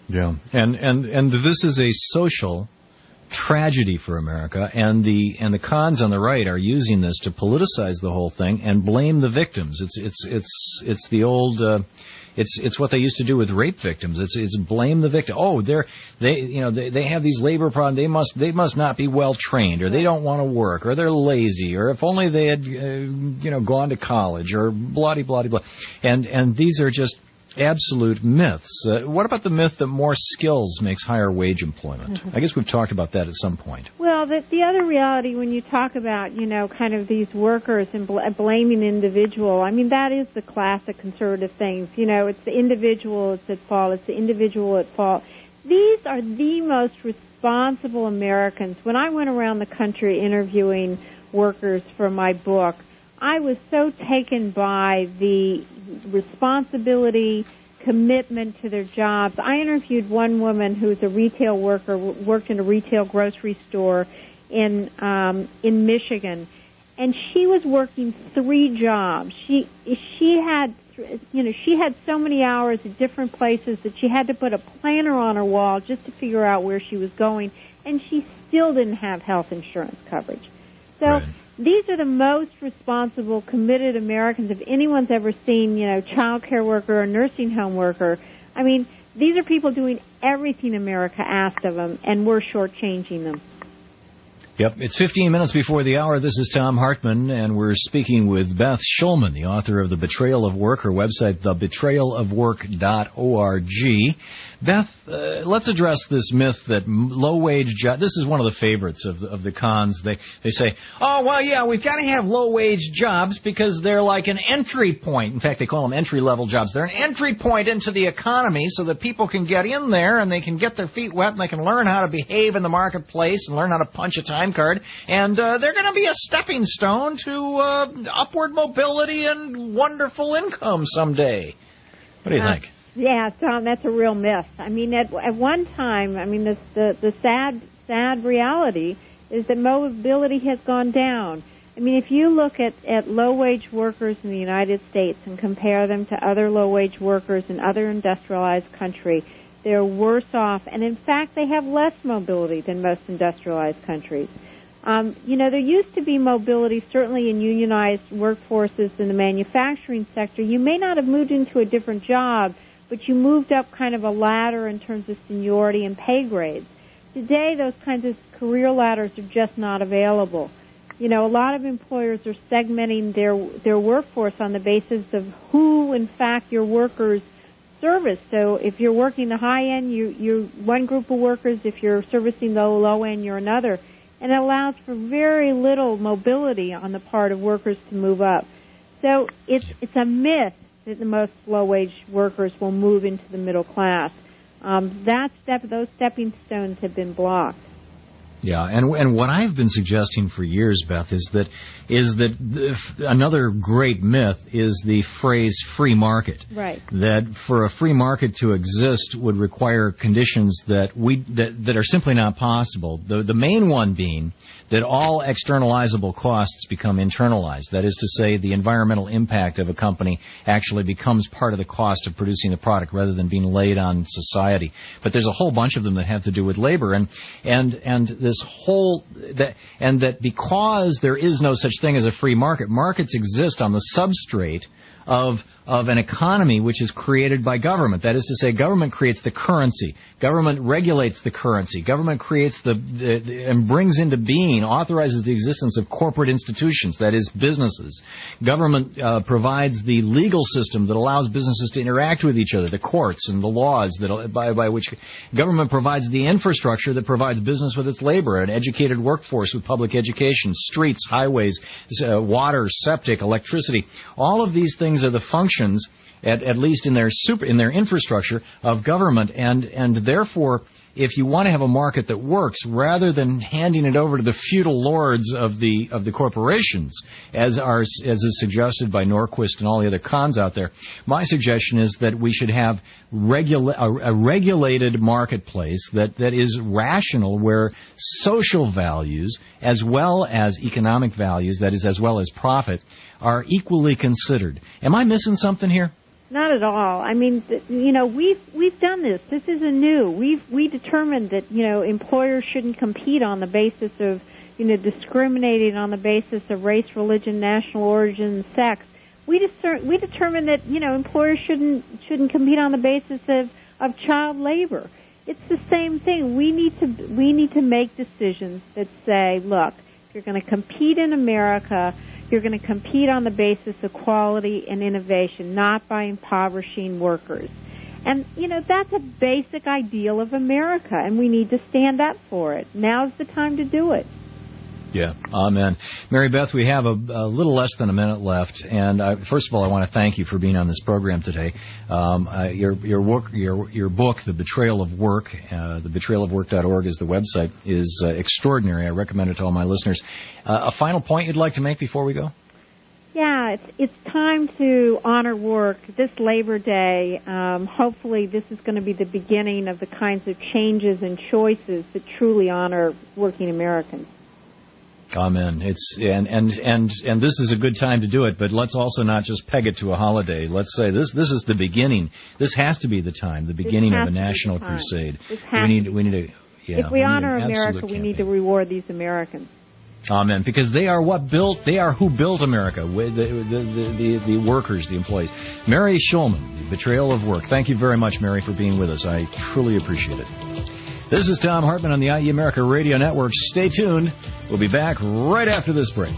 Yeah, and and and this is a social tragedy for America, and the and the cons on the right are using this to politicize the whole thing and blame the victims. It's it's it's it's the old. Uh, It's it's what they used to do with rape victims. It's it's blame the victim. Oh, they're they you know they they have these labor problems. They must they must not be well trained, or they don't want to work, or they're lazy, or if only they had uh, you know gone to college, or blah blah blah blah. And and these are just absolute myths. Uh, what about the myth that more skills makes higher wage employment? Mm-hmm. I guess we've talked about that at some point. Well, the, the other reality when you talk about, you know, kind of these workers and bl- blaming the individual, I mean, that is the classic conservative things. You know, it's the individual that's at fault. It's the individual at fault. These are the most responsible Americans. When I went around the country interviewing workers for my book, I was so taken by the responsibility, commitment to their jobs. I interviewed one woman who was a retail worker, worked in a retail grocery store in um, in Michigan, and she was working three jobs. She she had you know she had so many hours at different places that she had to put a planner on her wall just to figure out where she was going, and she still didn't have health insurance coverage. So. Right. These are the most responsible, committed Americans. If anyone's ever seen, you know, child care worker or nursing home worker, I mean, these are people doing everything America asked of them, and we're shortchanging them. Yep, it's fifteen minutes before the hour. This is Tom Hartman, and we're speaking with Beth Schulman, the author of The Betrayal of Work, her website, the betrayal of work dot org. Beth, uh, let's address this myth that low-wage jobs, this is one of the favorites of the, of the cons. They they say, oh, well, yeah, we've got to have low-wage jobs because they're like an entry point. In fact, they call them entry-level jobs. They're an entry point into the economy so that people can get in there and they can get their feet wet and they can learn how to behave in the marketplace and learn how to punch a time card. And uh, they're going to be a stepping stone to uh, upward mobility and wonderful income someday. What do you uh, think? Yeah, Tom, that's a real myth. I mean, at, at one time, I mean, the, the the sad sad reality is that mobility has gone down. I mean, if you look at, at low-wage workers in the United States and compare them to other low-wage workers in other industrialized countries, they're worse off. And, in fact, they have less mobility than most industrialized countries. Um, you know, there used to be mobility, certainly in unionized workforces in the manufacturing sector. You may not have moved into a different job, but you moved up kind of a ladder in terms of seniority and pay grades. Today, those kinds of career ladders are just not available. You know, a lot of employers are segmenting their their workforce on the basis of who, in fact, your workers service. So if you're working the high end, you, you're one group of workers. If you're servicing the low end, you're another. And it allows for very little mobility on the part of workers to move up. So it's it's a myth that the most low-wage workers will move into the middle class. Um, that step, those stepping stones have been blocked. Yeah, and and what I've been suggesting for years, Beth, is that is that the, another great myth is the phrase free market. Right. That for a free market to exist would require conditions that we that, that are simply not possible. The the main one being that all externalizable costs become internalized. That is to say, the environmental impact of a company actually becomes part of the cost of producing the product rather than being laid on society. But there's a whole bunch of them that have to do with labor, and and and this whole that and that because there is no such thing as a free market, markets exist on the substrate of of an economy which is created by government. That is to say, government creates the currency. Government regulates the currency. Government creates the, the, the and brings into being, authorizes the existence of corporate institutions, that is, businesses. Government uh, provides the legal system that allows businesses to interact with each other, the courts and the laws that by, by which government provides the infrastructure that provides business with its labor, an educated workforce with public education, streets, highways, uh, water, septic, electricity. All of these things are the functions At, at least in their super, in their infrastructure of government, and and therefore, if you want to have a market that works, rather than handing it over to the feudal lords of the of the corporations, as are as is suggested by Norquist and all the other cons out there, my suggestion is that we should have regula- a, a regulated marketplace that, that is rational, where social values as well as economic values, that is, as well as profit, are equally considered. Am I missing something here? Not at all. I mean, th- you know, we've we've done this. This isn't new. We've we determined that you know employers shouldn't compete on the basis of you know discriminating on the basis of race, religion, national origin, sex. We discern, we determined that you know employers shouldn't shouldn't compete on the basis of, of child labor. It's the same thing. We need to we need to make decisions that say, look, if you're going to compete in America, you're going to compete on the basis of quality and innovation, not by impoverishing workers. And, you know, that's a basic ideal of America, and we need to stand up for it. Now's the time to do it. Yeah, amen. Mary Beth, we have a, a little less than a minute left, and I, first of all, I want to thank you for being on this program today. Um, uh, your your work, your your book, The Betrayal of Work, uh, the betrayal of work dot org is the website, is uh, extraordinary. I recommend it to all my listeners. Uh, a final point you'd like to make before we go? Yeah, it's it's time to honor work this Labor Day. Um, hopefully, this is going to be the beginning of the kinds of changes and choices that truly honor working Americans. Amen. It's and, and and and this is a good time to do it, but let's also not just peg it to a holiday. Let's say this this is the beginning. This has to be the time, the beginning of a national crusade. We need we need to yeah. If we, we honor America, we need to reward these Americans. Amen. Because they are what built. They are who built America. The the the, the, the workers, the employees. Mary Schulman, The Betrayal of Work. Thank you very much, Mary, for being with us. I truly appreciate it. This is Tom Hartman on the I E America Radio Network. Stay tuned. We'll be back right after this break.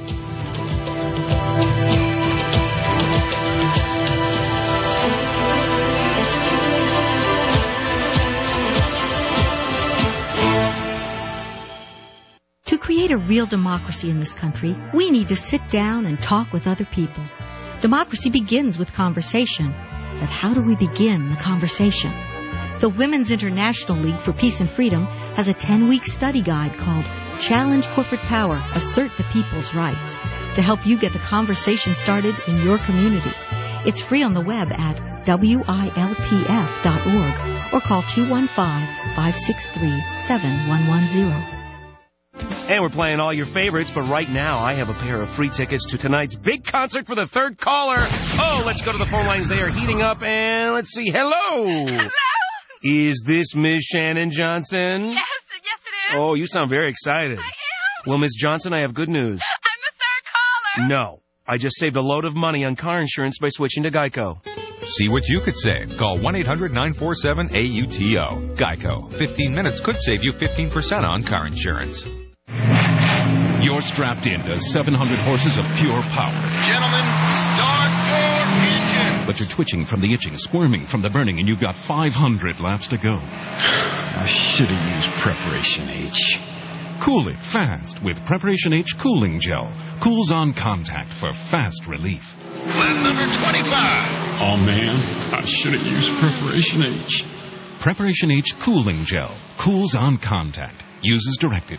To create a real democracy in this country, we need to sit down and talk with other people. Democracy begins with conversation. But how do we begin the conversation? The Women's International League for Peace and Freedom has a ten-week study guide called Challenge Corporate Power, Assert the People's Rights, to help you get the conversation started in your community. It's free on the web at W I L P F dot org or call two one five, five six three, seven one one zero. And we're playing all your favorites, but right now I have a pair of free tickets to tonight's big concert for the third caller. Oh, let's go to the phone lines. They are heating up, and let's see. Hello. Hello. Is this Miz Shannon Johnson? Yes, yes it is. Oh, you sound very excited. I am. Well, Miz Johnson, I have good news. I'm the third caller. No. I just saved a load of money on car insurance by switching to Geico. See what you could save. Call one eight hundred nine four seven A U T O. Geico. fifteen minutes could save you fifteen percent on car insurance. You're strapped into seven hundred horses of pure power. Gentlemen, start your engine. But you're twitching from the itching, squirming from the burning, and you've got five hundred laps to go. I should have used Preparation H. Cool it fast with Preparation H Cooling Gel. Cools on contact for fast relief. Lap number twenty-five. Oh, man, I should have used Preparation H. Preparation H Cooling Gel. Cools on contact. Use as directed.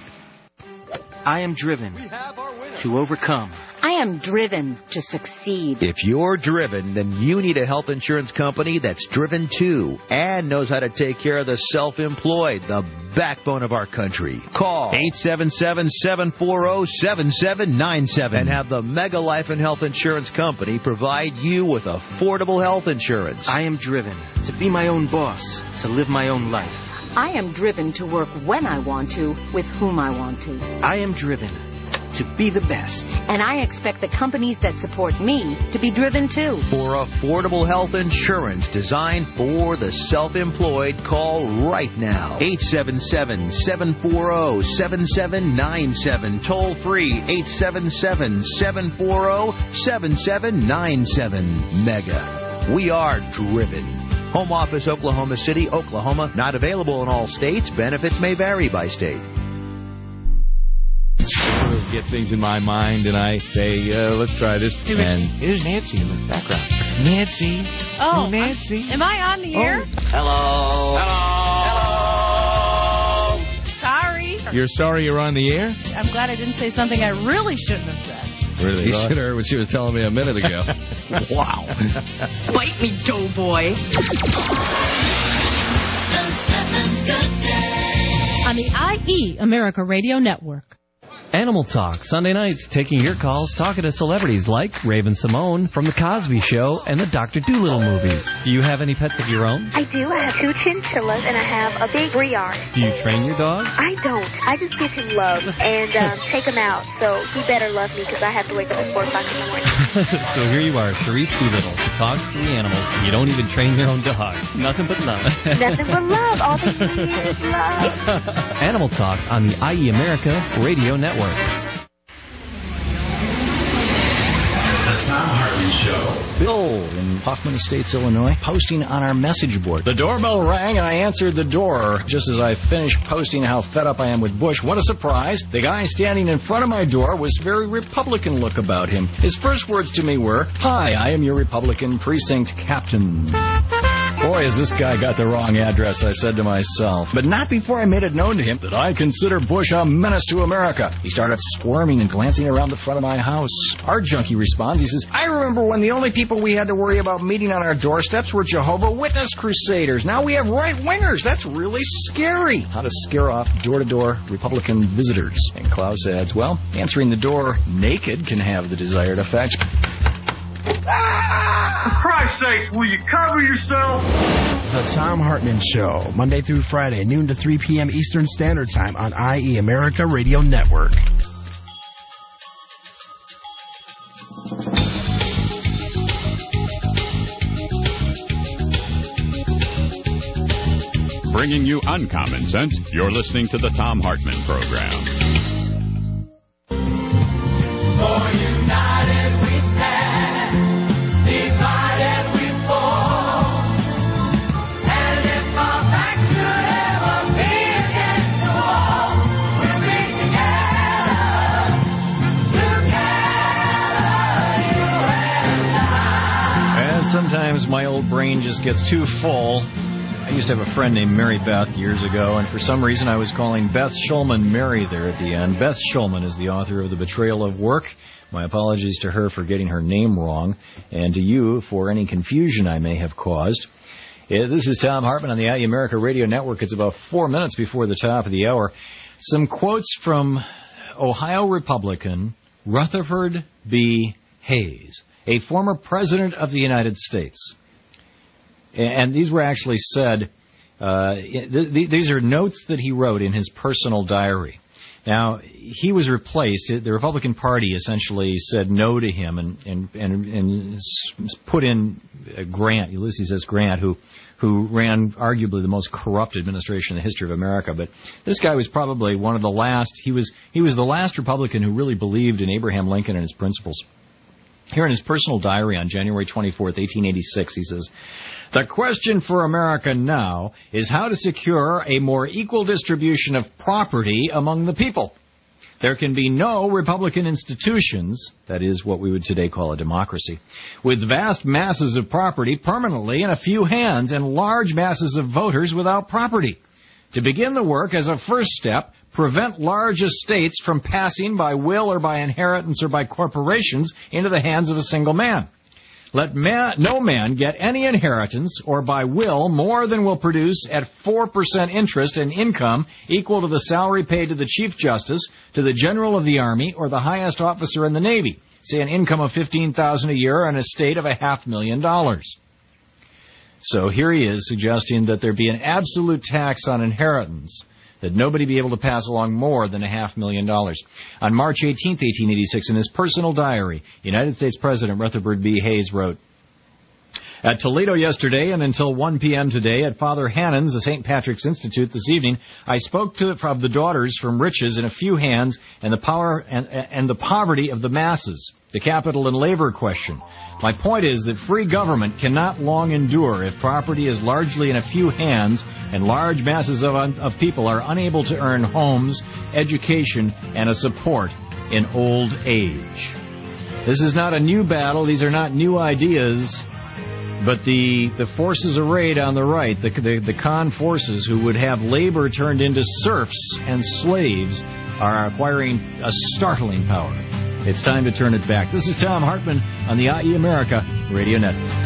I am driven to overcome. I am driven to succeed. If you're driven, then you need a health insurance company that's driven too and knows how to take care of the self-employed, the backbone of our country. Call eight seven seven, seven four zero, seven seven nine seven and have the Mega Life and Health Insurance Company provide you with affordable health insurance. I am driven to be my own boss, to live my own life. I am driven to work when I want to, with whom I want to. I am driven to be the best. And I expect the companies that support me to be driven too. For affordable health insurance designed for the self-employed, call right now. eight seven seven, seven four zero, seven seven nine seven. Toll free eight seven seven, seven four zero, seven seven nine seven. Mega. We are driven. Home office, Oklahoma City, Oklahoma. Not available in all states. Benefits may vary by state. Get things in my mind, and I say, uh, let's try this. And here's Nancy in the background. Nancy. Oh, oh Nancy. Am I on the air? Oh. Hello. Hello. Hello. Sorry. You're sorry you're on the air? I'm glad I didn't say something I really shouldn't have said. Really? You should have heard what she was telling me a minute ago. Wow. Bite me, doughboy. On the I E America Radio Network. Animal Talk, Sunday nights, taking your calls, talking to celebrities like Raven Simone from The Cosby Show and the Doctor Dolittle movies. Do you have any pets of your own? I do. I have two chinchillas, and I have a big Briard. Do you train your dog? I don't. I just give him love and um, take him out, so he better love me because I have to wake up at four o'clock in the morning. So here you are, Therese Doolittle, who talks to the animals, and you don't even train your own dog. Nothing but love. Nothing but love. All they need is love. Animal Talk on the I E America Radio Network. The Tom Hartman Show. Bill in Hoffman Estates, Illinois, posting on our message board. The doorbell rang and I answered the door. Just as I finished posting how fed up I am with Bush, what a surprise. The guy standing in front of my door was very Republican look about him. His first words to me were, "Hi, I am your Republican precinct captain." Boy, has this guy got the wrong address, I said to myself. But not before I made it known to him that I consider Bush a menace to America. He started squirming and glancing around the front of my house. Our junkie responds. He says, "I remember when the only people we had to worry about meeting on our doorsteps were Jehovah's Witness crusaders. Now we have right-wingers. That's really scary." How to scare off door-to-door Republican visitors. And Klaus adds, well, answering the door naked can have the desired effect. For Christ's sake, will you cover yourself? The Tom Hartman Show, Monday through Friday, noon to three p.m. Eastern Standard Time on I E America Radio Network. Bringing you uncommon sense, you're listening to the Tom Hartman Program. For united we stand, divided we fall. And if our back should ever be against the wall, we'll be together, together, you and I. And sometimes my old brain just gets too full. I used to have a friend named Mary Beth years ago, and for some reason I was calling Beth Schulman Mary there at the end. Beth Schulman is the author of The Betrayal of Work. My apologies to her for getting her name wrong, and to you for any confusion I may have caused. Yeah, this is Tom Hartman on the I E America Radio Network. It's about four minutes before the top of the hour. Some quotes from Ohio Republican Rutherford B. Hayes, a former president of the United States. And these were actually said, uh, th- th- these are notes that he wrote in his personal diary. Now, he was replaced. The Republican Party essentially said no to him and, and, and, and put in Grant, Ulysses S. Grant, who, who ran arguably the most corrupt administration in the history of America. But this guy was probably one of the last, he was, he was the last Republican who really believed in Abraham Lincoln and his principles. Here in his personal diary on January twenty-fourth, eighteen eighty-six, he says, "The question for America now is how to secure a more equal distribution of property among the people. There can be no Republican institutions," that is what we would today call a democracy, "with vast masses of property permanently in a few hands and large masses of voters without property. To begin the work as a first step, prevent large estates from passing by will or by inheritance or by corporations into the hands of a single man. Let man, no man get any inheritance or by will more than will produce at four percent interest an income equal to the salary paid to the Chief Justice, to the General of the Army, or the highest officer in the Navy, say an income of fifteen thousand dollars a year and an estate of a half million dollars." So here he is suggesting that there be an absolute tax on inheritance, that nobody be able to pass along more than a half million dollars. On March eighteenth, eighteen eighty-six, in his personal diary, United States President Rutherford B. Hayes wrote, "At Toledo yesterday and until one p.m. today at Father Hannon's, the Saint Patrick's Institute this evening, I spoke to of the daughters from riches in a few hands and the power and, and the poverty of the masses, the capital and labor question. My point is that free government cannot long endure if property is largely in a few hands and large masses of, of people are unable to earn homes, education, and a support in old age." This is not a new battle. These are not new ideas. But the, the forces arrayed on the right, the, the, the con forces who would have labor turned into serfs and slaves, are acquiring a startling power. It's time to turn it back. This is Tom Hartman on the I E America Radio Network.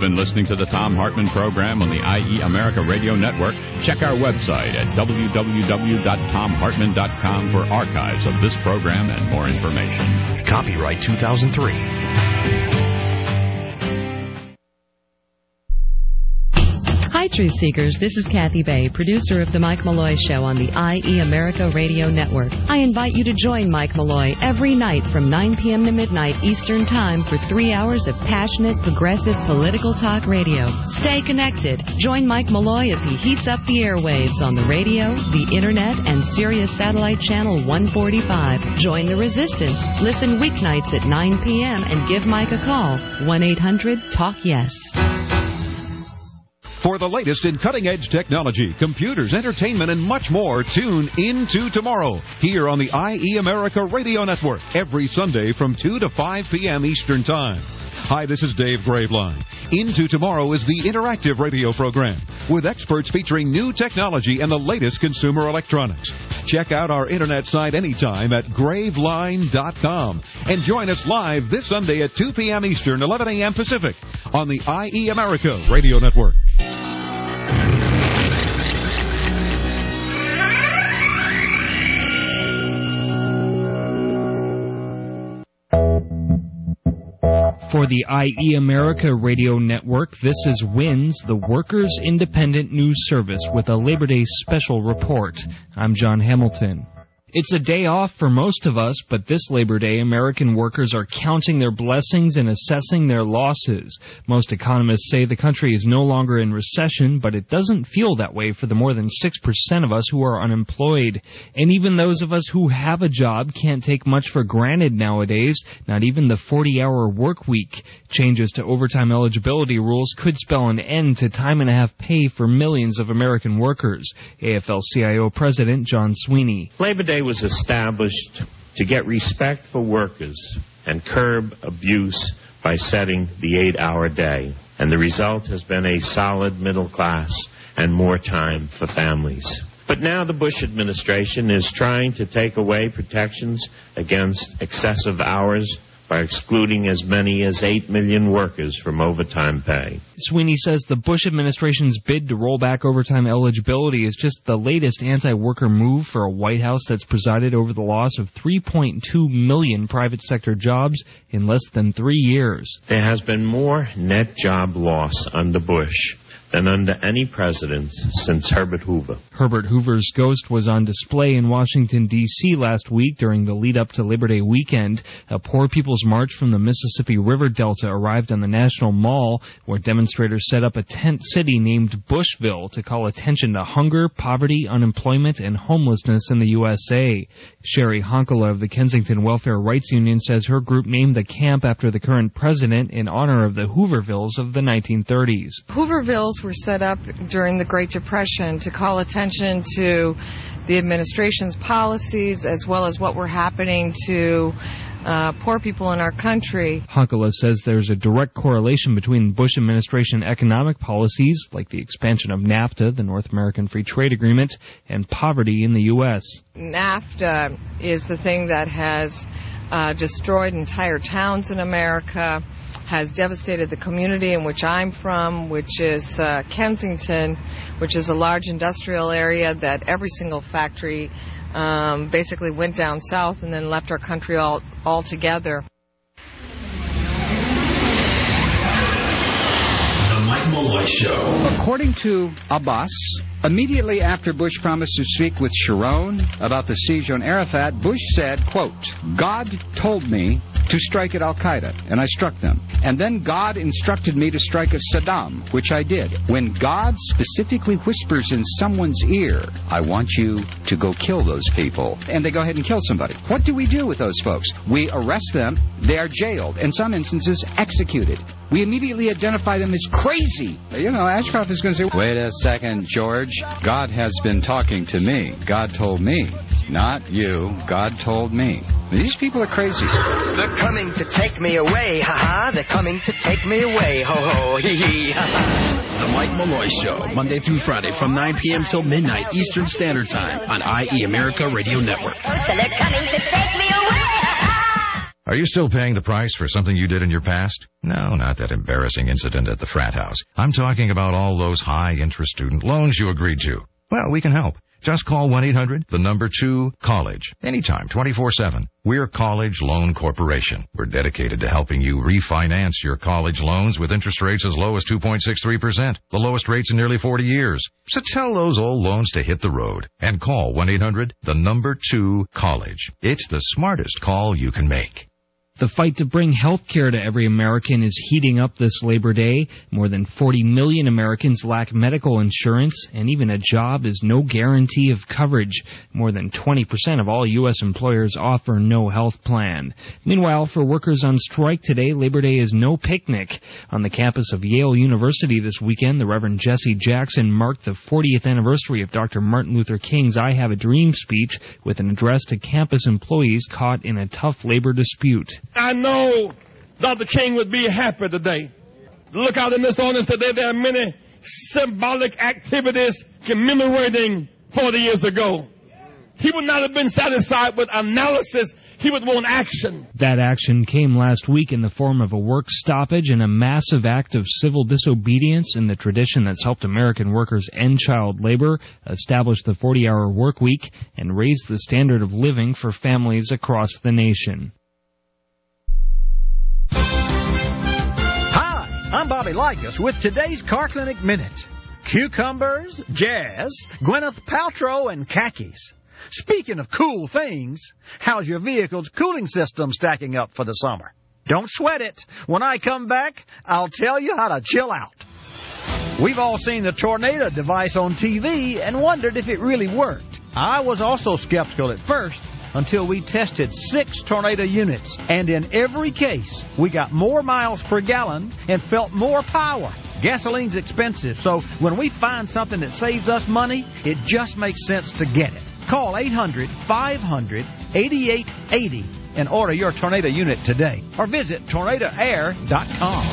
been listening to the Thom Hartmann program on the I E America Radio Network. Check our website at w w w dot tom hartmann dot com for archives of this program and more information. Copyright two thousand three. Hi, Truth Seekers. This is Kathy Bay, producer of The Mike Malloy Show on the I E America Radio Network. I invite you to join Mike Malloy every night from nine p.m. to midnight Eastern Time for three hours of passionate, progressive, political talk radio. Stay connected. Join Mike Malloy as he heats up the airwaves on the radio, the Internet, and Sirius Satellite Channel one forty-five. Join the resistance. Listen weeknights at nine p.m. and give Mike a call. one eight hundred talk yes. For the latest in cutting-edge technology, computers, entertainment, and much more, tune into tomorrow here on the I E America Radio Network every Sunday from two to five p.m. Eastern Time. Hi, this is Dave Graveline. Into Tomorrow is the interactive radio program with experts featuring new technology and the latest consumer electronics. Check out our internet site anytime at graveline dot com and join us live this Sunday at two p.m. Eastern, eleven a.m. Pacific on the I E America Radio Network. For the I E America Radio Network, this is WINS, the Workers' Independent News Service, with a Labor Day special report. I'm John Hamilton. It's a day off for most of us, but this Labor Day, American workers are counting their blessings and assessing their losses. Most economists say the country is no longer in recession, but it doesn't feel that way for the more than six percent of us who are unemployed. And even those of us who have a job can't take much for granted nowadays, not even the forty-hour work week. Changes to overtime eligibility rules could spell an end to time-and-a-half pay for millions of American workers. A F L C I O President John Sweeney. Labor Day was established to get respect for workers and curb abuse by setting the eight-hour day. And the result has been a solid middle class and more time for families. But now the Bush administration is trying to take away protections against excessive hours by excluding as many as eight million workers from overtime pay. Sweeney says the Bush administration's bid to roll back overtime eligibility is just the latest anti-worker move for a White House that's presided over the loss of three point two million private sector jobs in less than three years. There has been more net job loss under Bush than under any president since Herbert Hoover. Herbert Hoover's ghost was on display in Washington, D C last week during the lead-up to Labor Day weekend. A Poor People's March from the Mississippi River Delta arrived on the National Mall, where demonstrators set up a tent city named Bushville to call attention to hunger, poverty, unemployment, and homelessness in the U S A. Sherry Honkala of the Kensington Welfare Rights Union says her group named the camp after the current president in honor of the Hoovervilles of the nineteen thirties. Hoovervilles were set up during the Great Depression to call attention to the administration's policies as well as what were happening to uh, poor people in our country. Honkala says there's a direct correlation between Bush administration economic policies, like the expansion of NAFTA, the North American Free Trade Agreement, and poverty in the U S. NAFTA is the thing that has uh, destroyed entire towns in America, has devastated the community in which I'm from, which is uh, Kensington, which is a large industrial area that every single factory um, basically went down south and then left our country all altogether. The Mike Malloy Show. According to Abbas, immediately after Bush promised to speak with Sharon about the siege on Arafat, Bush said, quote, "God told me to strike at Al-Qaeda, and I struck them. And then God instructed me to strike at Saddam, which I did. When God specifically whispers in someone's ear, I want you to go kill those people, and they go ahead and kill somebody. What do we do with those folks? We arrest them, they are jailed, in some instances executed. We immediately identify them as crazy." You know, Ashcroft is going to say, wait a second, George. God has been talking to me. God told me. Not you. God told me. These people are crazy. They're coming to take me away, ha-ha. They're coming to take me away, ho-ho, hee-hee, ha-ha. The Mike Malloy Show, Monday through Friday from nine p.m. till midnight Eastern Standard Time on I E America Radio Network. So they're coming to take me away, ha-ha. Are you still paying the price for something you did in your past? No, not that embarrassing incident at the frat house. I'm talking about all those high-interest student loans you agreed to. Well, we can help. Just call one eight hundred, the number two, college. Anytime, twenty-four seven. We're College Loan Corporation. We're dedicated to helping you refinance your college loans with interest rates as low as two point six three percent, the lowest rates in nearly forty years. So tell those old loans to hit the road and call one eight hundred, the number two, college. It's the smartest call you can make. The fight to bring health care to every American is heating up this Labor Day. More than forty million Americans lack medical insurance, and even a job is no guarantee of coverage. More than twenty percent of all U S employers offer no health plan. Meanwhile, for workers on strike today, Labor Day is no picnic. On the campus of Yale University this weekend, the Reverend Jesse Jackson marked the fortieth anniversary of Doctor Martin Luther King's I Have a Dream speech with an address to campus employees caught in a tough labor dispute. I know Doctor King would be happy today. Look out in this audience today. There are many symbolic activities commemorating forty years ago. He would not have been satisfied with analysis. He would want action. That action came last week in the form of a work stoppage and a massive act of civil disobedience in the tradition that's helped American workers end child labor, establish the forty-hour work week, and raise the standard of living for families across the nation. I'm Bobby Likas with today's Car Clinic Minute. Cucumbers, jazz, Gwyneth Paltrow, and khakis. Speaking of cool things, how's your vehicle's cooling system stacking up for the summer? Don't sweat it. When I come back, I'll tell you how to chill out. We've all seen the Tornado device on T V and wondered if it really worked. I was also skeptical at first, until we tested six Tornado units, and in every case, we got more miles per gallon and felt more power. Gasoline's expensive, so when we find something that saves us money, it just makes sense to get it. Call eight hundred, five hundred, eighty-eight eighty and order your Tornado unit today, or visit tornado air dot com.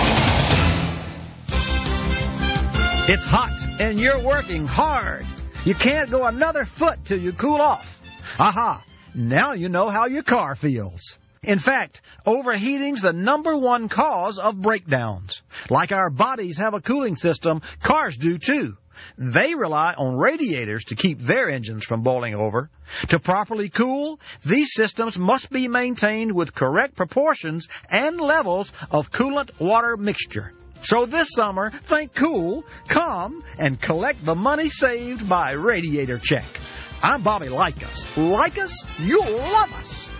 It's hot, and you're working hard. You can't go another foot till you cool off. Aha! Now you know how your car feels. In fact, overheating's the number one cause of breakdowns. Like our bodies have a cooling system, cars do too. They rely on radiators to keep their engines from boiling over. To properly cool, these systems must be maintained with correct proportions and levels of coolant-water mixture. So this summer, think cool, calm, and collect the money saved by Radiator Check. I'm Bobby Likas. Like us, you'll love us.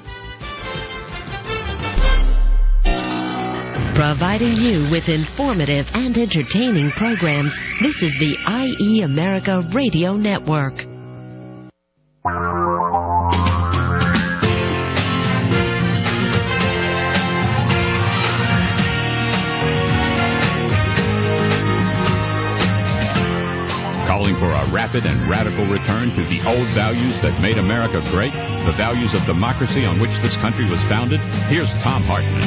Providing you with informative and entertaining programs, this is the I E America Radio Network. Calling for a rapid and radical return to the old values that made America great, the values of democracy on which this country was founded. Here's Tom Hartman.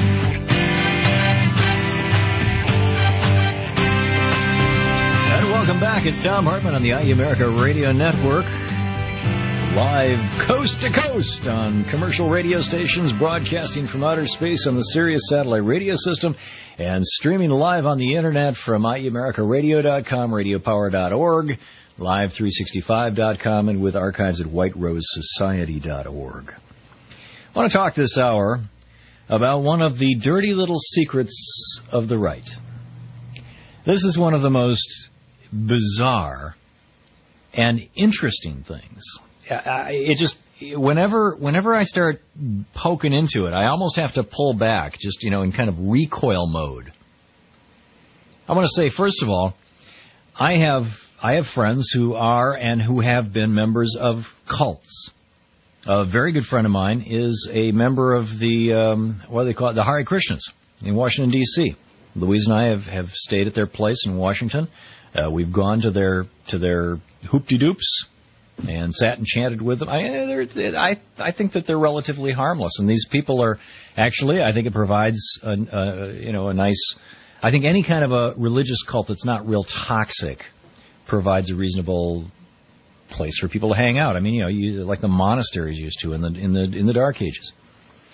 And welcome back. It's Tom Hartman on the I E America Radio Network. Live coast to coast on commercial radio stations, broadcasting from outer space on the Sirius satellite radio system, and streaming live on the internet from I E America Radio dot com, radio power dot org, live three sixty-five dot com, and with archives at white rose society dot org. I want to talk this hour about one of the dirty little secrets of the right. This is one of the most bizarre and interesting things. It just, whenever whenever I start poking into it, I almost have to pull back, just, you know, in kind of recoil mode. I want to say, first of all, I have I have friends who are and who have been members of cults. A very good friend of mine is a member of the, um, what do they call it, the Hare Krishnas in Washington, D C Louise and I have, have stayed at their place in Washington. Uh, we've gone to their to their hoop-de-doops and sat and chatted with them. I, I I think that they're relatively harmless, and these people are actually. I think it provides a, a you know a nice. I think any kind of a religious cult that's not real toxic provides a reasonable place for people to hang out. I mean, you know, you, like the monasteries used to in the in the in the Dark Ages.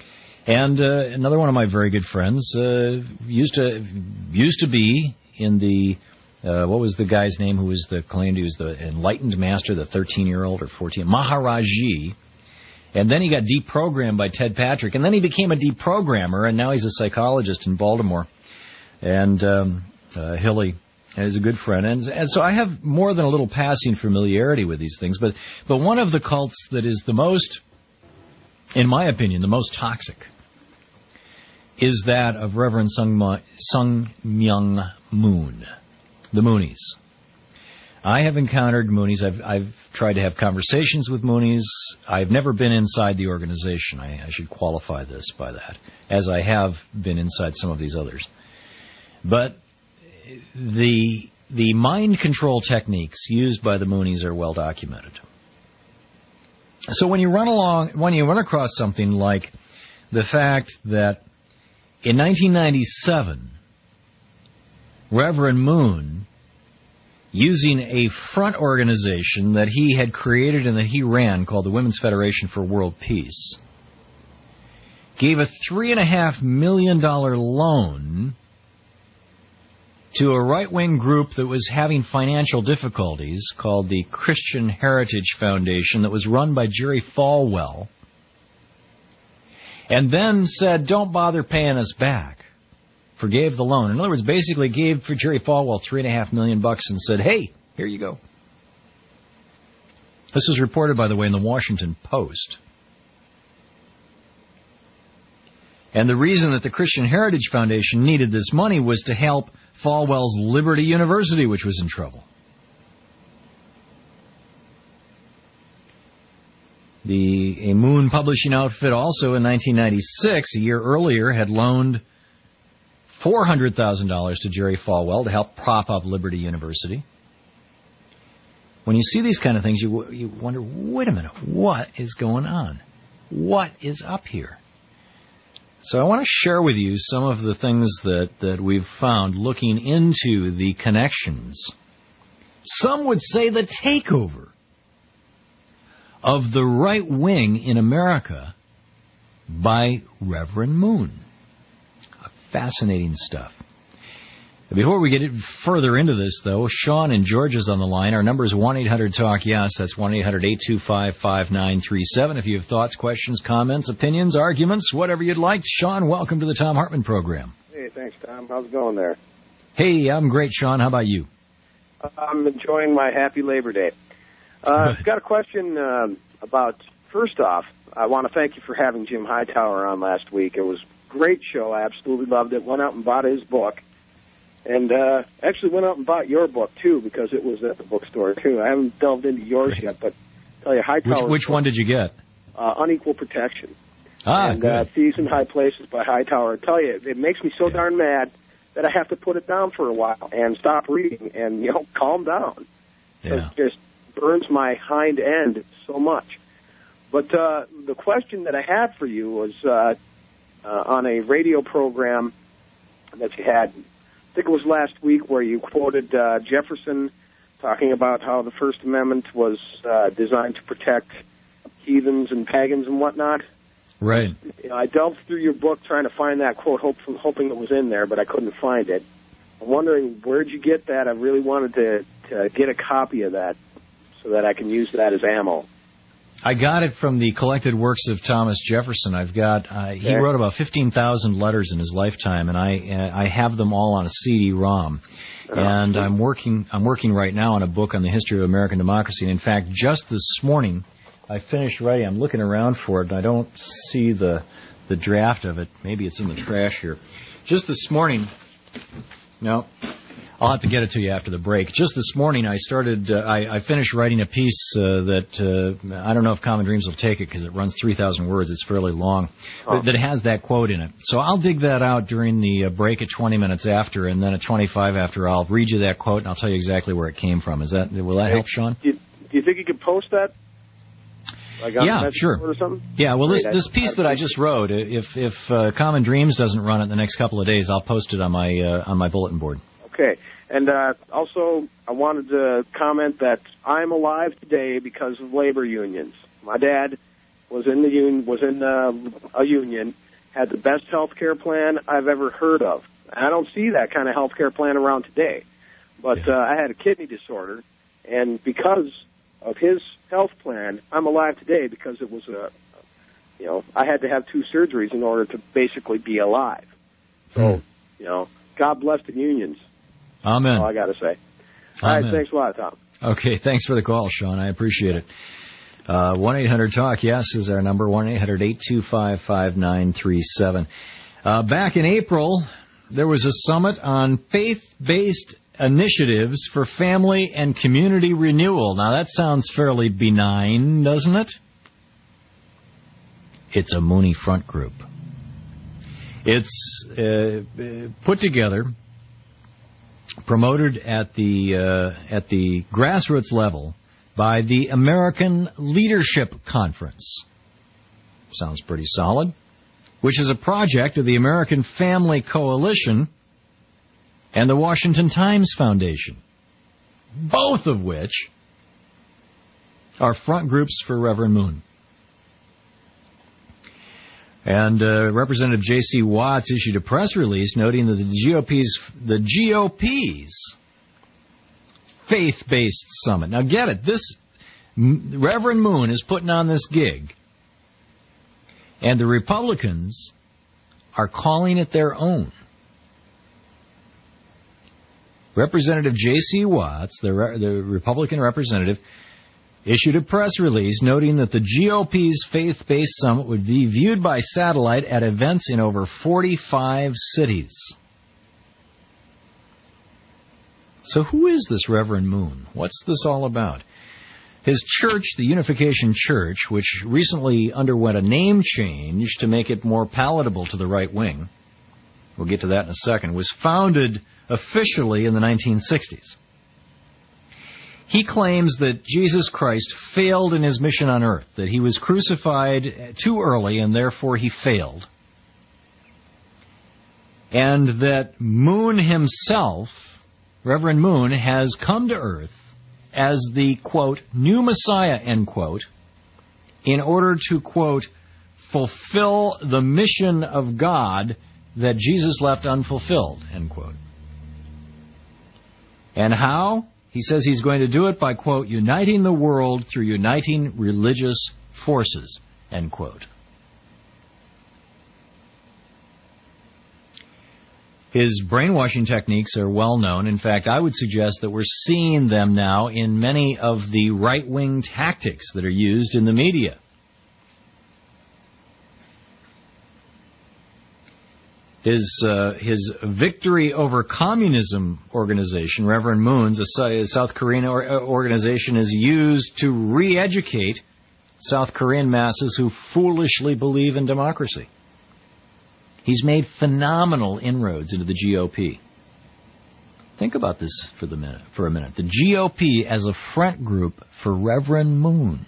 And uh, another one of my very good friends uh, used to used to be in the, uh, what was the guy's name who was the claimed he was the enlightened master, the thirteen-year-old or fourteen, Maharaji. And then he got deprogrammed by Ted Patrick. And then he became a deprogrammer, and now he's a psychologist in Baltimore. And um, uh, Hilly is a good friend. And, and so I have more than a little passing familiarity with these things. But, but one of the cults that is the most, in my opinion, the most toxic is that of Reverend Sung, Sung Myung Moon, the Moonies. I have encountered Moonies. I've, I've tried to have conversations with Moonies. I've never been inside the organization. I, I should qualify this by that, as I have been inside some of these others. But the the mind control techniques used by the Moonies are well documented. So when you run along, when you run across something like the fact that in nineteen ninety-seven, Reverend Moon, using a front organization that he had created and that he ran called the Women's Federation for World Peace, gave a three and a half million dollar loan to a right-wing group that was having financial difficulties called the Christian Heritage Foundation that was run by Jerry Falwell, and then said, don't bother paying us back. Forgave the loan. In other words, basically gave for Jerry Falwell three and a half million bucks and said, hey, here you go. This was reported, by the way, in the Washington Post. And the reason that the Christian Heritage Foundation needed this money was to help Falwell's Liberty University, which was in trouble. The a Moon publishing outfit also in nineteen ninety-six, a year earlier, had loaned four hundred thousand dollars to Jerry Falwell to help prop up Liberty University. When you see these kind of things, you you wonder, wait a minute, what is going on? What is up here? So I want to share with you some of the things that, that we've found looking into the connections. Some would say the takeover of the right wing in America by Reverend Moon. Fascinating stuff. Before we get further into this, though, Sean in Georgia's on the line. Our number is one eight hundred talk yes. That's one eight hundred eight two five five nine three seven. If you have thoughts, questions, comments, opinions, arguments, whatever you'd like. Sean, welcome to the Tom Hartman program. Hey, thanks, Tom. How's it going there? Hey, I'm great, Sean. How about you? I'm enjoying my happy Labor Day. Uh, I've got a question uh, about, first off, I want to thank you for having Jim Hightower on last week. It was a great show. I absolutely loved it. Went out and bought his book. And uh, actually went out and bought your book, too, because it was at the bookstore, too. I haven't delved into yours Great. yet, but I tell you, Hightower... Which, which one did you get? Uh, Unequal Protection. Ah, and, good. Uh, Thieves in High Places by Hightower. I tell you, it makes me so darn mad that I have to put it down for a while and stop reading and, you know, calm down. Yeah. It just burns my hind end so much. But uh, the question that I had for you was uh, uh, on a radio program that you had... I think it was last week where you quoted uh, Jefferson talking about how the First Amendment was uh, designed to protect heathens and pagans and whatnot. Right. You know, I delved through your book trying to find that quote, hope, hoping it was in there, but I couldn't find it. I'm wondering, where'd you get that? I really wanted to, to get a copy of that so that I can use that as ammo. I got it from the collected works of Thomas Jefferson. I've got uh, he wrote about fifteen thousand letters in his lifetime, and I uh, I have them all on a C D ROM. And I'm working I'm working right now on a book on the history of American democracy. And in fact, just this morning, I finished writing. I'm looking around for it, and I don't see the the draft of it. Maybe it's in the trash here. Just this morning, no. I'll have to get it to you after the break. Just this morning, I started. Uh, I, I finished writing a piece uh, that uh, I don't know if Common Dreams will take it because it runs three thousand words. It's fairly long, oh. that has that quote in it. So I'll dig that out during the uh, break at twenty minutes after, and then at twenty-five after, I'll read you that quote and I'll tell you exactly where it came from. Is that will that help, Sean? Do you, do you think you could post that? Like on yeah, sure. Or something? Yeah, well, this Great. this piece that I just wrote, if if uh, Common Dreams doesn't run it the next couple of days, I'll post it on my uh, on my bulletin board. Okay. And uh, also, I wanted to comment that I'm alive today because of labor unions. My dad was in the union, was in uh, a union, had the best health care plan I've ever heard of. I don't see that kind of health care plan around today. But Yeah. uh, I had a kidney disorder, and because of his health plan, I'm alive today because it was a, you know, I had to have two surgeries in order to basically be alive. So, Hmm. you know, God bless the unions. Amen. That's all I got to say. All Amen. right, thanks a lot, Tom. Okay, thanks for the call, Sean. I appreciate it. Uh, one eight hundred talk, yes, is our number, one eight hundred eight two five five nine three seven. Uh, back in April, there was a summit on faith-based initiatives for family and community renewal. Now, that sounds fairly benign, doesn't it? It's a Mooney Front Group. It's uh, put together, promoted at the uh, at the grassroots level by the American Leadership Conference. Sounds pretty solid. Which is a project of the American Family Coalition and the Washington Times Foundation, both of which are front groups for Reverend Moon. And uh, Representative J C Watts issued a press release noting that the G O P's the G O P's faith-based summit. Now get it, this Reverend Moon is putting on this gig, and the Republicans are calling it their own. Representative J C Watts, the, re- the Republican representative, issued a press release noting that the G O P's faith-based summit would be viewed by satellite at events in over forty-five cities. So who is this Reverend Moon? What's this all about? His church, the Unification Church, which recently underwent a name change to make it more palatable to the right wing, we'll get to that in a second, was founded officially in the nineteen sixties. He claims that Jesus Christ failed in his mission on earth, that he was crucified too early and therefore he failed, and that Moon himself, Reverend Moon, has come to earth as the, quote, new Messiah, end quote, in order to, quote, fulfill the mission of God that Jesus left unfulfilled, end quote. And how? He says he's going to do it by, quote, uniting the world through uniting religious forces, end quote. His brainwashing techniques are well known. In fact, I would suggest that we're seeing them now in many of the right-wing tactics that are used in the media. His uh, his Victory Over Communism organization, Reverend Moon's, a South Korean organization, is used to re-educate South Korean masses who foolishly believe in democracy. He's made phenomenal inroads into the G O P. Think about this for the minute, for a minute. The G O P as a front group for Reverend Moon.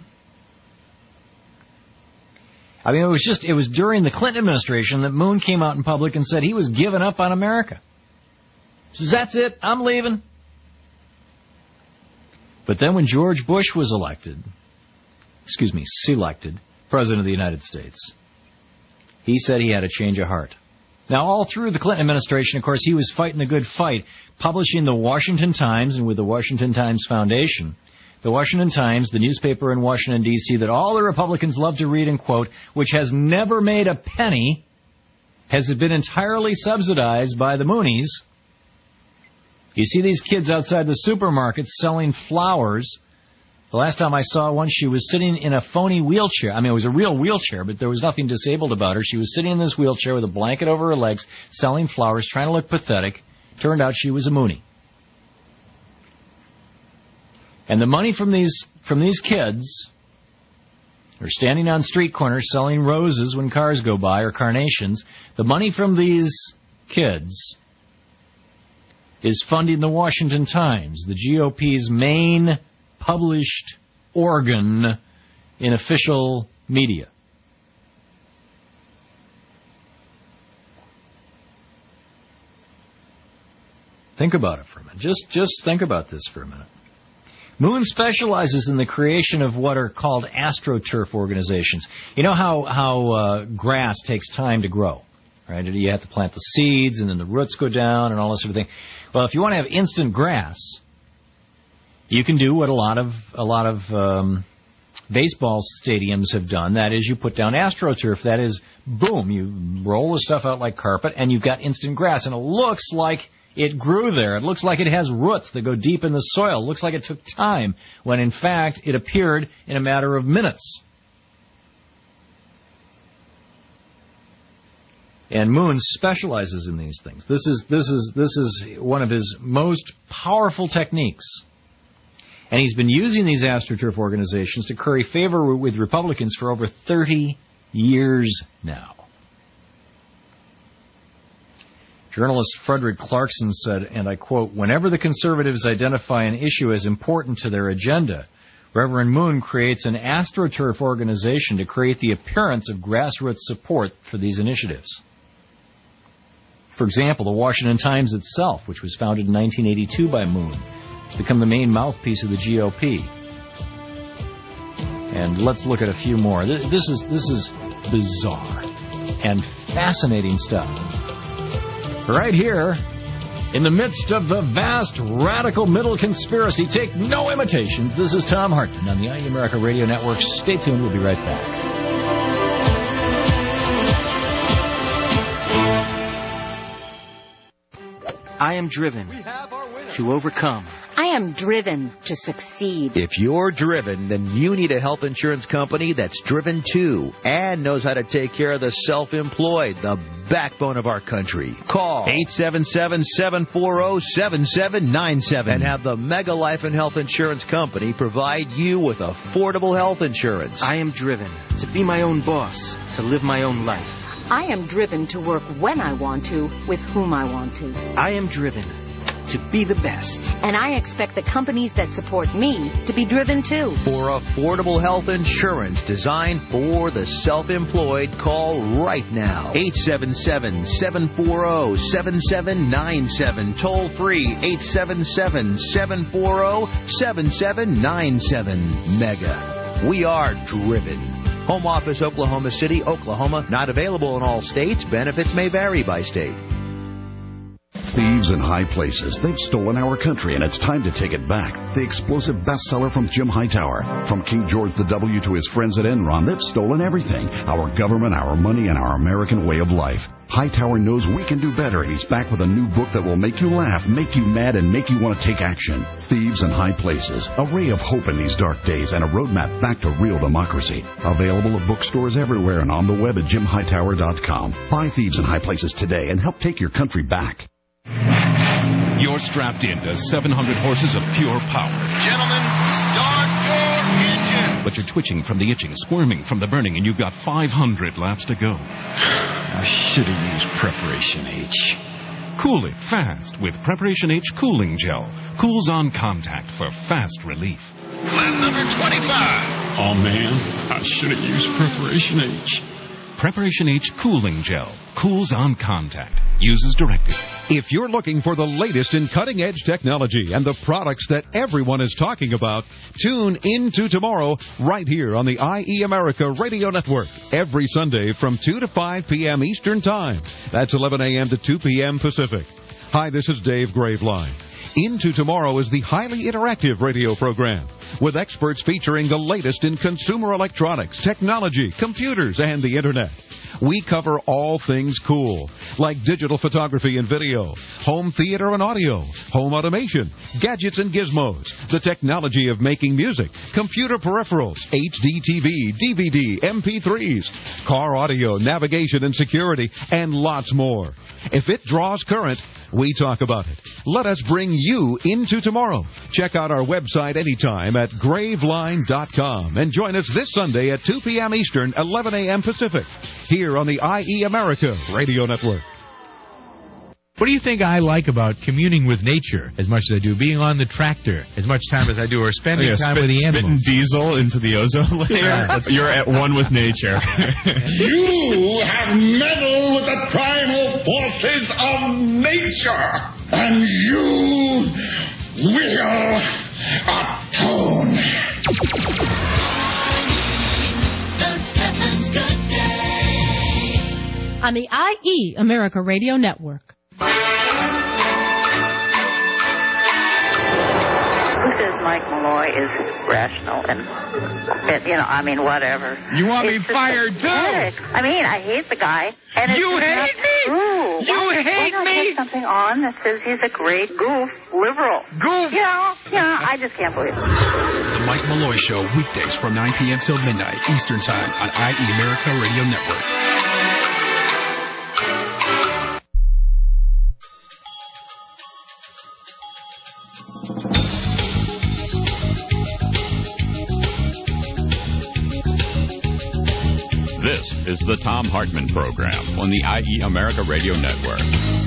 I mean, it was just, it was during the Clinton administration that Moon came out in public and said he was giving up on America. He says, that's it, I'm leaving. But then when George Bush was elected, excuse me, selected President of the United States, he said he had a change of heart. Now, all through the Clinton administration, of course, he was fighting the good fight, publishing the Washington Times, and with the Washington Times Foundation, the Washington Times, the newspaper in Washington, D C, that all the Republicans love to read and quote, which has never made a penny, has been entirely subsidized by the Moonies. You see these kids outside the supermarkets selling flowers. The last time I saw one, she was sitting in a phony wheelchair. I mean, it was a real wheelchair, but there was nothing disabled about her. She was sitting in this wheelchair with a blanket over her legs, selling flowers, trying to look pathetic. Turned out she was a Moonie. And the money from these from these kids, who are standing on street corners selling roses when cars go by, or carnations, the money from these kids is funding the Washington Times, the G O P's main published organ in official media. Think about it for a minute. Just, just think about this for a minute. Moon specializes in the creation of what are called astroturf organizations. You know how, how uh, grass takes time to grow? right? You have to plant the seeds, and then the roots go down, and all this sort of thing. Well, if you want to have instant grass, you can do what a lot of a lot of um, baseball stadiums have done. That is, you put down AstroTurf. That is, boom, you roll the stuff out like carpet, and you've got instant grass, and it looks like it grew there. It looks like it has roots that go deep in the soil. It looks like it took time, when in fact it appeared in a matter of minutes. And Moon specializes in these things. This is this is this is one of his most powerful techniques. And he's been using these AstroTurf organizations to curry favor with Republicans for over thirty years now. Journalist Frederick Clarkson said, and I quote, "Whenever the conservatives identify an issue as important to their agenda, Reverend Moon creates an AstroTurf organization to create the appearance of grassroots support for these initiatives." For example, the Washington Times itself, which was founded in nineteen eighty-two by Moon, has become the main mouthpiece of the G O P. And let's look at a few more. This is this is bizarre and fascinating stuff. Right here, in the midst of the vast radical middle conspiracy, take no imitations. This is Tom Hartman on the I E America Radio Network. Stay tuned. We'll be right back. I am driven to overcome. I am driven to succeed. If you're driven, then you need a health insurance company that's driven too and knows how to take care of the self-employed, the backbone of our country. Call eight seven seven, seven four zero, seven seven nine seven and have the Mega Life and Health Insurance Company provide you with affordable health insurance. I am driven to be my own boss, to live my own life. I am driven to work when I want to, with whom I want to. I am driven to be the best. And I expect the companies that support me to be driven too. For affordable health insurance designed for the self-employed, call right now. eight seven seven, seven four zero, seven seven nine seven. Toll free eight seven seven, seven four zero, seven seven nine seven. Mega. We are driven. Home office, Oklahoma City, Oklahoma. Not available in all states. Benefits may vary by state. Thieves in high places. They've stolen our country, and it's time to take it back. The explosive bestseller from Jim Hightower. From King George the W to his friends at Enron, they've stolen everything. Our government, our money, and our American way of life. Hightower knows we can do better, and he's back with a new book that will make you laugh, make you mad, and make you want to take action. Thieves in High Places. A ray of hope in these dark days and a roadmap back to real democracy. Available at bookstores everywhere and on the web at jim hightower dot com. Buy Thieves in High Places today and help take your country back. You're strapped into seven hundred horses of pure power. Gentlemen, start your engine. But you're twitching from the itching, squirming from the burning, and you've got five hundred laps to go. I should have used Preparation H. Cool it fast with Preparation H Cooling Gel. Cools on contact for fast relief. Lap number twenty-five. Oh, man, I should have used Preparation H. Preparation H Cooling Gel. Cools on contact. Uses directed. If you're looking for the latest in cutting-edge technology and the products that everyone is talking about, tune into tomorrow right here on the I E America Radio Network every Sunday from two to five p.m. Eastern Time. That's eleven a.m. to two p.m. Pacific. Hi, this is Dave Graveline. Into Tomorrow is the highly interactive radio program with experts featuring the latest in consumer electronics, technology, computers, and the Internet. We cover all things cool, like digital photography and video, home theater and audio, home automation, gadgets and gizmos, the technology of making music, computer peripherals, H D T V, D V D, M P threes, car audio, navigation and security, and lots more. If it draws current, we talk about it. Let us bring you into tomorrow. Check out our website anytime at graveline dot com and join us this Sunday at two p.m. Eastern, eleven a.m. Pacific, here on the I E America Radio Network. What do you think I like about communing with nature as much as I do being on the tractor as much time as I do, or spending oh, yeah, time spit, with the animals? Spitting diesel into the ozone layer. Yeah, You're at one with nature. You have meddled with the primal forces of nature, and you will atone. Doug Steffens Good Day. on the I E America Radio Network. Who says Mike Malloy is rational and, and, you know, I mean, whatever. You want it's me fired, pathetic. too? I mean, I hate the guy. And it's you just hate not me? True. You why, hate why not me? Put something on that says he's a great goof, liberal. Goof? You know, you know, I just can't believe it. The Mike Malloy Show, weekdays from nine p.m. till midnight Eastern Time on I E America Radio Network. This is the Thom Hartmann Program on the I E America Radio Network.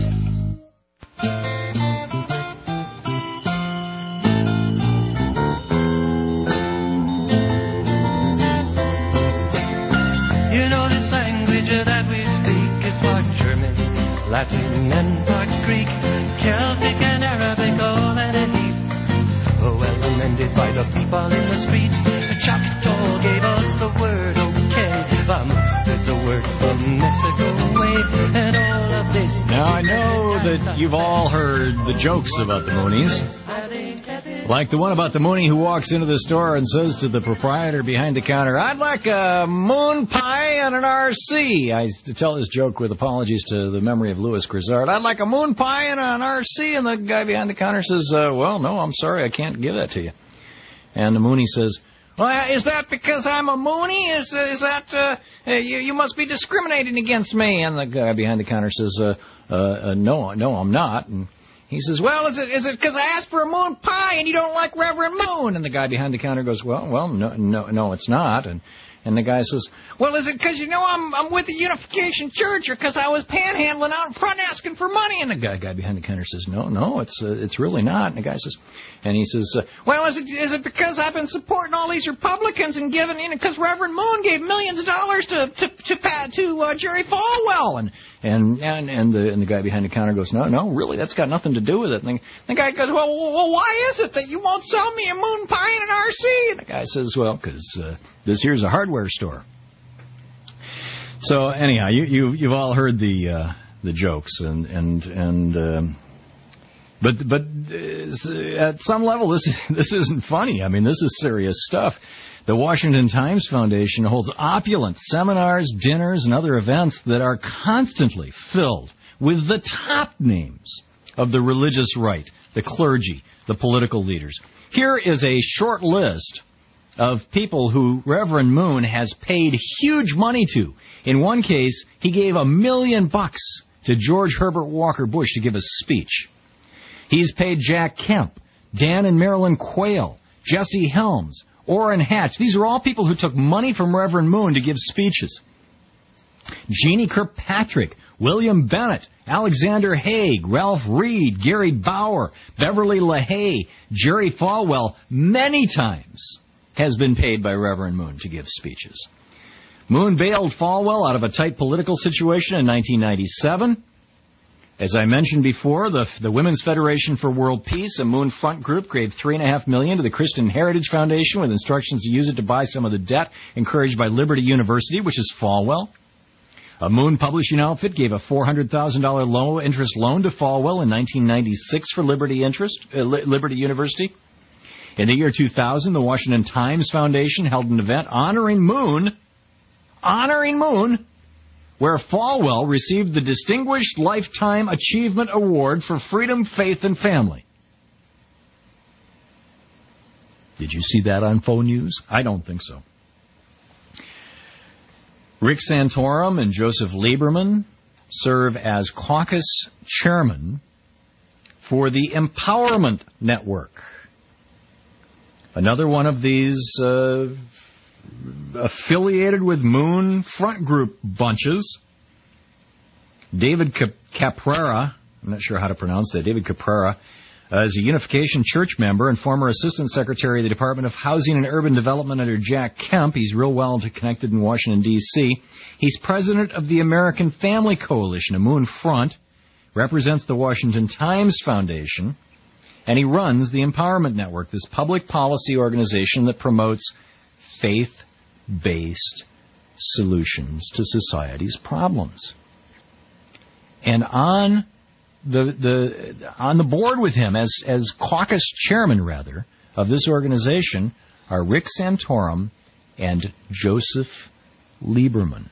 You know this language that we speak is part German, Latin, and part Greek, Celtic and Arabic, all in a heap. Oh, well amended by the people in the street. The Choctaw gave us the word okay. Vamos is the word from Mexico way, and all of this. Now, I know that you've all heard the jokes about the Moonies. Like the one about the Moonie who walks into the store and says to the proprietor behind the counter, "I'd like a moon pie and an R C." I used to tell this joke with apologies to the memory of Louis Grizzard. "I'd like a moon pie and an R C." And the guy behind the counter says, uh, well, no, I'm sorry, I can't give that to you. And the Moonie says, "Well, is that because I'm a Moonie? Is, uh, is that, uh, you, you must be discriminating against me?" And the guy behind the counter says, uh, uh, uh, no, no, I'm not. And he says, "Well, is it is it because I asked for a moon pie and you don't like Reverend Moon?" And the guy behind the counter goes, well, well, no, no, no, it's not. And and the guy says, "Well, is it because you know I'm I'm with the Unification Church, or because I was panhandling out in front asking for money?" And the guy, guy behind the counter says, "No, no, it's uh, it's really not." And the guy says, and he says, uh, "Well, is it is it because I've been supporting all these Republicans and giving, you know, because Reverend Moon gave millions of dollars to to to to uh, Jerry Falwell?" And and and and the and the guy behind the counter goes, "No, no, really, that's got nothing to do with it." And the, the guy goes, "Well, well, why is it that you won't sell me a moon pie and an R C?" And the guy says, "Well, because uh, this here's a hardware store." So anyhow, you you you've all heard the uh, the jokes, and and and. Um, But but uh, at some level, this this isn't funny. I mean, this is serious stuff. The Washington Times Foundation holds opulent seminars, dinners, and other events that are constantly filled with the top names of the religious right, the clergy, the political leaders. Here is a short list of people who Reverend Moon has paid huge money to. In one case, he gave a million bucks to George Herbert Walker Bush to give a speech. He's paid Jack Kemp, Dan and Marilyn Quayle, Jesse Helms, Orrin Hatch. These are all people who took money from Reverend Moon to give speeches. Jeannie Kirkpatrick, William Bennett, Alexander Haig, Ralph Reed, Gary Bauer, Beverly LaHaye, Jerry Falwell, many times has been paid by Reverend Moon to give speeches. Moon bailed Falwell out of a tight political situation in nineteen ninety-seven. As I mentioned before, the, the Women's Federation for World Peace, a Moon front group, gave three and a half million dollars to the Christian Heritage Foundation with instructions to use it to buy some of the debt encouraged by Liberty University, which is Falwell. A Moon publishing outfit gave a four hundred thousand dollars low-interest loan to Falwell in nineteen ninety-six for Liberty, Interest, uh, Liberty University. In the year two thousand, the Washington Times Foundation held an event honoring Moon, honoring Moon, where Falwell received the Distinguished Lifetime Achievement Award for Freedom, Faith, and Family. Did you see that on Faux News? I don't think so. Rick Santorum and Joseph Lieberman serve as caucus chairman for the Empowerment Network. Another one of these uh, affiliated with Moon front group bunches. David Caprara, I'm not sure how to pronounce that, David Caprara, uh, is a Unification Church member and former Assistant Secretary of the Department of Housing and Urban Development under Jack Kemp. He's real well connected in Washington, D C He's president of the American Family Coalition, a Moon front, represents the Washington Times Foundation, and he runs the Empowerment Network, this public policy organization that promotes faith-based solutions to society's problems. And on the the on the board with him, as as caucus chairman, rather, of this organization, are Rick Santorum and Joseph Lieberman.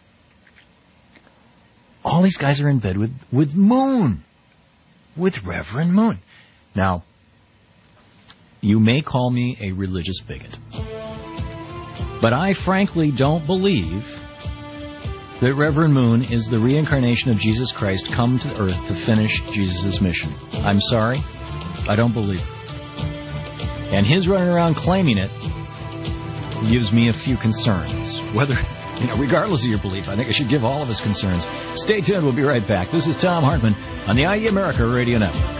All these guys are in bed with, with Moon, with Reverend Moon. Now, you may call me a religious bigot, but I frankly don't believe that Reverend Moon is the reincarnation of Jesus Christ come to earth to finish Jesus' mission. I'm sorry, I don't believe it. And his running around claiming it gives me a few concerns. Whether, you know, regardless of your belief, I think I should give all of us concerns. Stay tuned, we'll be right back. This is Thom Hartmann on the I E America Radio Network.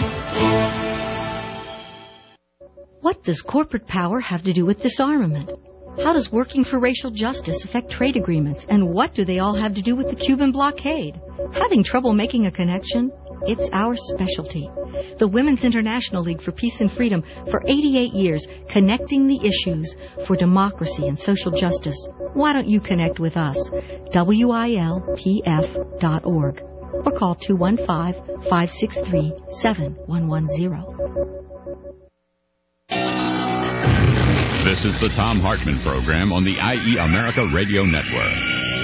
What does corporate power have to do with disarmament? How does working for racial justice affect trade agreements? And what do they all have to do with the Cuban blockade? Having trouble making a connection? It's our specialty. The Women's International League for Peace and Freedom for eighty-eight years, connecting the issues for democracy and social justice. Why don't you connect with us? W I L P F dot org or call two one five, five six three, seven one one zero. This is the Thom Hartmann Program on the I E America Radio Network.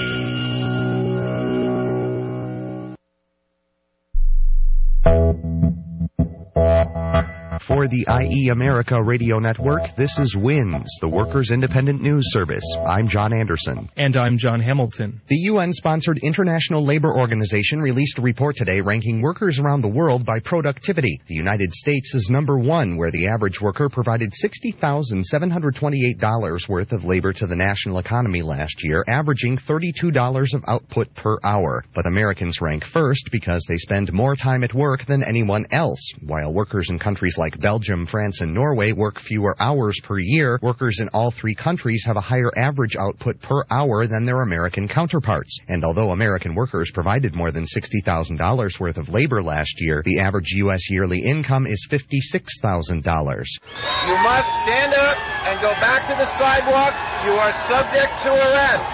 For the I E America Radio Network, this is WINS, the Workers' Independent News Service. I'm John Anderson. And I'm John Hamilton. The U N-sponsored International Labor Organization released a report today ranking workers around the world by productivity. The United States is number one, where the average worker provided sixty thousand seven hundred twenty-eight dollars worth of labor to the national economy last year, averaging thirty-two dollars of output per hour. But Americans rank first because they spend more time at work than anyone else. While workers in countries like Belgium, France, and Norway work fewer hours per year, workers in all three countries have a higher average output per hour than their American counterparts. And although American workers provided more than sixty thousand dollars worth of labor last year, the average U S yearly income is fifty-six thousand dollars. You must stand up and go back to the sidewalks. You are subject to arrest.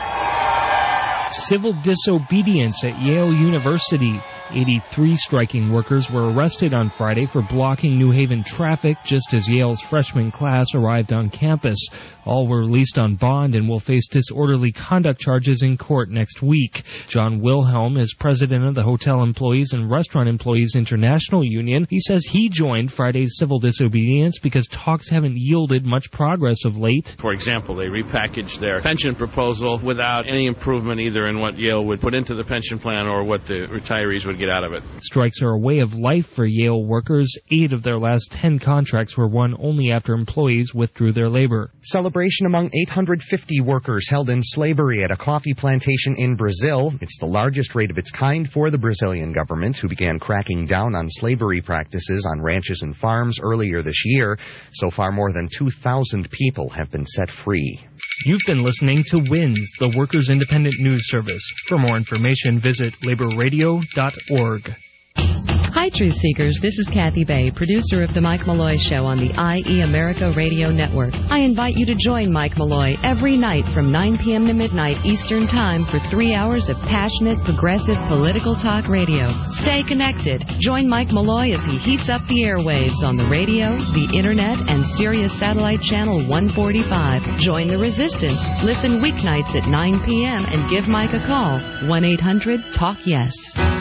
Civil disobedience at Yale University. eighty-three striking workers were arrested on Friday for blocking New Haven traffic just as Yale's freshman class arrived on campus. All were released on bond and will face disorderly conduct charges in court next week. John Wilhelm is president of the Hotel Employees and Restaurant Employees International Union. He says he joined Friday's civil disobedience because talks haven't yielded much progress of late. For example, they repackaged their pension proposal without any improvement either in what Yale would put into the pension plan or what the retirees would get out of it. Strikes are a way of life for Yale workers. Eight of their last ten contracts were won only after employees withdrew their labor. Celebration among eight hundred fifty workers held in slavery at a coffee plantation in Brazil. It's the largest rate of its kind for the Brazilian government, who began cracking down on slavery practices on ranches and farms earlier this year. So far, more than two thousand people have been set free. You've been listening to WINS, the Workers' Independent News Service. For more information, visit labor radio dot org. Hi, Truth Seekers. This is Kathy Bay, producer of The Mike Malloy Show on the I E America Radio Network. I invite you to join Mike Malloy every night from nine p.m. to midnight Eastern Time for three hours of passionate, progressive political talk radio. Stay connected. Join Mike Malloy as he heats up the airwaves on the radio, the Internet, and Sirius Satellite Channel one forty-five. Join the resistance. Listen weeknights at nine p.m. and give Mike a call. one eight hundred talk yes.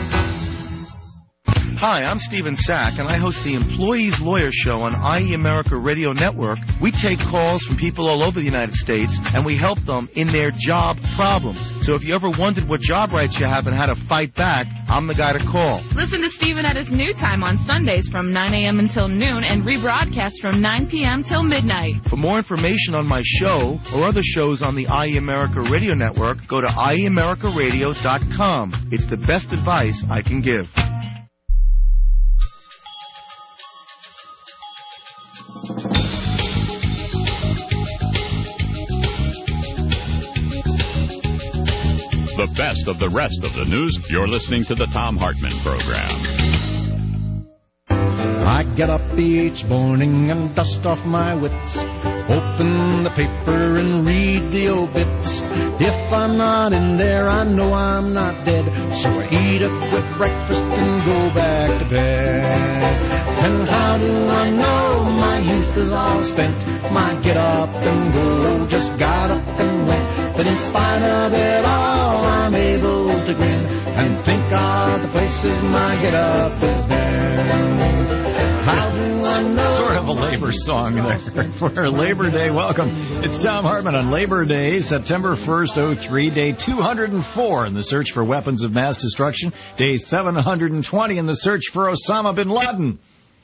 Hi, I'm Stephen Sack, and I host the Employees Lawyer Show on I E America Radio Network. We take calls from people all over the United States, and we help them in their job problems. So if you ever wondered what job rights you have and how to fight back, I'm the guy to call. Listen to Stephen at his new time on Sundays from nine a.m. until noon and rebroadcast from nine p.m. till midnight. For more information on my show or other shows on the I E America Radio Network, go to I E America Radio dot com. It's the best advice I can give. The best of the rest of the news. You're listening to the Thom Hartmann Program. I get up each morning and dust off my wits, open the paper and read the obits. If I'm not in there, I know I'm not dead, so I eat a quick breakfast and go back to bed. And how do I know my youth is all spent? My get up and go just got up and went. But in spite of it all, I'm able to grin and think of the places my get up has been. How do I know? Sort of a labor song there for Labor Day. Welcome. It's Tom Hartman on Labor Day, September first, oh three, day two hundred four in the search for weapons of mass destruction, day seven hundred twenty in the search for Osama bin Laden.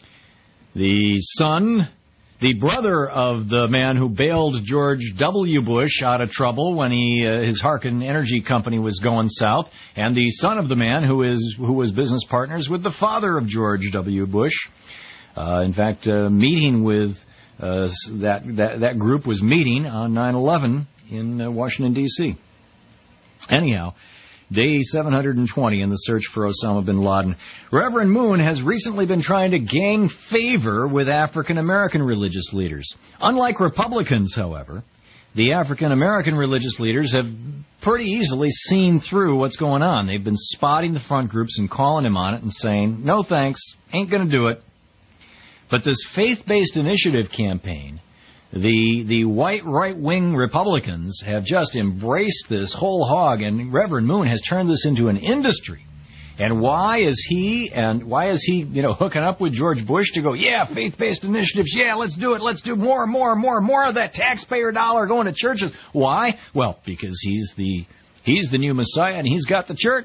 The son, the brother of the man who bailed George W. Bush out of trouble when he uh, his Harkin Energy Company was going south, and the son of the man who is who was business partners with the father of George W. Bush. Uh, in fact, uh, meeting with uh, that, that that group was meeting on nine eleven in uh, Washington, D C Anyhow, day seven hundred twenty in the search for Osama bin Laden. Reverend Moon has recently been trying to gain favor with African American religious leaders. Unlike Republicans, however, the African American religious leaders have pretty easily seen through what's going on. They've been spotting the front groups and calling him on it and saying, no thanks, ain't going to do it. But this faith-based initiative campaign, the the white right-wing Republicans have just embraced this whole hog, and Reverend Moon has turned this into an industry. And why is he and why is he, you know, hooking up with George Bush to go, yeah, faith-based initiatives, yeah, let's do it, let's do more, more, more, more of that taxpayer dollar going to churches. Why? Well, because he's the he's the new Messiah and he's got the church.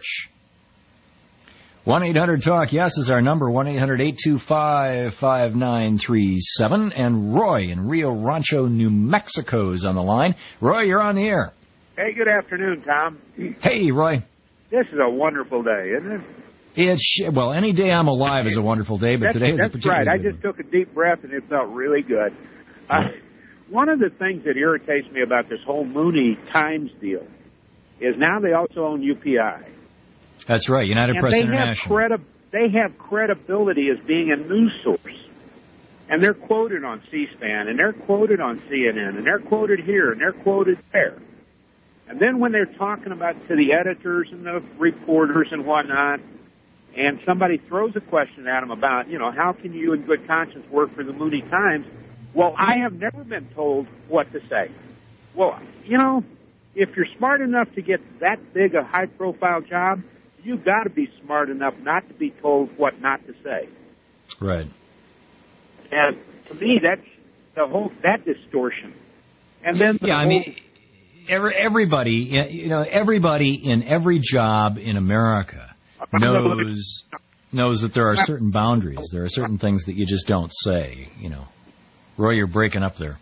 one eight hundred talk yes is our number, one eight hundred eight two five five nine three seven. And Roy in Rio Rancho, New Mexico is on the line. Roy, you're on the air. Hey, good afternoon, Tom. Hey, Roy. This is a wonderful day, isn't it? It's, well, any day I'm alive is a wonderful day, but that's, today is that's a particularly right. good I just took a deep breath, and it felt really good. Uh, one of the things that irritates me about this whole Mooney Times deal is now they also own U P I. That's right, United and Press they International. Have credi- they have credibility as being a news source. And they're quoted on C-SPAN, and they're quoted on C N N, and they're quoted here, and they're quoted there. And then when they're talking about to the editors and the reporters and whatnot, and somebody throws a question at them about, you know, how can you in good conscience work for the Mooney Times? Well, I have never been told what to say. Well, you know, if you're smart enough to get that big a high-profile job, you've got to be smart enough not to be told what not to say. Right. And to me, that's the whole, that distortion. And then the yeah, I whole, mean, every, everybody, you know, everybody in every job in America knows knows that there are certain boundaries. There are certain things that you just don't say. You know, Roy, you're breaking up there.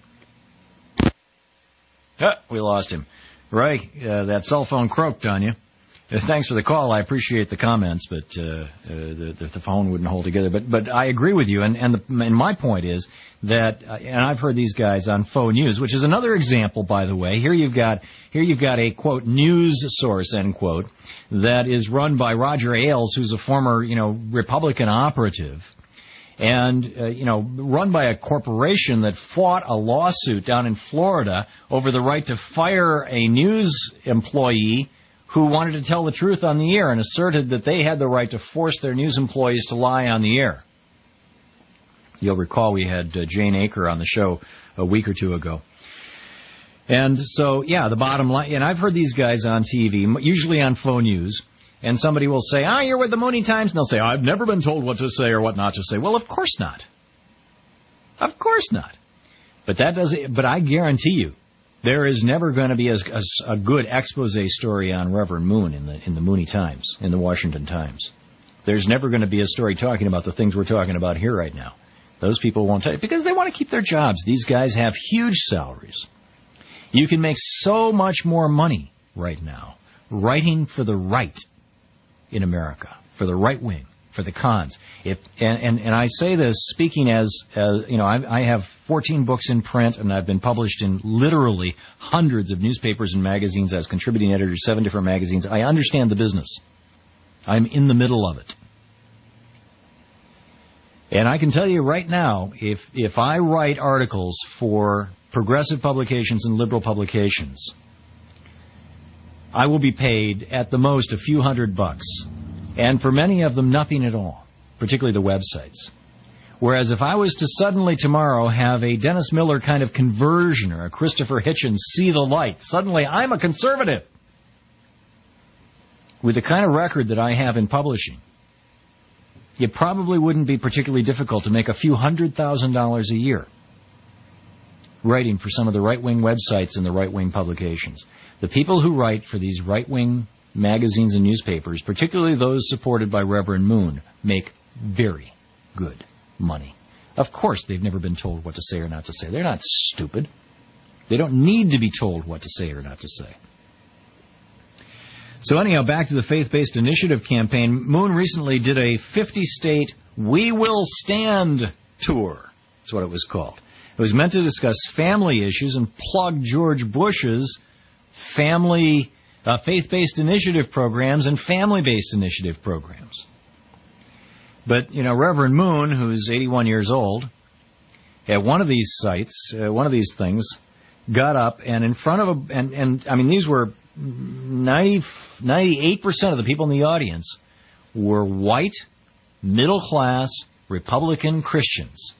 Ah, we lost him. Roy, uh, that cell phone croaked on you. Uh, thanks for the call. I appreciate the comments, but uh, uh, the, the, the phone wouldn't hold together. But but I agree with you, and and, the, and my point is that, uh, and I've heard these guys on Faux News, which is another example, by the way. Here you've got here you've got a quote news source end quote that is run by Roger Ailes, who's a former you know Republican operative. And, uh, you know, run by a corporation that fought a lawsuit down in Florida over the right to fire a news employee who wanted to tell the truth on the air and asserted that they had the right to force their news employees to lie on the air. You'll recall we had uh, Jane Aker on the show a week or two ago. And so, yeah, the bottom line, and I've heard these guys on T V, usually on Faux News, and somebody will say, ah, you're with the Mooney Times, and they'll say, I've never been told what to say or what not to say. Well, of course not. Of course not. But that doesn't. But I guarantee you, there is never going to be a, a, a good expose story on Reverend Moon in the in the Mooney Times, in the Washington Times. There's never going to be a story talking about the things we're talking about here right now. Those people won't tell you because they want to keep their jobs. These guys have huge salaries. You can make so much more money right now writing for the right in America, for the right wing, for the cons. If and, and, and I say this speaking as, as you know, I, I have fourteen books in print, and I've been published in literally hundreds of newspapers and magazines as contributing editor to seven different magazines. I understand the business. I'm in the middle of it. And I can tell you right now, if if I write articles for progressive publications and liberal publications, I will be paid at the most a few hundred bucks. And for many of them, nothing at all, particularly the websites. Whereas if I was to suddenly tomorrow have a Dennis Miller kind of conversion or a Christopher Hitchens see the light, suddenly I'm a conservative. With the kind of record that I have in publishing, it probably wouldn't be particularly difficult to make a few hundred thousand dollars a year writing for some of the right-wing websites and the right-wing publications. The people who write for these right-wing magazines and newspapers, particularly those supported by Reverend Moon, make very good money. Of course, they've never been told what to say or not to say. They're not stupid. They don't need to be told what to say or not to say. So anyhow, back to the Faith-Based Initiative campaign. Moon recently did a fifty-state We Will Stand tour. That's what it was called. It was meant to discuss family issues and plug George Bush's family, uh, faith-based initiative programs and family-based initiative programs. But, you know, Reverend Moon, who's eighty-one years old, at one of these sites, uh, one of these things, got up and in front of a, and, and I mean, these were ninety, ninety-eight percent of the people in the audience were white, middle-class, Republican Christians.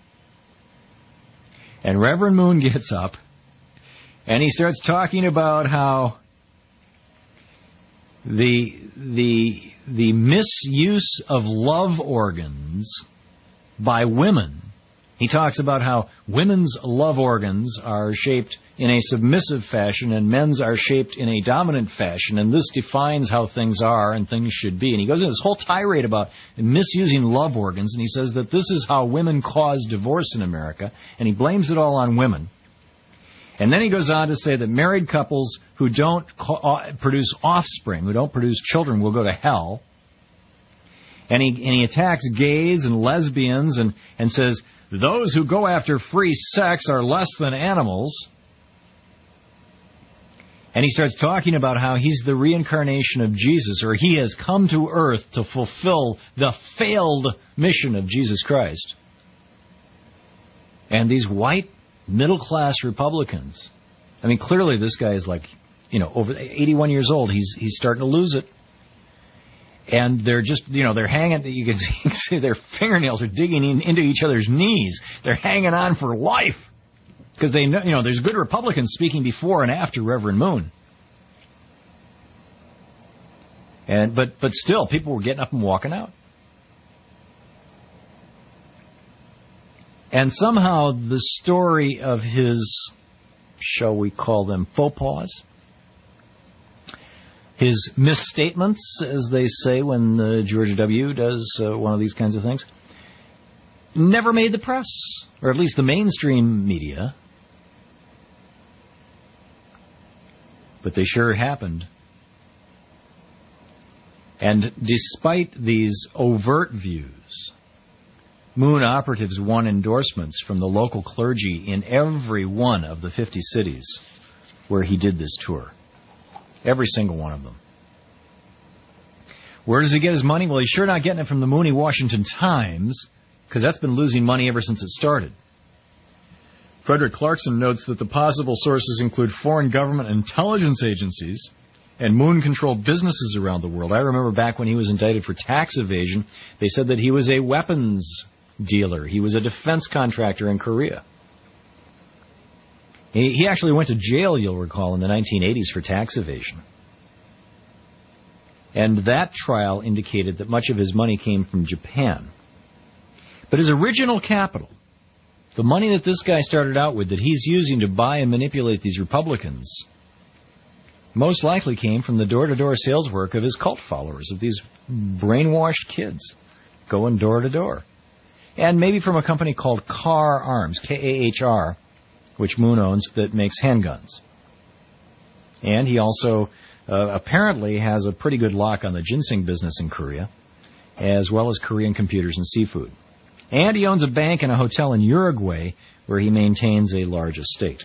And Reverend Moon gets up and he starts talking about how the the the misuse of love organs by women. He talks about how women's love organs are shaped in a submissive fashion and men's are shaped in a dominant fashion, and this defines how things are and things should be. And he goes into this whole tirade about misusing love organs, and he says that this is how women cause divorce in America, and he blames it all on women. And then he goes on to say that married couples who don't produce offspring, who don't produce children, will go to hell. And he, and he attacks gays and lesbians and, and says, those who go after free sex are less than animals. And he starts talking about how he's the reincarnation of Jesus, or he has come to earth to fulfill the failed mission of Jesus Christ. And these white, middle-class Republicans, I mean, clearly this guy is like, you know, over eighty-one years old. He's he's starting to lose it. And they're just, you know, they're hanging, you can see, you can see their fingernails are digging in, into each other's knees. They're hanging on for life. Because they know, you know, there's good Republicans speaking before and after Reverend Moon. And but but still, people were getting up and walking out. And somehow the story of his, shall we call them faux pas, his misstatements, as they say when uh, George W. does uh, one of these kinds of things, never made the press, or at least the mainstream media. But they sure happened. And despite these overt views, Moon operatives won endorsements from the local clergy in every one of the fifty cities where he did this tour. Every single one of them. Where does he get his money? Well, he's sure not getting it from the Mooney Washington Times, because that's been losing money ever since it started. Frederick Clarkson notes that the possible sources include foreign government intelligence agencies and Moon-controlled businesses around the world. I remember back when he was indicted for tax evasion, they said that he was a weapons dealer. He was a defense contractor in Korea. He, he actually went to jail, you'll recall, in the nineteen eighties for tax evasion. And that trial indicated that much of his money came from Japan. But his original capital, the money that this guy started out with that he's using to buy and manipulate these Republicans, most likely came from the door-to-door sales work of his cult followers, of these brainwashed kids going door to door. And maybe from a company called Kahr Arms, K A H R, which Moon owns, that makes handguns. And he also uh, apparently has a pretty good lock on the ginseng business in Korea, as well as Korean computers and seafood. And he owns a bank and a hotel in Uruguay, where he maintains a large estate.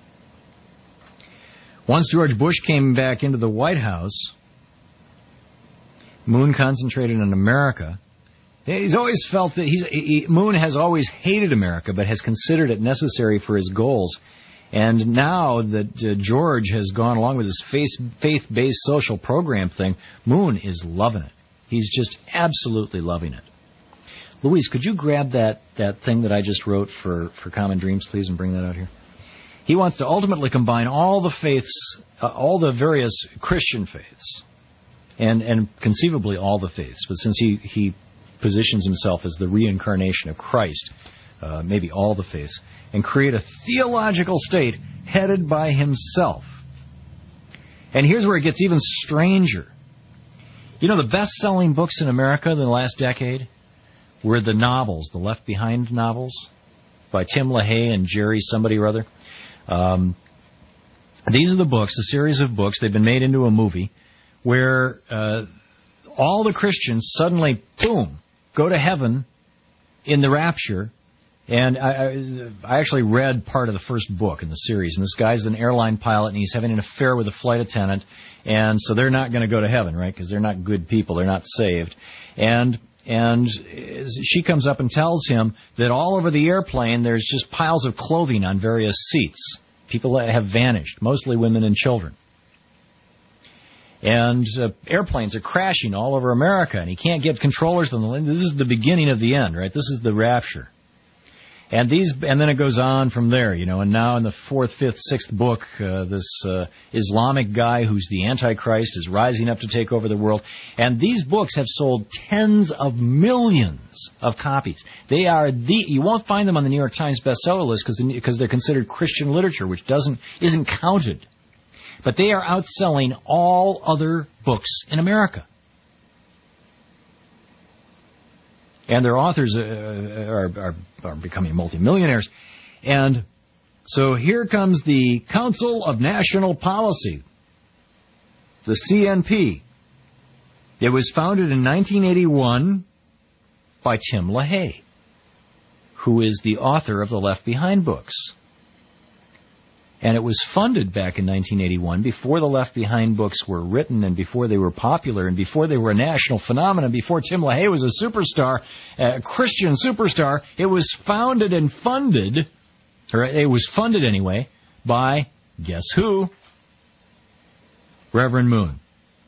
Once George Bush came back into the White House, Moon concentrated on America He's always felt that he's he, Moon has always hated America, but has considered it necessary for his goals. And now that uh, George has gone along with his faith, faith-based social program thing, Moon is loving it. He's just absolutely loving it. Louise, could you grab that, that thing that I just wrote for, for Common Dreams, please, and bring that out here? He wants to ultimately combine all the faiths, uh, all the various Christian faiths, and, and conceivably all the faiths. But since he, he positions himself as the reincarnation of Christ, uh, maybe all the faiths, and create a theological state headed by himself. And here's where it gets even stranger. You know, the best-selling books in America in the last decade were the novels, the Left Behind novels, by Tim LaHaye and Jerry somebody or other. Um, these are the books, a series of books. They've been made into a movie where uh, all the Christians suddenly, boom, go to heaven in the rapture. And I, I, I actually read part of the first book in the series. And this guy's an airline pilot, and he's having an affair with a flight attendant. And so they're not going to go to heaven, right? Because they're not good people. They're not saved. And and she comes up and tells him that all over the airplane there's just piles of clothing on various seats. People that have vanished, mostly women and children. And uh, airplanes are crashing all over America, and he can't get controllers on the land. This is the beginning of the end, right? This is the rapture. And these, and then it goes on from there, you know. And now in the fourth, fifth, sixth book, uh, this uh, Islamic guy who's the Antichrist is rising up to take over the world. And these books have sold tens of millions of copies. They are the you won't find them on the New York Times bestseller list because because they're considered Christian literature, which doesn't isn't counted. But they are outselling all other books in America. And their authors uh, are, are, are becoming multimillionaires. And so here comes the Council of National Policy, the C N P. It was founded in nineteen eighty-one by Tim LaHaye, who is the author of the Left Behind books. And it was funded back in nineteen eighty-one, before the Left Behind books were written and before they were popular and before they were a national phenomenon, before Tim LaHaye was a superstar, a Christian superstar. It was founded and funded, or it was funded anyway, by, guess who? Reverend Moon.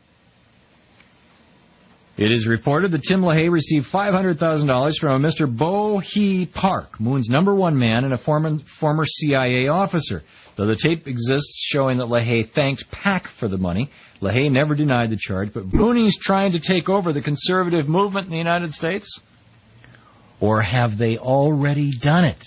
It is reported that Tim LaHaye received five hundred thousand dollars from a Mister Bo He Park, Moon's number one man and a former, former C I A officer. Though the tape exists showing that LaHaye thanked PAC for the money, LaHaye never denied the charge. But Mooney's trying to take over the conservative movement in the United States? Or have they already done it?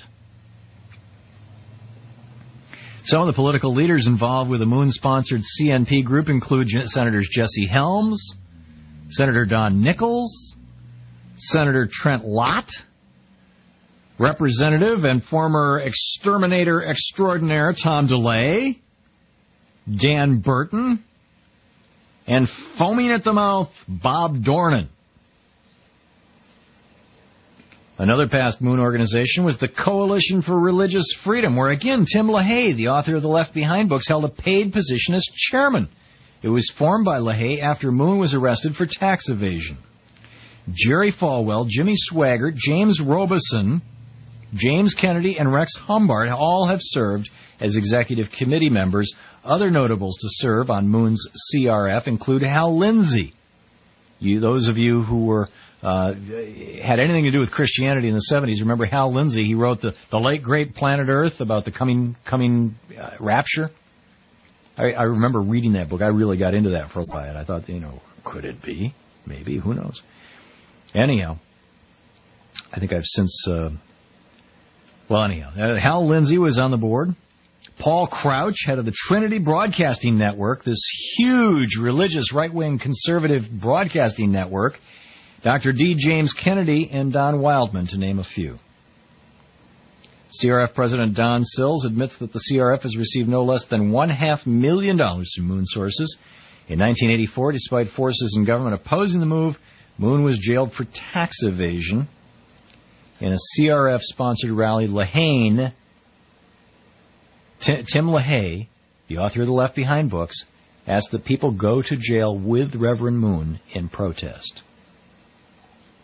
Some of the political leaders involved with the Moon-sponsored C N P group include Senators Jesse Helms, Senator Don Nichols, Senator Trent Lott, Representative and former exterminator extraordinaire Tom DeLay, Dan Burton, and foaming at the mouth, Bob Dornan. Another past Moon organization was the Coalition for Religious Freedom, where again Tim LaHaye, the author of the Left Behind books, held a paid position as chairman. It was formed by LaHaye after Moon was arrested for tax evasion. Jerry Falwell, Jimmy Swaggart, James Robeson, James Kennedy, and Rex Humbard all have served as executive committee members. Other notables to serve on Moon's C R F include Hal Lindsey. You, those of you who were uh, had anything to do with Christianity in the seventies, remember Hal Lindsey? He wrote the, the late great Planet Earth about the coming coming uh, rapture. I, I remember reading that book. I really got into that for a while. I thought, you know, could it be? Maybe. Who knows? Anyhow, I think I've since... Uh, well, anyhow, uh, Hal Lindsey was on the board. Paul Crouch, head of the Trinity Broadcasting Network, this huge religious right-wing conservative broadcasting network. Doctor D. James Kennedy and Don Wildman, to name a few. C R F President Don Sills admits that the C R F has received no less than one half million dollars from Moon sources. In nineteen eighty-four, despite forces in government opposing the move, Moon was jailed for tax evasion. In a C R F-sponsored rally, LaHaye, T- Tim LaHaye, the author of the Left Behind books, asked that people go to jail with Reverend Moon in protest.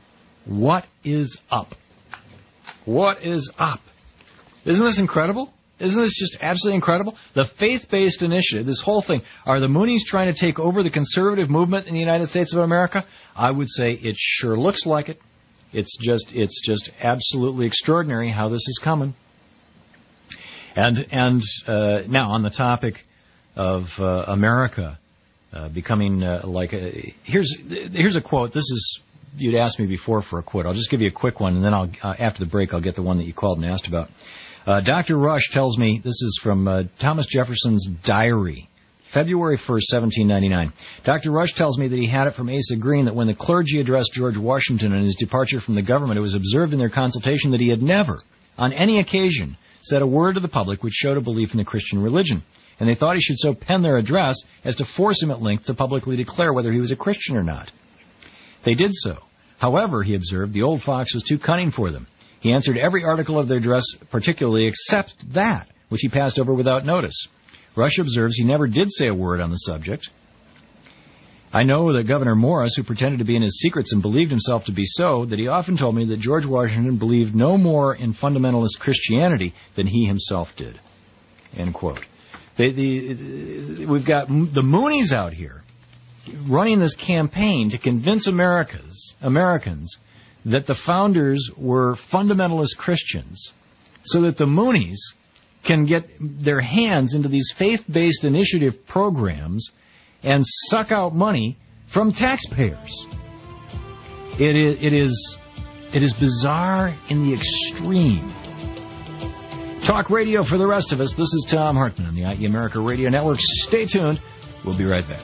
What is up? What is up? Isn't this incredible? Isn't this just absolutely incredible? The faith-based initiative, this whole thing, are the Moonies trying to take over the conservative movement in the United States of America? I would say it sure looks like it. It's just, it's just absolutely extraordinary how this is coming. And and uh, now on the topic of uh, America uh, becoming uh, like a, here's here's a quote. This is, you'd asked me before for a quote. I'll just give you a quick one, and then I'll uh, after the break I'll get the one that you called and asked about. Uh, Doctor Rush tells me, this is from uh, Thomas Jefferson's diary, February first, seventeen ninety-nine. Doctor Rush tells me that he had it from Asa Green that when the clergy addressed George Washington on his departure from the government, it was observed in their consultation that he had never, on any occasion, said a word to the public which showed a belief in the Christian religion. And they thought he should so pen their address as to force him at length to publicly declare whether he was a Christian or not. They did so. However, he observed, the old fox was too cunning for them. He answered every article of their address particularly except that, which he passed over without notice. Rush observes he never did say a word on the subject. I know that Governor Morris, who pretended to be in his secrets and believed himself to be so, that he often told me that George Washington believed no more in fundamentalist Christianity than he himself did. End quote. They, the, we've got the Moonies out here running this campaign to convince Americans, Americans that the founders were fundamentalist Christians so that the Moonies can get their hands into these faith-based initiative programs and suck out money from taxpayers. It is, it is, it is bizarre in the extreme. Talk radio for the rest of us. This is Tom Hartman on the I E America Radio Network. Stay tuned. We'll be right back.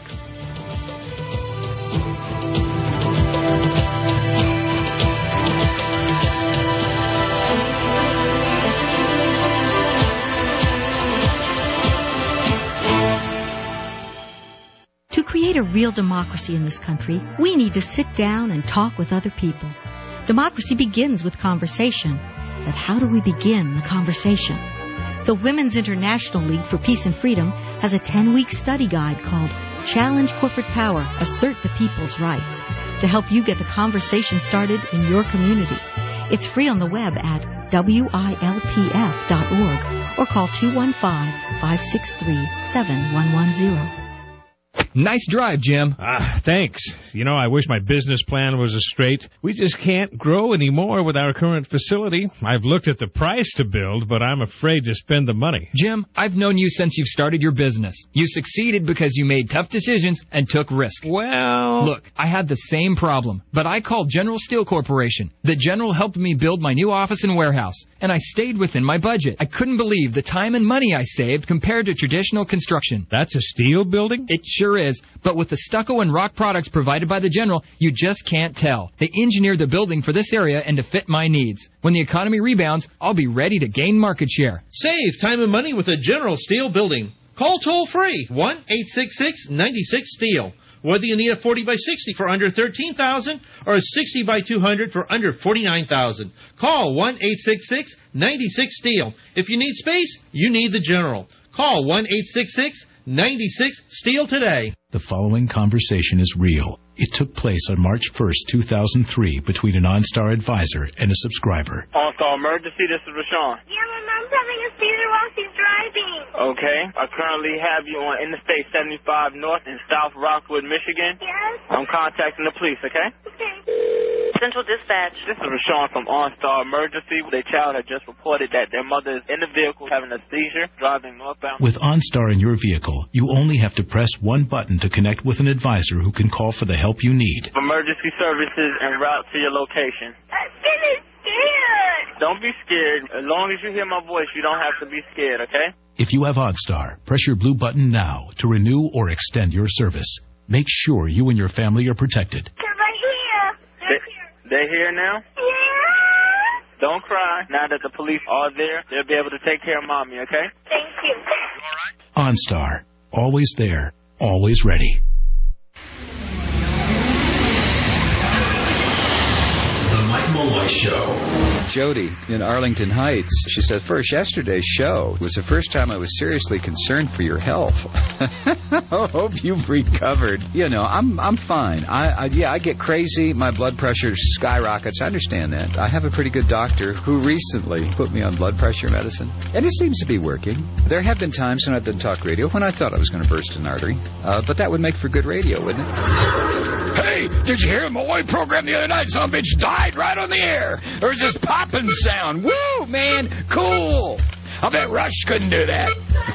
To create a real democracy in this country, we need to sit down and talk with other people. Democracy begins with conversation. But how do we begin the conversation? The Women's International League for Peace and Freedom has a ten-week study guide called Challenge Corporate Power, Assert the People's Rights, to help you get the conversation started in your community. It's free on the web at W I L P F dot org or call two one five, five six three, seven one one zero. Nice drive, Jim. Ah, thanks. You know, I wish my business plan was as straight. We just can't grow anymore with our current facility. I've looked at the price to build, but I'm afraid to spend the money. Jim, I've known you since you've started your business. You succeeded because you made tough decisions and took risk. Well... Look, I had the same problem, but I called General Steel Corporation. The General helped me build my new office and warehouse, and I stayed within my budget. I couldn't believe the time and money I saved compared to traditional construction. That's a steel building? It sure is. But with the stucco and rock products provided by the General, you just can't tell. They engineered the building for this area and to fit my needs. When the economy rebounds, I'll be ready to gain market share. Save time and money with a General Steel building. Call toll-free, one eight six six, nine six, STEEL. Whether you need a forty by sixty for under thirteen thousand dollars or a sixty by two hundred for under forty-nine thousand dollars. Call one eight six six, nine six, STEEL. If you need space, you need the General. Call one eight six six, nine six, STEEL today. The following conversation is real. It took place on March first, two thousand three, between an OnStar advisor and a subscriber. OnStar emergency, this is Rashawn. Yeah, my mom's having a seizure while she's driving. Okay. I currently have you on Interstate seventy-five North in South Rockwood, Michigan. Yes? I'm contacting the police, okay? Okay. Central Dispatch. This is Rashawn from OnStar Emergency. Their child had just reported that their mother is in the vehicle having a seizure, driving northbound. With OnStar in your vehicle, you only have to press one button to connect with an advisor who can call for the help you need. Emergency services en route to your location. I'm really scared. Don't be scared. As long as you hear my voice, you don't have to be scared, okay? If you have OnStar, press your blue button now to renew or extend your service. Make sure you and your family are protected. Because I'm here. They, they're here now? Yeah. Don't cry. Now that the police are there, they'll be able to take care of Mommy, okay? Thank you. All right. OnStar. Always there. Always ready. The Mike Malloy Show. Jody in Arlington Heights. She says, first, yesterday's show was the first time I was seriously concerned for your health. I hope you've recovered. You know, I'm I'm fine. I, I Yeah, I get crazy. My blood pressure skyrockets. I understand that. I have a pretty good doctor who recently put me on blood pressure medicine, and it seems to be working. There have been times when I've done talk radio when I thought I was going to burst an artery, uh, but that would make for good radio, wouldn't it? Hey, did you hear the Malloy program the other night? Some bitch died right on the air. There was this popping sound. Woo, man, cool. I bet Rush couldn't do that.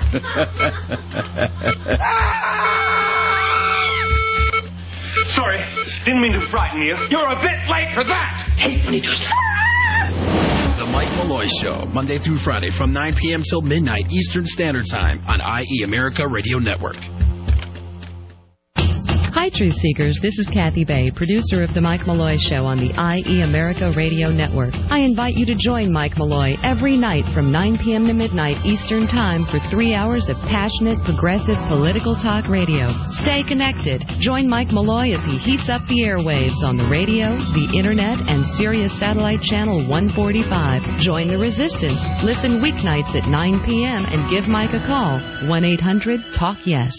Sorry, didn't mean to frighten you. You're a bit late for that. Hate when he does that. The Mike Malloy Show, Monday through Friday from nine p.m. till midnight Eastern Standard Time on I E America Radio Network. Hi, Truth Seekers. This is Kathy Bay, producer of The Mike Malloy Show on the I E America Radio Network. I invite you to join Mike Malloy every night from nine p.m. to midnight Eastern Time for three hours of passionate, progressive, political talk radio. Stay connected. Join Mike Malloy as he heats up the airwaves on the radio, the Internet, and Sirius Satellite Channel one forty-five. Join the resistance. Listen weeknights at nine p.m. and give Mike a call. one eight hundred talk yes.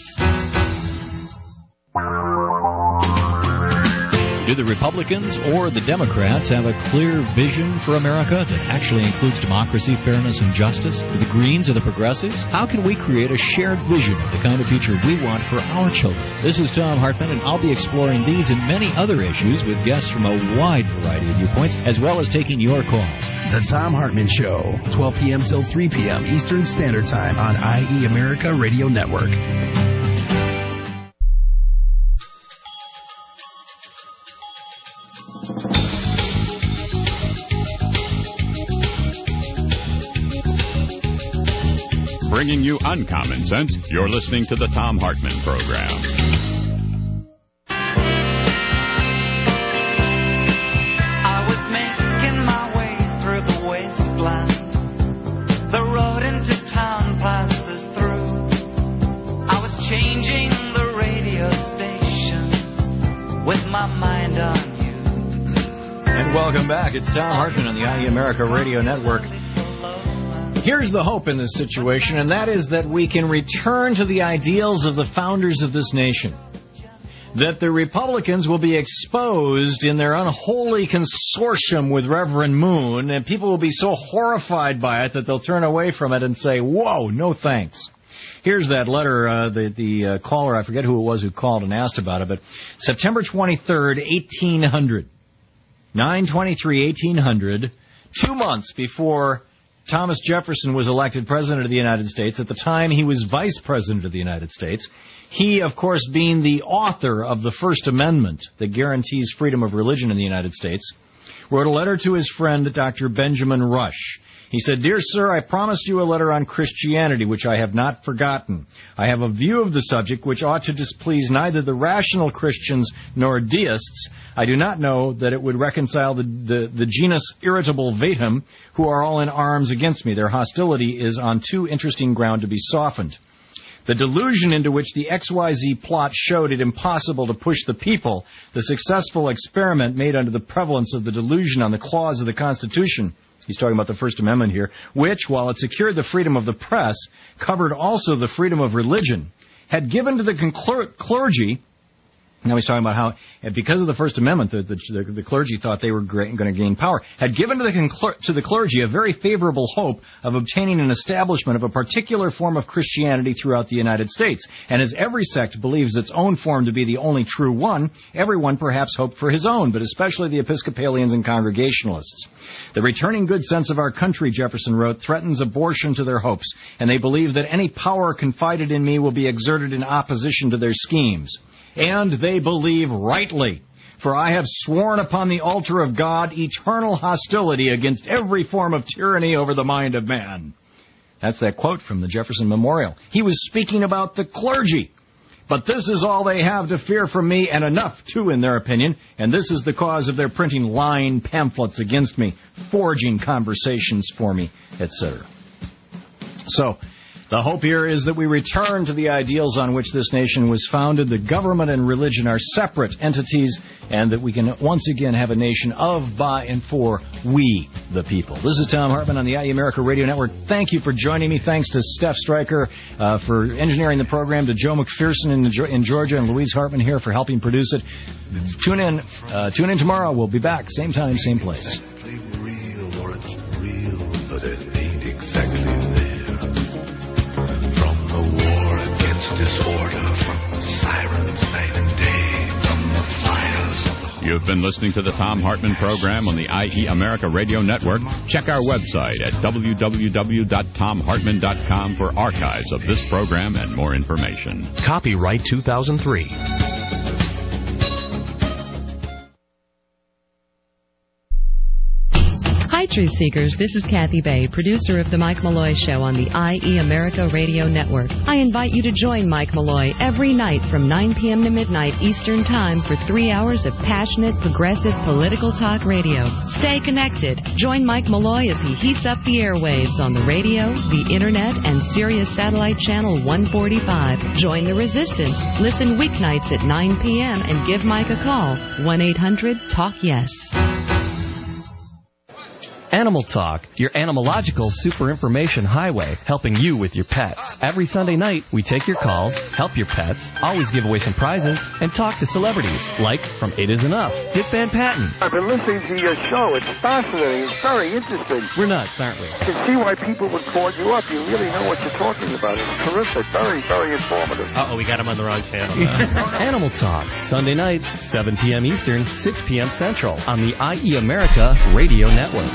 Do the Republicans or the Democrats have a clear vision for America that actually includes democracy, fairness, and justice? Do the Greens or the Progressives? How can we create a shared vision of the kind of future we want for our children? This is Tom Hartman, and I'll be exploring these and many other issues with guests from a wide variety of viewpoints, as well as taking your calls. The Tom Hartman Show, twelve p.m. till three p.m. Eastern Standard Time on I E America Radio Network. Bringing you uncommon sense, you're listening to the Tom Hartman Program. I was making my way through the wasteland. The road into town passes through. I was changing the radio station with my mind on you. And welcome back. It's Tom Hartman on the I E America Radio Network. Here's the hope in this situation, and that is that we can return to the ideals of the founders of this nation. That the Republicans will be exposed in their unholy consortium with Reverend Moon, and people will be so horrified by it that they'll turn away from it and say, whoa, no thanks. Here's that letter, uh, the, the uh, caller, I forget who it was who called and asked about it, but September twenty-third, eighteen hundred, nine twenty-three, eighteen hundred, two months before Thomas Jefferson was elected President of the United States. At the time, he was Vice President of the United States. He, of course, being the author of the First Amendment that guarantees freedom of religion in the United States, wrote a letter to his friend, Doctor Benjamin Rush. He said, "Dear sir, I promised you a letter on Christianity, which I have not forgotten. I have a view of the subject which ought to displease neither the rational Christians nor deists. I do not know that it would reconcile the, the, the genus irritable vetum, who are all in arms against me. Their hostility is on too interesting ground to be softened. The delusion into which the X Y Z plot showed it impossible to push the people, the successful experiment made under the prevalence of the delusion on the clause of the Constitution," he's talking about the First Amendment here, "which, while it secured the freedom of the press, covered also the freedom of religion, had given to the concler- clergy," now he's talking about how, because of the First Amendment, the, the, the clergy thought they were going to gain power, had given to the, concler- to the clergy a very favorable hope of obtaining an establishment of a particular form of Christianity throughout the United States. And as every sect believes its own form to be the only true one, everyone perhaps hoped for his own, but especially the Episcopalians and Congregationalists. The returning good sense of our country," Jefferson wrote, "threatens abortion to their hopes, and they believe that any power confided in me will be exerted in opposition to their schemes. And they believe rightly, for I have sworn upon the altar of God eternal hostility against every form of tyranny over the mind of man." That's that quote from the Jefferson Memorial. He was speaking about the clergy. "But this is all they have to fear from me, and enough, too, in their opinion, and this is the cause of their printing lying pamphlets against me, forging conversations for me," et cetera. So, The hope here is that we return to the ideals on which this nation was founded. The government and religion are separate entities, and that we can once again have a nation of, by, and for we, the people. This is Tom Hartman on the I E America Radio Network. Thank you for joining me. Thanks to Steph Stryker uh, for engineering the program, to Joe McPherson in, the, in Georgia, and Louise Hartman here for helping produce it. Tune in. Uh, tune in tomorrow. We'll be back. Same time, same place. Real, or it's real, but it ain't exactly there. From the war against disorder, from the sirens night and day, from the fires of the... You've been listening to the Tom Hartman program on the I E America Radio Network. Check our website at w w w dot tom hartman dot com for archives of this program and more information. Copyright two thousand three. Hi, Truth Seekers. This is Kathy Bay, producer of The Mike Malloy Show on the I E America Radio Network. I invite you to join Mike Malloy every night from nine p.m. to midnight Eastern Time for three hours of passionate, progressive political talk radio. Stay connected. Join Mike Malloy as he heats up the airwaves on the radio, the Internet, and Sirius Satellite Channel one forty-five. Join the resistance. Listen weeknights at nine p.m. and give Mike a call. one eight hundred talk yes. Animal Talk, your animalogical super information highway, helping you with your pets. Every Sunday night, we take your calls, help your pets, always give away some prizes, and talk to celebrities, like from It Is Enough, Dick Van Patten. I've been listening to your show. It's fascinating. It's very interesting. We're nuts, aren't we? I can see why people would call you up. You really know what you're talking about. It's terrific. Very, very informative. Uh-oh, we got him on the wrong channel. Animal Talk, Sunday nights, seven p.m. Eastern, six p.m. Central, on the I E America Radio Network.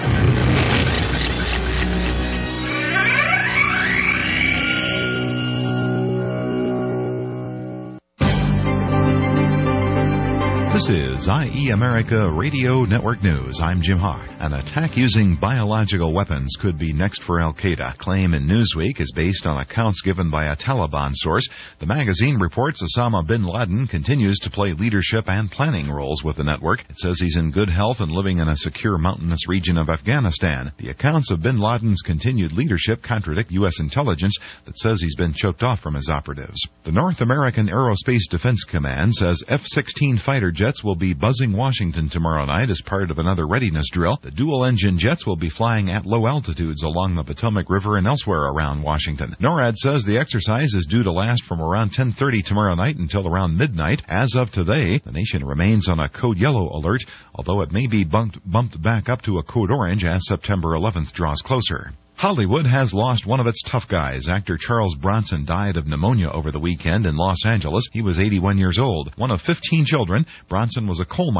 This is I E America Radio Network News. I'm Jim Hawk. An attack using biological weapons could be next for Al-Qaeda. Claim in Newsweek is based on accounts given by a Taliban source. The magazine reports Osama bin Laden continues to play leadership and planning roles with the network. It says he's in good health and living in a secure mountainous region of Afghanistan. The accounts of bin Laden's continued leadership contradict U S intelligence that says he's been choked off from his operatives. The North American Aerospace Defense Command says F sixteen fighter jets will be buzzing Washington tomorrow night as part of another readiness drill. The dual-engine jets will be flying at low altitudes along the Potomac River and elsewhere around Washington. NORAD says the exercise is due to last from around ten thirty tomorrow night until around midnight. As of today, the nation remains on a code yellow alert, although it may be bumped, bumped back up to a code orange as September eleventh draws closer. Hollywood has lost one of its tough guys. Actor Charles Bronson died of pneumonia over the weekend in Los Angeles. He was eighty-one years old. One of fifteen children, Bronson was a coal miner